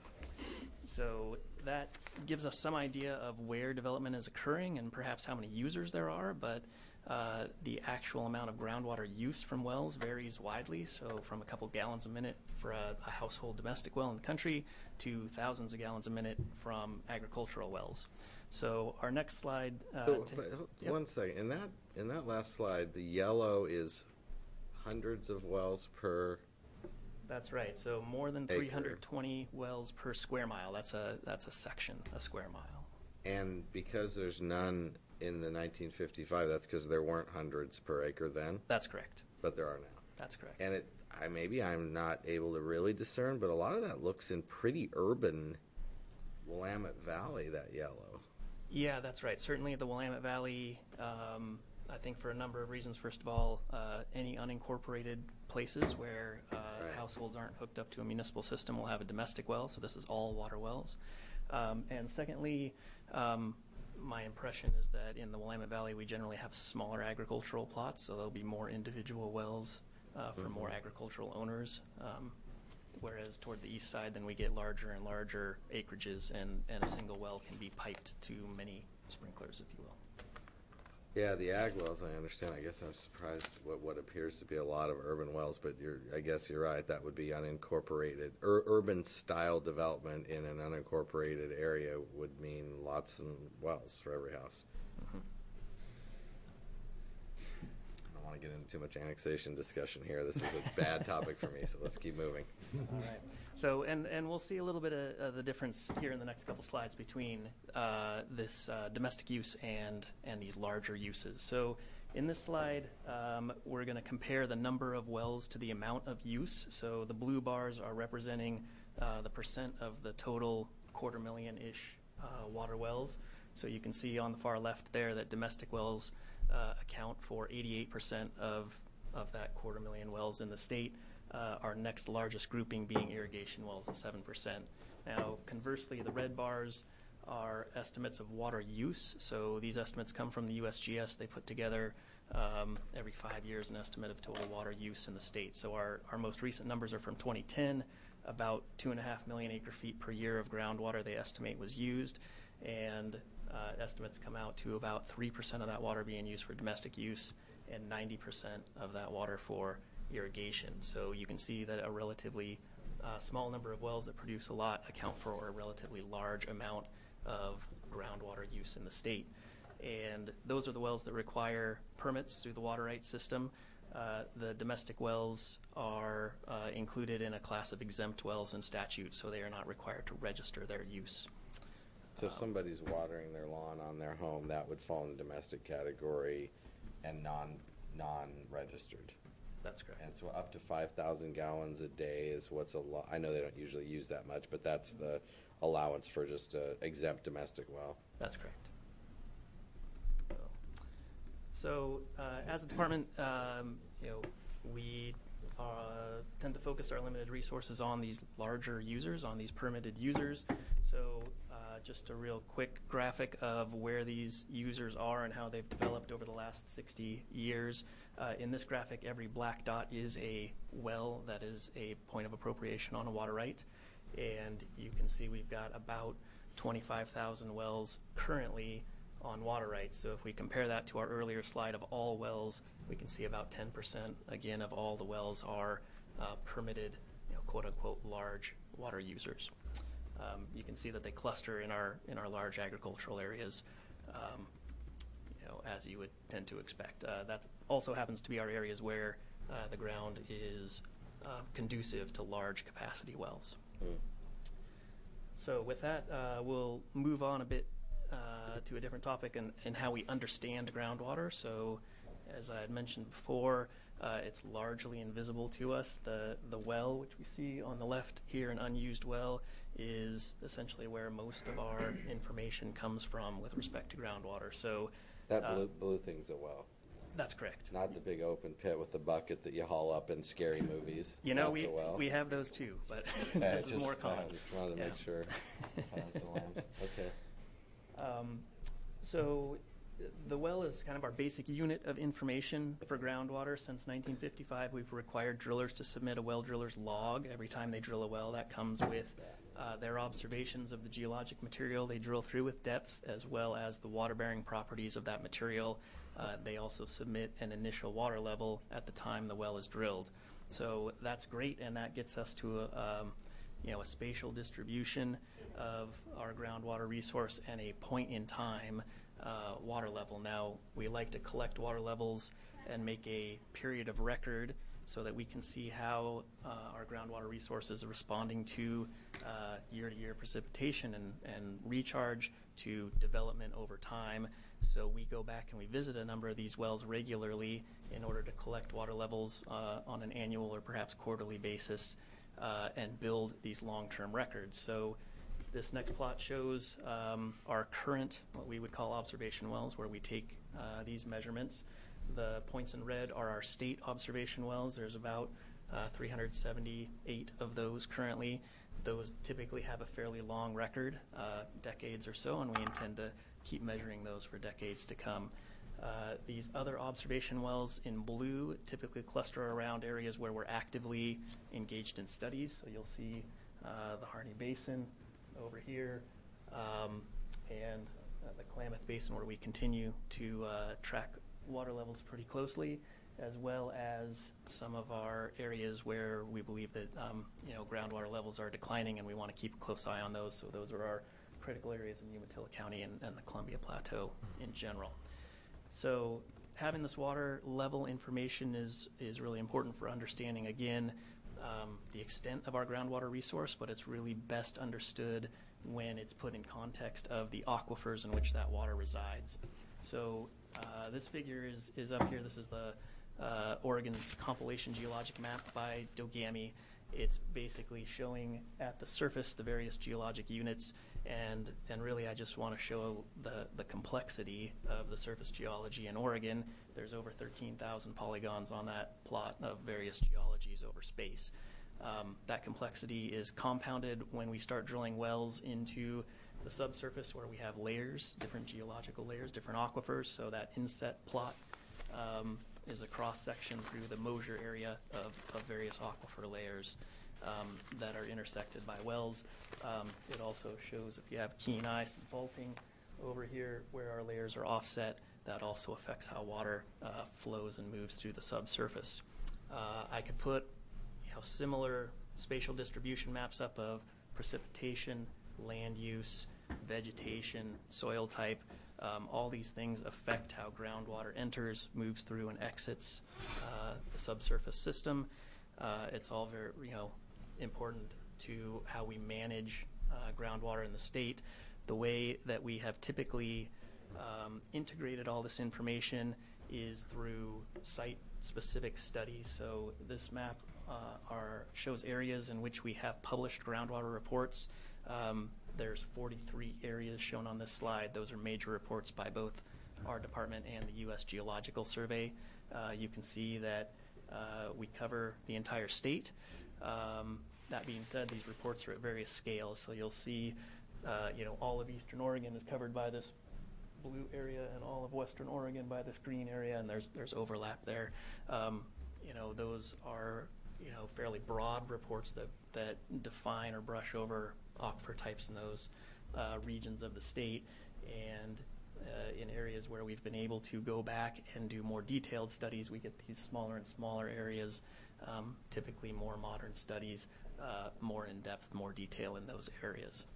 So that gives us some idea of where development is occurring and perhaps how many users there are, but uh, the actual amount of groundwater use from wells varies widely, so from a couple gallons a minute for a, a household domestic well in the country to thousands of gallons a minute from agricultural wells. So our next slide. Uh, So, ta- but, ho- yep. One second. In that in that last slide, the yellow is hundreds of wells per. That's right. So more than Acre. three hundred twenty wells per square mile. That's a that's a section, a square mile. And because there's none in the nineteen fifty-five, that's because there weren't hundreds per acre then? That's correct. But there are now. That's correct. And it, I maybe I'm not able to really discern, but a lot of that looks in pretty urban Willamette Valley, that yellow. Yeah, that's right. Certainly the Willamette Valley, um, I think for a number of reasons. First of all, uh, any unincorporated places where uh, Right. households aren't hooked up to a municipal system will have a domestic well, so this is all water wells. Um, and secondly, um, my impression is that in the Willamette Valley we generally have smaller agricultural plots, so there'll be more individual wells uh, for more Mhm. agricultural owners. Um, whereas toward the east side, then we get larger and larger acreages, and, and a single well can be piped to many sprinklers, if you will. Yeah, the ag wells, I understand. I guess I'm surprised what what appears to be a lot of urban wells, but you're, I guess you're right. That would be unincorporated. Ur- urban style development in an unincorporated area would mean lots of wells for every house. Mhm. I don't want to get into too much annexation discussion here. This is a bad topic for me, so let's keep moving. All right. So, and, and we'll see a little bit of, of the difference here in the next couple slides between uh, this uh, domestic use and, and these larger uses. So in this slide, um, we're going to compare the number of wells to the amount of use. So the blue bars are representing uh, the percent of the total quarter million-ish uh, water wells. So you can see on the far left there that domestic wells uh, account for eighty-eight percent of, of that quarter million wells in the state. Uh, our next largest grouping being irrigation wells at seven percent. Now, conversely, the red bars are estimates of water use. So these estimates come from the U S G S. They put together um, every five years an estimate of total water use in the state. So our, our most recent numbers are from twenty ten. About two and a half million acre feet per year of groundwater they estimate was used. And uh, estimates come out to about three percent of that water being used for domestic use and ninety percent of that water for irrigation. So you can see that a relatively uh, small number of wells that produce a lot account for a relatively large amount of groundwater use in the state. And those are the wells that require permits through the water rights system. Uh, the domestic wells are uh, included in a class of exempt wells in statute, so they are not required to register their use. So if somebody's watering their lawn on their home, that would fall in the domestic category and non, non-registered. That's correct. And so up to five thousand gallons a day is what's a lot. I know they don't usually use that much, but that's the allowance for just a exempt domestic well. That's correct. So, so uh, as a department, um, you know, we uh, tend to focus our limited resources on these larger users, on these permitted users. So uh, just a real quick graphic of where these users are and how they've developed over the last sixty years. Uh, in this graphic, every black dot is a well that is a point of appropriation on a water right. And you can see we've got about twenty-five thousand wells currently on water rights. So if we compare that to our earlier slide of all wells, we can see about ten percent, again, of all the wells are uh, permitted, you know, quote unquote, large water users. Um, you can see that they cluster in our in our large agricultural areas, um, you know, as you would tend to expect. Uh, that also happens to be our areas where uh, the ground is uh, conducive to large capacity wells. Mm. So with that, uh, we'll move on a bit uh, to a different topic and, and how we understand groundwater. So as I had mentioned before, uh, it's largely invisible to us. The, the well, which we see on the left here, an unused well, is essentially where most of our information comes from with respect to groundwater. So that uh, blue, blue thing's a well. That's correct. Not the big open pit with the bucket that you haul up in scary movies. You know, That's we a well. we have those too, but yeah, this is just, more common. I just wanted to yeah. make sure. Silence alarms. Okay. Um, so the well is kind of our basic unit of information for groundwater. Since nineteen fifty-five, we've required drillers to submit a well driller's log every time they drill a well. That comes with uh, their observations of the geologic material they drill through with depth, as well as the water-bearing properties of that material. Uh, they also submit an initial water level at the time the well is drilled. So that's great, and that gets us to a, um, you know, a spatial distribution of our groundwater resource and a point in time uh, water level. Now, we like to collect water levels and make a period of record so that we can see how uh, our groundwater resources are responding to uh, year-to-year precipitation and, and recharge, to development over time. So we go back and we visit a number of these wells regularly in order to collect water levels uh, on an annual or perhaps quarterly basis uh, and build these long-term records. So this next plot shows um, our current, what we would call observation wells, where we take uh, these measurements. The points in red are our state observation wells. There's about uh, three hundred seventy-eight of those currently. Those typically have a fairly long record, uh, decades or so, and we intend to keep measuring those for decades to come. Uh, these other observation wells in blue typically cluster around areas where we're actively engaged in studies. So you'll see uh, the Harney Basin over here, um, and uh, the Klamath Basin, where we continue to uh, track water levels pretty closely, as well as some of our areas where we believe that um, you know, groundwater levels are declining, and we want to keep a close eye on those. So those are our critical areas in Umatilla County and, and the Columbia Plateau in general. So having this water level information is, is really important for understanding, again, um, the extent of our groundwater resource, but it's really best understood when it's put in context of the aquifers in which that water resides. So uh, this figure is, is up here. This is the uh, Oregon's compilation geologic map by Dogami. It's basically showing at the surface the various geologic units, and and really I just want to show the, the complexity of the surface geology in Oregon. There's over thirteen thousand polygons on that plot of various geologies over space. Um, that complexity is compounded when we start drilling wells into the subsurface, where we have layers, different geological layers, different aquifers. So that inset plot um, is a cross-section through the Mosier area of, of various aquifer layers um, that are intersected by wells. Um, it also shows, if you have keen eye, some faulting over here where our layers are offset. That also affects how water uh, flows and moves through the subsurface. Uh, I could put you know, similar spatial distribution maps up of precipitation, land use, vegetation, soil type. Um, all these things affect how groundwater enters, moves through, and exits uh, the subsurface system. Uh, it's all very, you know, important to how we manage uh, groundwater in the state. The way that we have typically um, integrated all this information is through site-specific studies. So this map uh, are, shows areas in which we have published groundwater reports. Um, There's forty-three areas shown on this slide. Those are major reports by both our department and the U S Geological Survey. Uh, you can see that uh, we cover the entire state. Um, that being said, these reports are at various scales. So you'll see, uh, you know, all of eastern Oregon is covered by this blue area, and all of western Oregon by this green area, and there's there's overlap there. Um, you know, those are you know, fairly broad reports that, that define or brush over aquifer types in those uh, regions of the state. And uh, in areas where we've been able to go back and do more detailed studies, we get these smaller and smaller areas, um, typically more modern studies, uh, more in depth, more detail in those areas.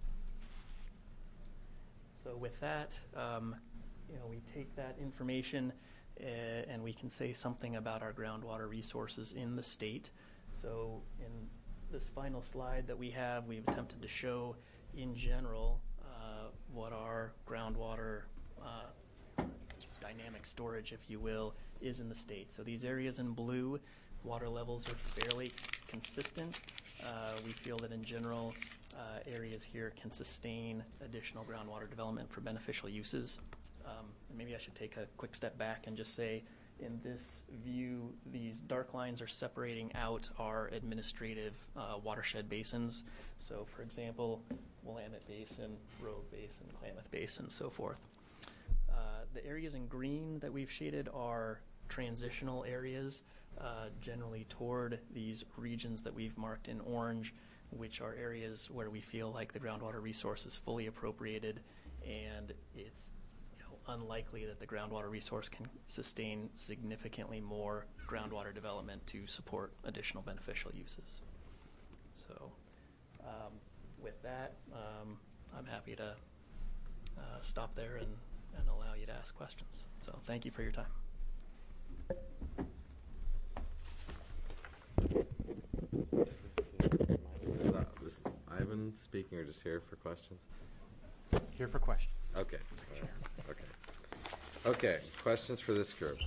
So with that, um, you know, we take that information uh, and we can say something about our groundwater resources in the state. So in this final slide that we have, we've attempted to show in general uh, what our groundwater uh, dynamic storage, if you will, is in the state. So these areas in blue, water levels are fairly consistent. Uh, we feel that in general, uh, areas here can sustain additional groundwater development for beneficial uses. Um, and maybe I should take a quick step back and just say, in this view, these dark lines are separating out our administrative uh, watershed basins. So, for example, Willamette Basin, Rogue Basin, Klamath Basin, so forth. Uh, the areas in green that we've shaded are transitional areas, uh, generally toward these regions that we've marked in orange, which are areas where we feel like the groundwater resource is fully appropriated, and it's unlikely that the groundwater resource can sustain significantly more groundwater development to support additional beneficial uses. So um, with that, um, I'm happy to uh, stop there and, and allow you to ask questions. So thank you for your time. This is Ivan speaking or just here for questions? Here for questions. Okay. Uh, okay. Okay. Questions for this group?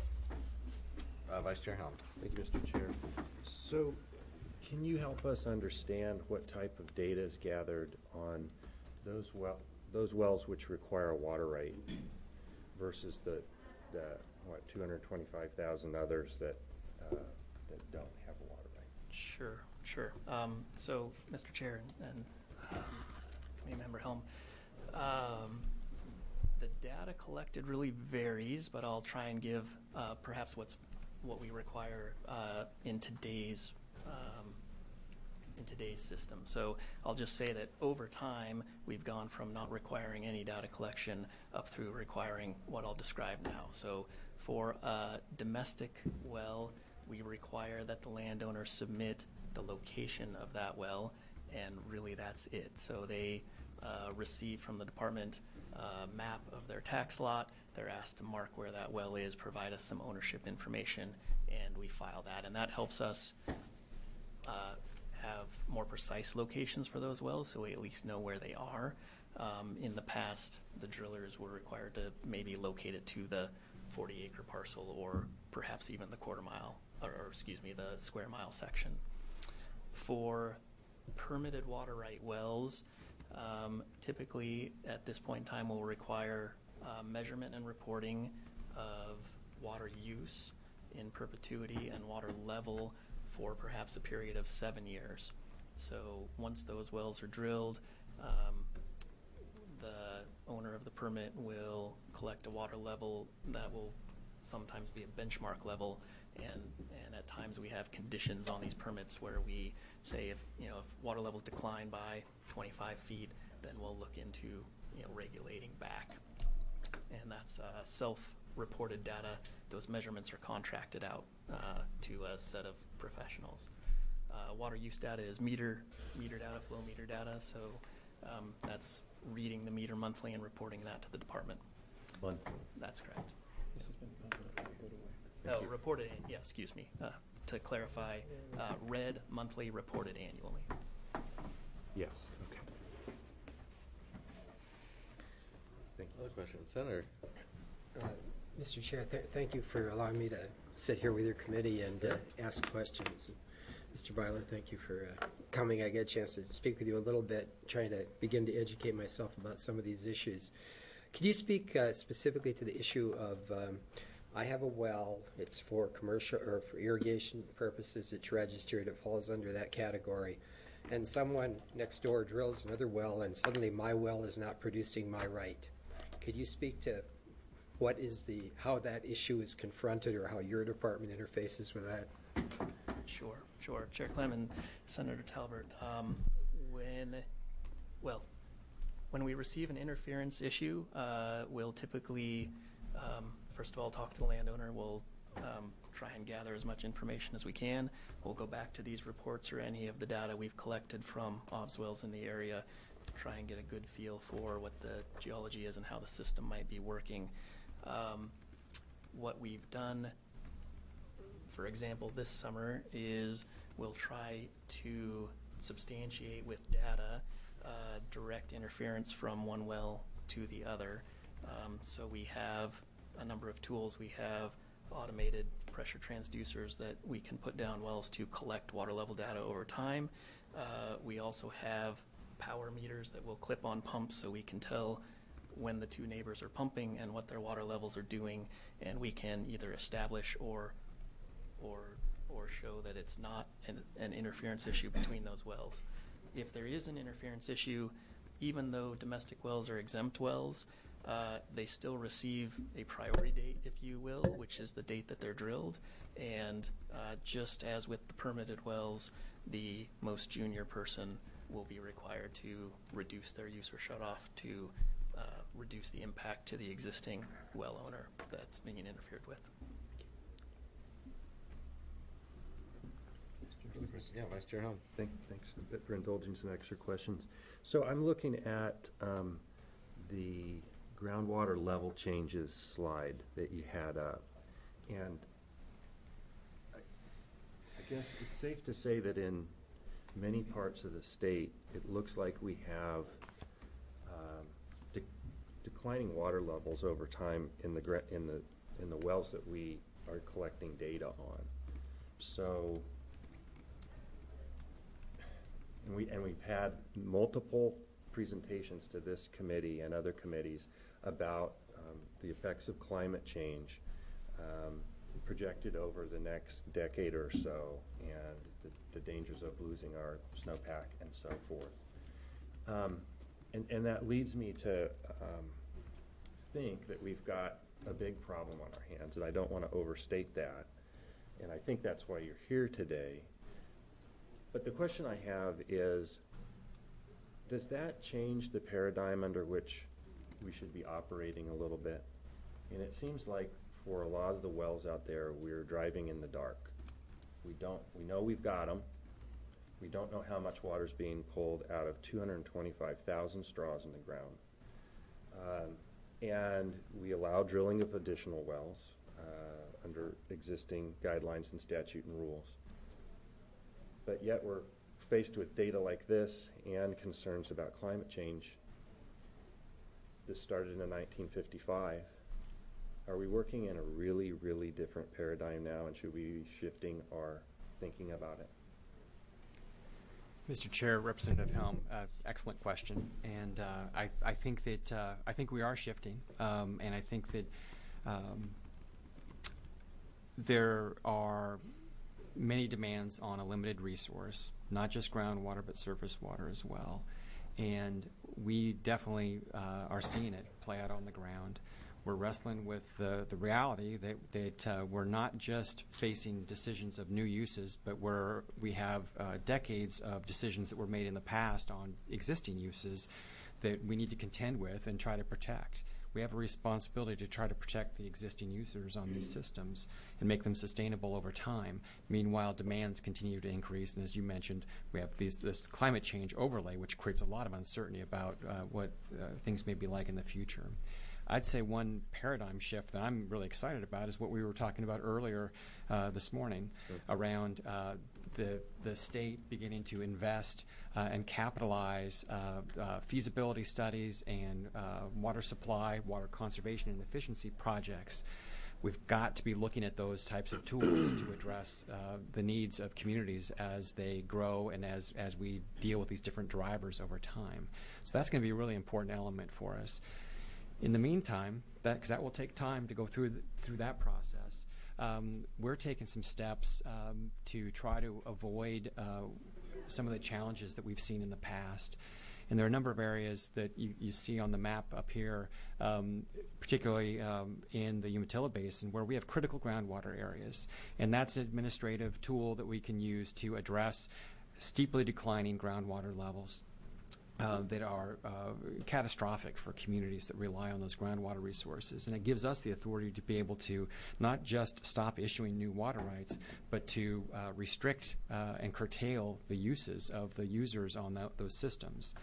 Uh, Vice Chair Helm. Thank you, Mister Chair. So, can you help us understand what type of data is gathered on those well those wells which require a water right versus the the what two hundred twenty-five thousand others that uh, that don't have a water right? Sure, sure. Um, so, Mister Chair and, and um, Committee Member Helm. Um, the data collected really varies, but I'll try and give uh, perhaps what's what we require uh, in today's um, in today's system. So I'll just say that over time we've gone from not requiring any data collection up through requiring what I'll describe now. So for a domestic well, we require that the landowner submit the location of that well, and really that's it. So they Uh, receive from the department uh, map of their tax lot. They're asked to mark where that well is, provide us some ownership information, and we file that. And that helps us uh, have more precise locations for those wells, so we at least know where they are. Um, in the past, the drillers were required to maybe locate it to the forty acre parcel or perhaps even the quarter mile, or, or excuse me, the square mile section. For permitted water right wells, Um, typically, at this point in time, we'll require uh, measurement and reporting of water use in perpetuity and water level for perhaps a period of seven years. So once those wells are drilled, um, the owner of the permit will collect a water level that will sometimes be a benchmark level, and and at times we have conditions on these permits where we say if you know if water levels decline by twenty-five feet, then we'll look into you know regulating back, and that's uh, self-reported data. Those measurements are contracted out uh, to a set of professionals. Uh, water use data is meter meter data, flow meter data, so um, that's reading the meter monthly and reporting that to the department. Monthly. That's correct. This has been public. Oh, reported, an- yeah, excuse me. Uh, to clarify, uh, read monthly, reported annually. Yes. Okay. Thank you. Other questions, Senator? Uh, Mister Chair, th thank you for allowing me to sit here with your committee and uh, ask questions. Mister Byler, thank you for uh, coming. I get a chance to speak with you a little bit, trying to begin to educate myself about some of these issues. Could you speak uh, specifically to the issue of um, I have a well, it's for commercial or for irrigation purposes, it's registered, it falls under that category, and someone next door drills another well and suddenly my well is not producing my right. Could you speak to what is the, how that issue is confronted or how your department interfaces with that? Sure, sure. Chair Clem and Senator Talbert, um, when, well, when we receive an interference issue, uh, we'll typically, um, first of all, talk to the landowner. We'll um, try and gather as much information as we can. We'll go back to these reports or any of the data we've collected from obs wells in the area to try and get a good feel for what the geology is and how the system might be working. Um, what we've done, for example, this summer is we'll try to substantiate with data uh, direct interference from one well to the other. Um, so we have a number of tools. We have automated pressure transducers that we can put down wells to collect water level data over time. Uh, we also have power meters that will clip on pumps so we can tell when the two neighbors are pumping and what their water levels are doing, and we can either establish or or or show that it's not an, an interference issue between those wells. If there is an interference issue, even though domestic wells are exempt wells, uh, they still receive a priority date, if you will, which is the date that they're drilled. And uh, just as with the permitted wells, the most junior person will be required to reduce their use or shut off to uh, reduce the impact to the existing well owner that's being interfered with. Yeah, Vice Chair Helm. Thank, thanks for indulging some extra questions. So I'm looking at um, the groundwater level changes slide that you had up, and I, I guess it's safe to say that in many parts of the state, it looks like we have um, de declining water levels over time in the gra in the in the wells that we are collecting data on. So. And, we, and we've had multiple presentations to this committee and other committees about um, the effects of climate change um, projected over the next decade or so, and the, the dangers of losing our snowpack and so forth. Um, and, and that leads me to um, think that we've got a big problem on our hands, and I don't want to overstate that. And I think that's why you're here today. But the question I have is, does that change the paradigm under which we should be operating a little bit? And it seems like for a lot of the wells out there, we're driving in the dark. We don't, we know we've got them. We don't know how much water is being pulled out of two hundred twenty-five thousand straws in the ground. Um, and we allow drilling of additional wells uh, under existing guidelines and statute and rules. But yet we're faced with data like this and concerns about climate change. This started in nineteen fifty-five. Are we working in a really, really different paradigm now, and should we be shifting our thinking about it? Mister Chair, Representative Helm, uh, excellent question, and uh, I, I think that uh, I think we are shifting, um, and I think that um, there are many demands on a limited resource, not just groundwater but surface water as well. And we definitely uh, are seeing it play out on the ground. We're wrestling with the, the reality that, that uh, we're not just facing decisions of new uses, but we're, we have uh, decades of decisions that were made in the past on existing uses that we need to contend with and try to protect. We have a responsibility to try to protect the existing users on these systems and make them sustainable over time. Meanwhile, demands continue to increase, and as you mentioned, we have these, this climate change overlay, which creates a lot of uncertainty about uh, what uh, things may be like in the future. I'd say one paradigm shift that I'm really excited about is what we were talking about earlier uh, this morning sure. around uh, the, the state beginning to invest uh, and capitalize uh, uh, feasibility studies and uh, water supply, water conservation and efficiency projects. We've got to be looking at those types of tools to address uh, the needs of communities as they grow and as, as we deal with these different drivers over time. So that's going to be a really important element for us. In the meantime, that, because that will take time to go through, the, through that process, um, we're taking some steps um, to try to avoid uh, some of the challenges that we've seen in the past. And there are a number of areas that you, you see on the map up here, um, particularly um, in the Umatilla Basin, where we have critical groundwater areas. And that's an administrative tool that we can use to address steeply declining groundwater levels uh, that are uh, catastrophic for communities that rely on those groundwater resources. And it gives us the authority to be able to not just stop issuing new water rights, but to uh, restrict uh, and curtail the uses of the users on that, those systems.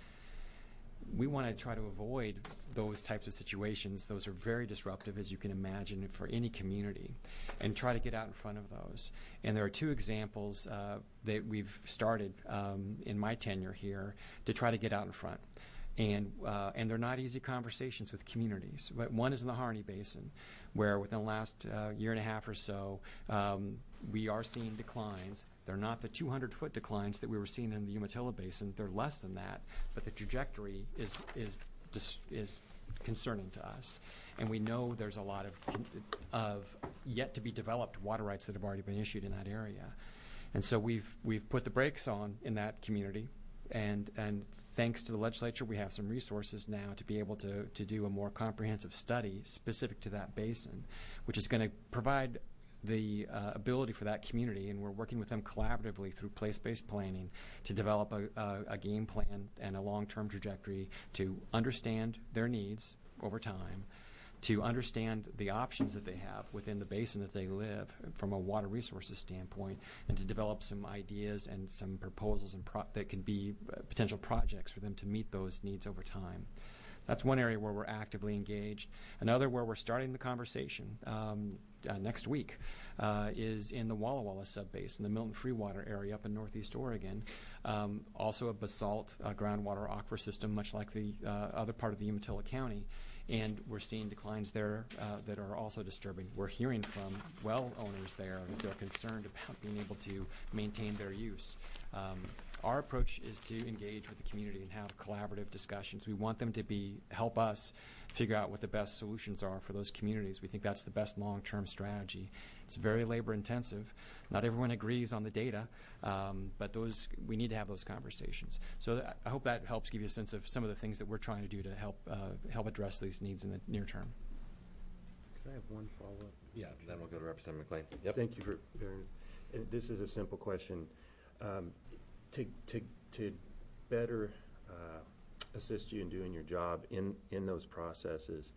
We want to try to avoid those types of situations. Those are very disruptive, as you can imagine, for any community, and try to get out in front of those. And there are two examples uh, that we've started um, in my tenure here to try to get out in front. And, uh, and they're not easy conversations with communities. But one is in the Harney Basin, where within the last uh, year and a half or so, um, we are seeing declines. They're not the two hundred foot declines that we were seeing in the Umatilla Basin. They're less than that, but the trajectory is is dis- is concerning to us. And we know there's a lot of of yet to be developed water rights that have already been issued in that area. And so we've we've put the brakes on in that community, and and thanks to the legislature, we have some resources now to be able to to do a more comprehensive study specific to that basin, which is going to provide the uh, ability for that community, and we're working with them collaboratively through place-based planning to develop a, a, a game plan and a long-term trajectory to understand their needs over time, to understand the options that they have within the basin that they live from a water resources standpoint, and to develop some ideas and some proposals and pro- that can be uh, potential projects for them to meet those needs over time. That's one area where we're actively engaged. Another where we're starting the conversation um, uh, next week uh, is in the Walla Walla subbasin, the Milton Freewater area up in northeast Oregon. Um, also a basalt uh, groundwater aquifer system, much like the uh, other part of the Umatilla County. And we're seeing declines there uh, that are also disturbing. We're hearing from well owners there that they're concerned about being able to maintain their use. Um, Our approach is to engage with the community and have collaborative discussions. We want them to be help us figure out what the best solutions are for those communities. We think that's the best long-term strategy. It's very labor-intensive. Not everyone agrees on the data, um, but those we need to have those conversations. So th- I hope that helps give you a sense of some of the things that we're trying to do to help uh, help address these needs in the near term. Could I have one follow-up? Yeah, then we'll go to Representative McLean. Yep. Thank you for bearing. And this is a simple question. Um, to to to better uh, assist you in doing your job in in those processes,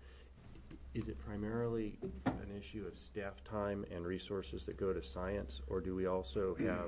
is it primarily an issue of staff time and resources that go to science, or do we also have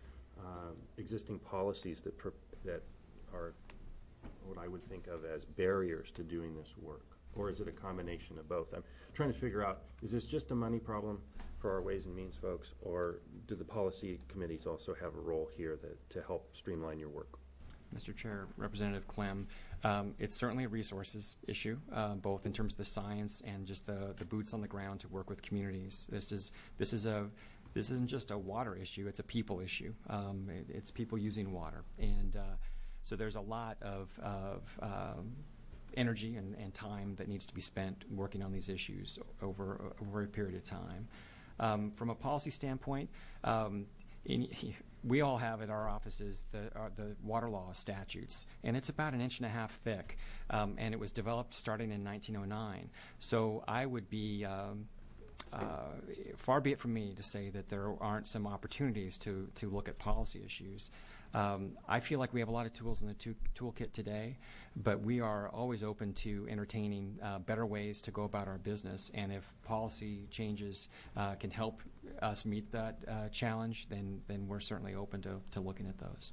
um, existing policies that per, that are what I would think of as barriers to doing this work, or is it a combination of both? I'm trying to figure out, is this just a money problem for our Ways and Means folks, or do the policy committees also have a role here that, to help streamline your work? Mister Chair, Representative Clem, um, it's certainly a resources issue, uh, both in terms of the science and just the, the boots on the ground to work with communities. This is this is a this isn't just a water issue; it's a people issue. Um, it, it's people using water, and uh, so there's a lot of, of um, energy and, and time that needs to be spent working on these issues over over a period of time. Um, from a policy standpoint, um, in, we all have at our offices the, uh, the water law statutes, and it's about an inch and a half thick, um, and it was developed starting in nineteen oh nine. So I would be, um, uh, far be it from me to say that there aren't some opportunities to, to look at policy issues. Um, I feel like we have a lot of tools in the to- toolkit today, but we are always open to entertaining uh, better ways to go about our business. And if policy changes uh, can help us meet that uh, challenge, then then we're certainly open to, to looking at those.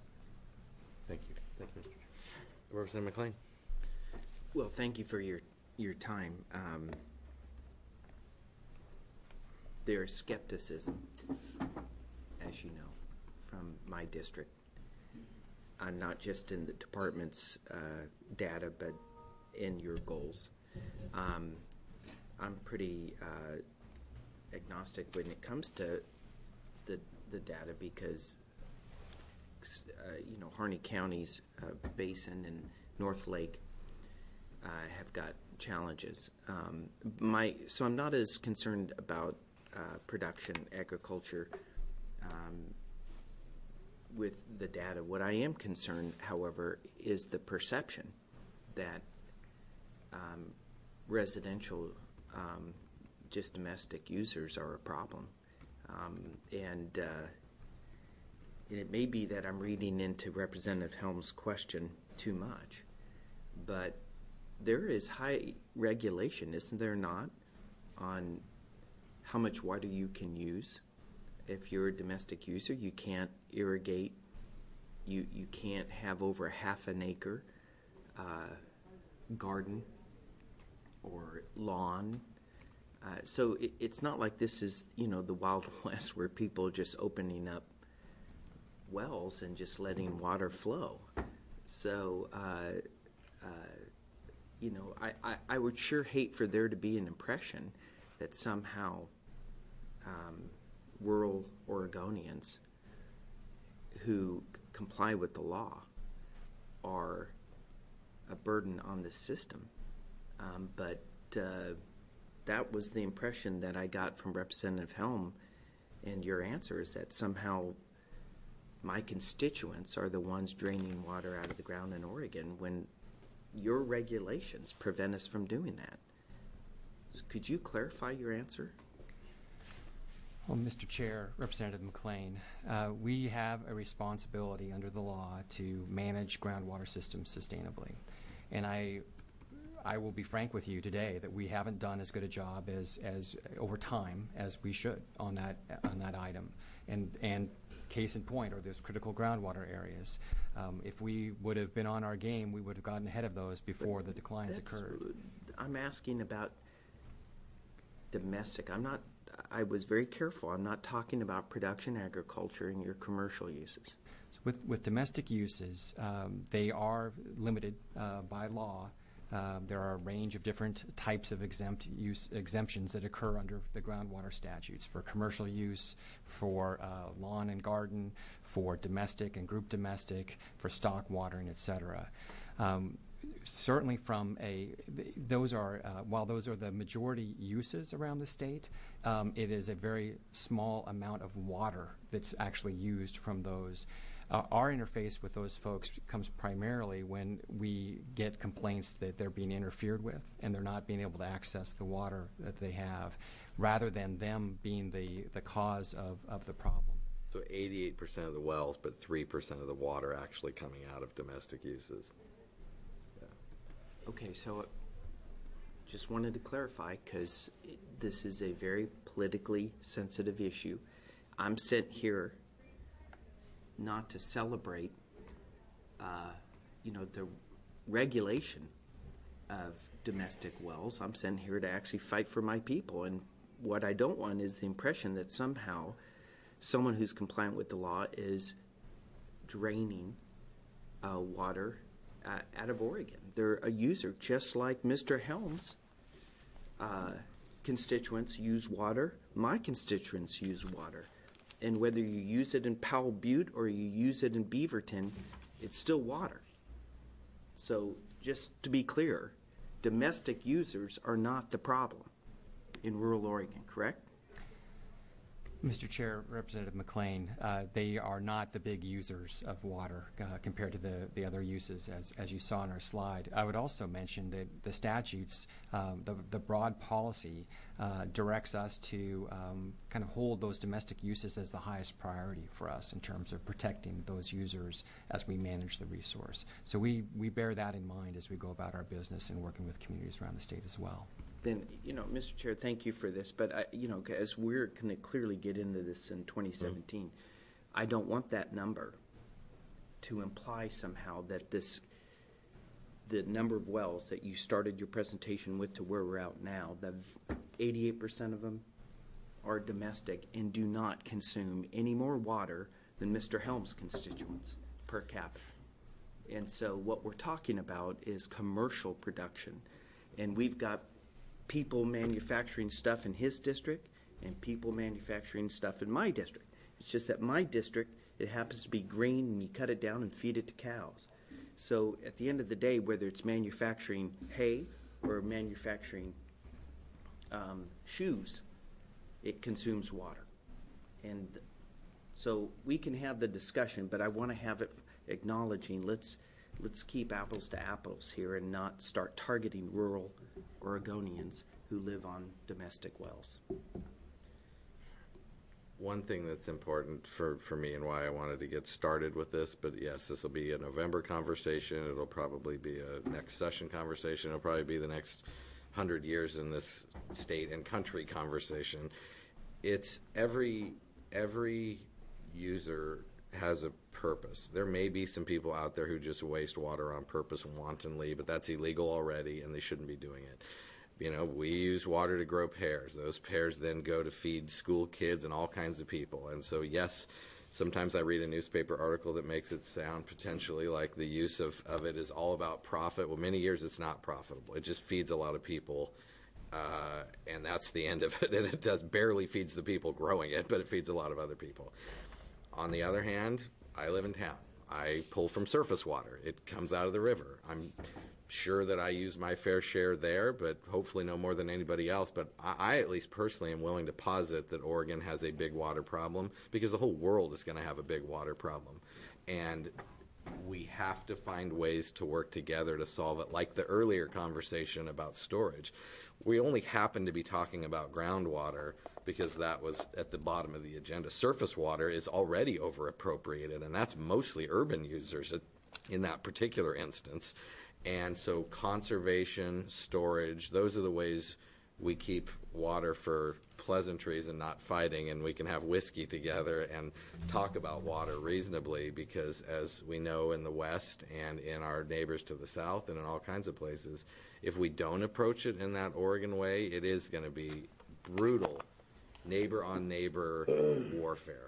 Thank you. Thank you, Mister Chair. Representative McLean. Well, thank you for your your time. Um, there's skepticism, as you know, from my district. Uh, not just in the department's uh, data, but in your goals. Um, I'm pretty uh, agnostic when it comes to the the data because uh, you know Harney County's uh, basin and North Lake uh, have got challenges. Um, my so I'm not as concerned about uh, production, agriculture. Um, with the data. What I am concerned, however, is the perception that um, residential, um, just domestic users are a problem. Um, and, uh, and it may be that I'm reading into Representative Helms' question too much, but there is high regulation, isn't there not, on how much water you can use. If you're a domestic user, you can't irrigate, you, you can't have over half an acre uh, garden or lawn. Uh, so it, it's not like this is, you know, the Wild West where people are just opening up wells and just letting water flow. So, uh, uh, you know, I, I, I would sure hate for there to be an impression that somehow um, rural Oregonians who c- comply with the law are a burden on the system. Um, but uh, that was the impression that I got from Representative Helm, and your answer is that somehow my constituents are the ones draining water out of the ground in Oregon when your regulations prevent us from doing that. So could you clarify your answer? Well, Mister Chair, Representative McLean, uh, we have a responsibility under the law to manage groundwater systems sustainably. And I I will be frank with you today that we haven't done as good a job as, as over time as we should on that on that item. And and case in point are those critical groundwater areas. Um, if we would have been on our game, we would have gotten ahead of those before but the declines That's, occurred. I'm asking about domestic. I'm not. I was very careful. I'm not talking about production agriculture and your commercial uses. So with with domestic uses, um, they are limited uh, by law. Um, there are a range of different types of exempt use exemptions that occur under the groundwater statutes for commercial use, for uh, lawn and garden, for domestic and group domestic, for stock watering, et cetera. Um, certainly from a, those are, uh, while those are the majority uses around the state, um, it is a very small amount of water that's actually used from those. Uh, our interface with those folks comes primarily when we get complaints that they're being interfered with and they're not being able to access the water that they have, rather than them being the, the cause of, of the problem. So eighty-eight percent of the wells, but three percent of the water actually coming out of domestic uses. Yeah. Okay, so just wanted to clarify because this is a very politically sensitive issue. I'm sent here not to celebrate, uh, you know, the regulation of domestic wells. I'm sent here to actually fight for my people. And what I don't want is the impression that somehow someone who's compliant with the law is draining uh, water uh, out of Oregon. They're a user, just like Mister Helms' uh, constituents use water. My constituents use water. And whether you use it in Powell Butte or you use it in Beaverton, it's still water. So just to be clear, domestic users are not the problem in rural Oregon, correct? Mister Chair, Representative McLean, uh, they are not the big users of water uh, compared to the, the other uses, as, as you saw in our slide. I would also mention that the statutes, um, the, the broad policy uh, directs us to um, kind of hold those domestic uses as the highest priority for us in terms of protecting those users as we manage the resource. So we, we bear that in mind as we go about our business and working with communities around the state as well. Then, you know, Mister Chair, thank you for this. But, I, you know, as we're going to clearly get into this in twenty seventeen, mm-hmm. I don't want that number to imply somehow that this, the number of wells that you started your presentation with to where we're at now, the eighty-eight percent of them are domestic and do not consume any more water than Mister Helms' constituents per capita. And so what we're talking about is commercial production. And we've got people manufacturing stuff in his district and people manufacturing stuff in my district. It's just that my district, it happens to be green and you cut it down and feed it to cows. So at the end of the day, whether it's manufacturing hay or manufacturing um, shoes, it consumes water. And So we can have the discussion, but I want to have it acknowledging, let's, let's keep apples to apples here and not start targeting rural Oregonians who live on domestic wells. One thing that's important for, for me and why I wanted to get started with this, but yes, this will be a November conversation. It'll probably be a next session conversation. It'll probably be the next hundred years in this state and country conversation. It's every every user has a purpose. There may be some people out there who just waste water on purpose wantonly, but that's illegal already, and they shouldn't be doing it. You know, we use water to grow pears. Those pears then go to feed school kids and all kinds of people. And so, yes, sometimes I read a newspaper article that makes it sound potentially like the use of, of it is all about profit. Well, many years it's not profitable. It just feeds a lot of people, uh, and that's the end of it. And it does barely feeds the people growing it, but it feeds a lot of other people. On the other hand, I live in town. I pull from surface water. It comes out of the river. I'm sure that I use my fair share there, but hopefully no more than anybody else. But I, I at least personally am willing to posit that Oregon has a big water problem because the whole world is going to have a big water problem. And we have to find ways to work together to solve it, like the earlier conversation about storage. We only happen to be talking about groundwater because that was at the bottom of the agenda. Surface water is already over-appropriated, and that's mostly urban users in that particular instance. And so conservation, storage, those are the ways we keep water for pleasantries and not fighting, and we can have whiskey together and talk about water reasonably, because as we know in the West and in our neighbors to the south and in all kinds of places, if we don't approach it in that Oregon way, it is going to be brutal neighbor-on-neighbor warfare.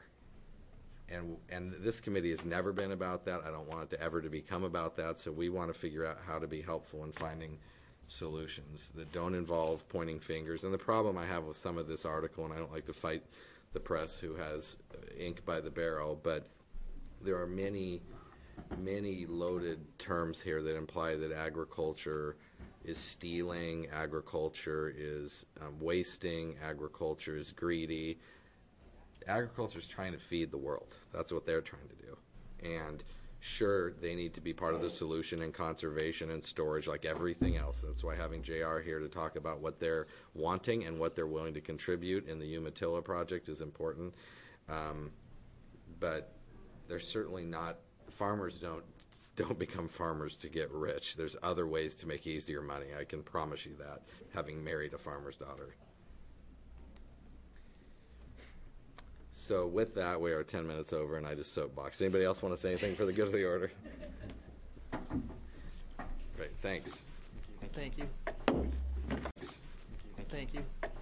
And, and this committee has never been about that. I don't want it to ever to become about that. So we want to figure out how to be helpful in finding solutions that don't involve pointing fingers. And the problem I have with some of this article, and I don't like to fight the press who has ink by the barrel, but there are many, many loaded terms here that imply that agriculture is stealing, agriculture is um, wasting, agriculture is greedy. Agriculture is trying to feed the world. That's what they're trying to do. And sure, they need to be part of the solution in conservation and storage like everything else. That's why having J R here to talk about what they're wanting and what they're willing to contribute in the Umatilla project is important. Um, but they're certainly not, farmers don't don't become farmers to get rich. There's other ways to make easier money. I can promise you that, having married a farmer's daughter. So with that, we are ten minutes over, and I just soapbox. Anybody else want to say anything for the good of the order? Great, thanks. Thank you. Thanks. Thank you.